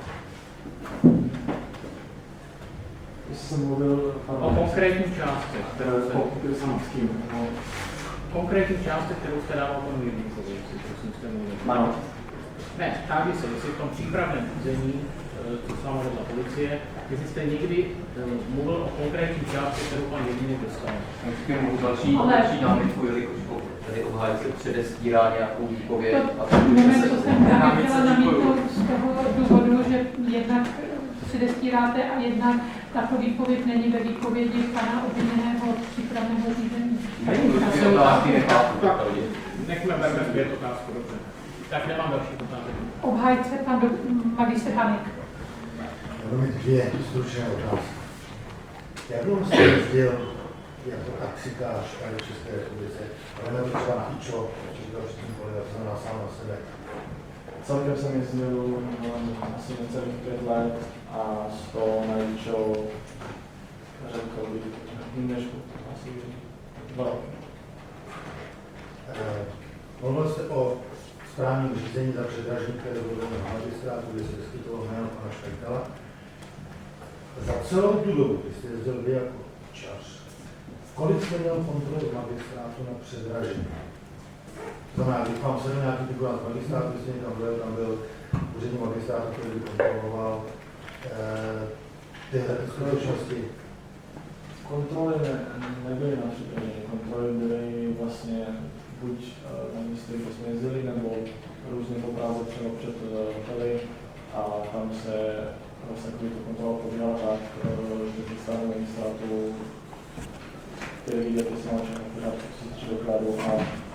jestli jsem mluvil O konkrétní části, kterou jste... s kým? Konkrétní části, kterou jste dával panu Jirníkovi, jestli prosím jste mluvil. Ano. Ne, táži se, jestli v tom přípravném řízení, co s vámi vedla policie, jestli jste někdy mluvil o konkrétní části, kterou pan Jirník dostal. Můžu mluvit další, Ale- další námitku, jelikož tady obhájce předestírá nějakou výpověď. To, a to, moment, že co se- jsem právě chtěla namítnout z toho důvodu, že jednak předestíráte a jednak tato výpověď není ve výpovědi pana obviněného přípravného řízení. Ty otázky nechápu. Tak, nechme berme zpět otázku, dobře. Tak nemám další otázky. Obhájce pan do, magistr Hanek. Já budu mít dvě stručné otázky. Jak dlouho jste jezdil jako taxikář tady v České republice, ale nebo třeba na Ičo, či další tím kolega, to znamená sám na sebe? Celkem jsem jezdil um, asi necelých pět let a z toho najčo, řekl bych, než asi dva roky. Eh, mluvil jste o správním řízení za předražení, které bylo na magistrátu, kde se vyskytovalo jméno pana Špechtala. Za celou tu dobu, kdy jste jezdil vy jako čas, kolik jste měl kontrol v magistrátu na předražení? To znamená, když vám se nějaký figurant magistrátu, když jste někam byl, tam byl úřední magistrátu, který by kontroloval eh, tyhle skutečnosti. Kontroly ne, nebyly na připravení, kontroly byly vlastně buď uh, na místě, kde jsme jezdili, nebo různě po Praze třeba před hotely a tam se vlastně to kontrola probíhala tak, uh, že se stále magistrátu, který vidět, jestli má všechno pořád, co se tři dokladu a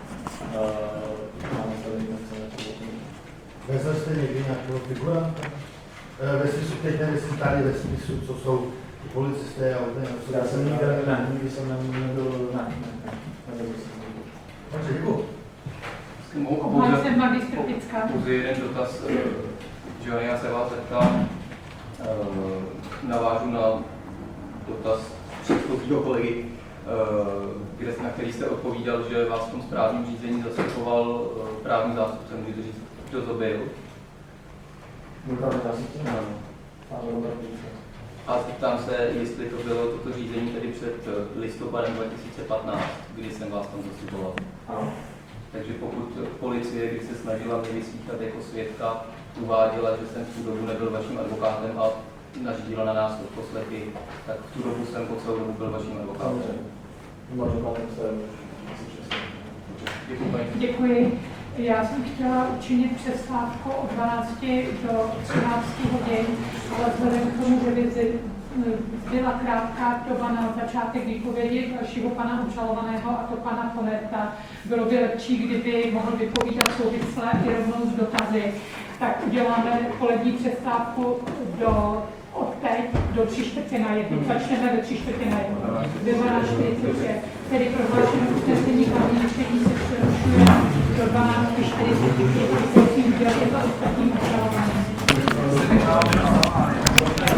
máme tady nechceme to potom. Vezli jste někdy nějakého figuranta? E, ve smyslu, teď nevím, tady ve smyslu, co jsou ty policisté a odne, co Já jsem nikdy, ne, nikdy jsem nebyl, ne, ne, ne, nebyl jsem nikdy. Dobře, děkuji. Mohu Obhájce pouze- magistr Picka. pouze jeden dotaz, eh, že já se vás zeptám, eh, navážu na dotaz předchozího kolegy, eh, kde, na který jste odpovídal, že vás v tom správním řízení zastupoval eh, právní zástupce. Můžete říct, kdo to byl? Můj právě zástupce? Ano. Pán Robert Píček. A zeptám se, jestli to bylo toto řízení tedy před eh, listopadem dva tisíce patnáct, kdy jsem vás tam zastupoval. Ano. Takže pokud policie, když se snažila mě vysvítat jako svědka, uváděla, že jsem v tu dobu nebyl vaším advokátem a nařídila na nás odposlechy, tak v tu dobu jsem po celou dobu byl vaším advokátem. Mým advokátem jsem asi přesně. Děkuji, paní. Děkuji. Já jsem chtěla učinit přestávku od dvanácti do třinácti hodin, ale vzhledem k tomu, že by zi- byla krátká doba na začátek výpovědi dalšího pana obžalovaného, a to pana Ponerta, bylo by lepší, kdyby mohl vypovídat souvisle i rovnou z dotazy. Tak uděláme polední přestávku do, od teď do tři čtvrtě na jednu. Začneme ve tři čtvrtě na jednu. Ve dvanáct čtyřicet pět. Tedy prohlášeno usnesení hlavní čtení se přerušuje do dvanáct čtyřicet pět. Prosím, dělejte to ostatním obžalovaným.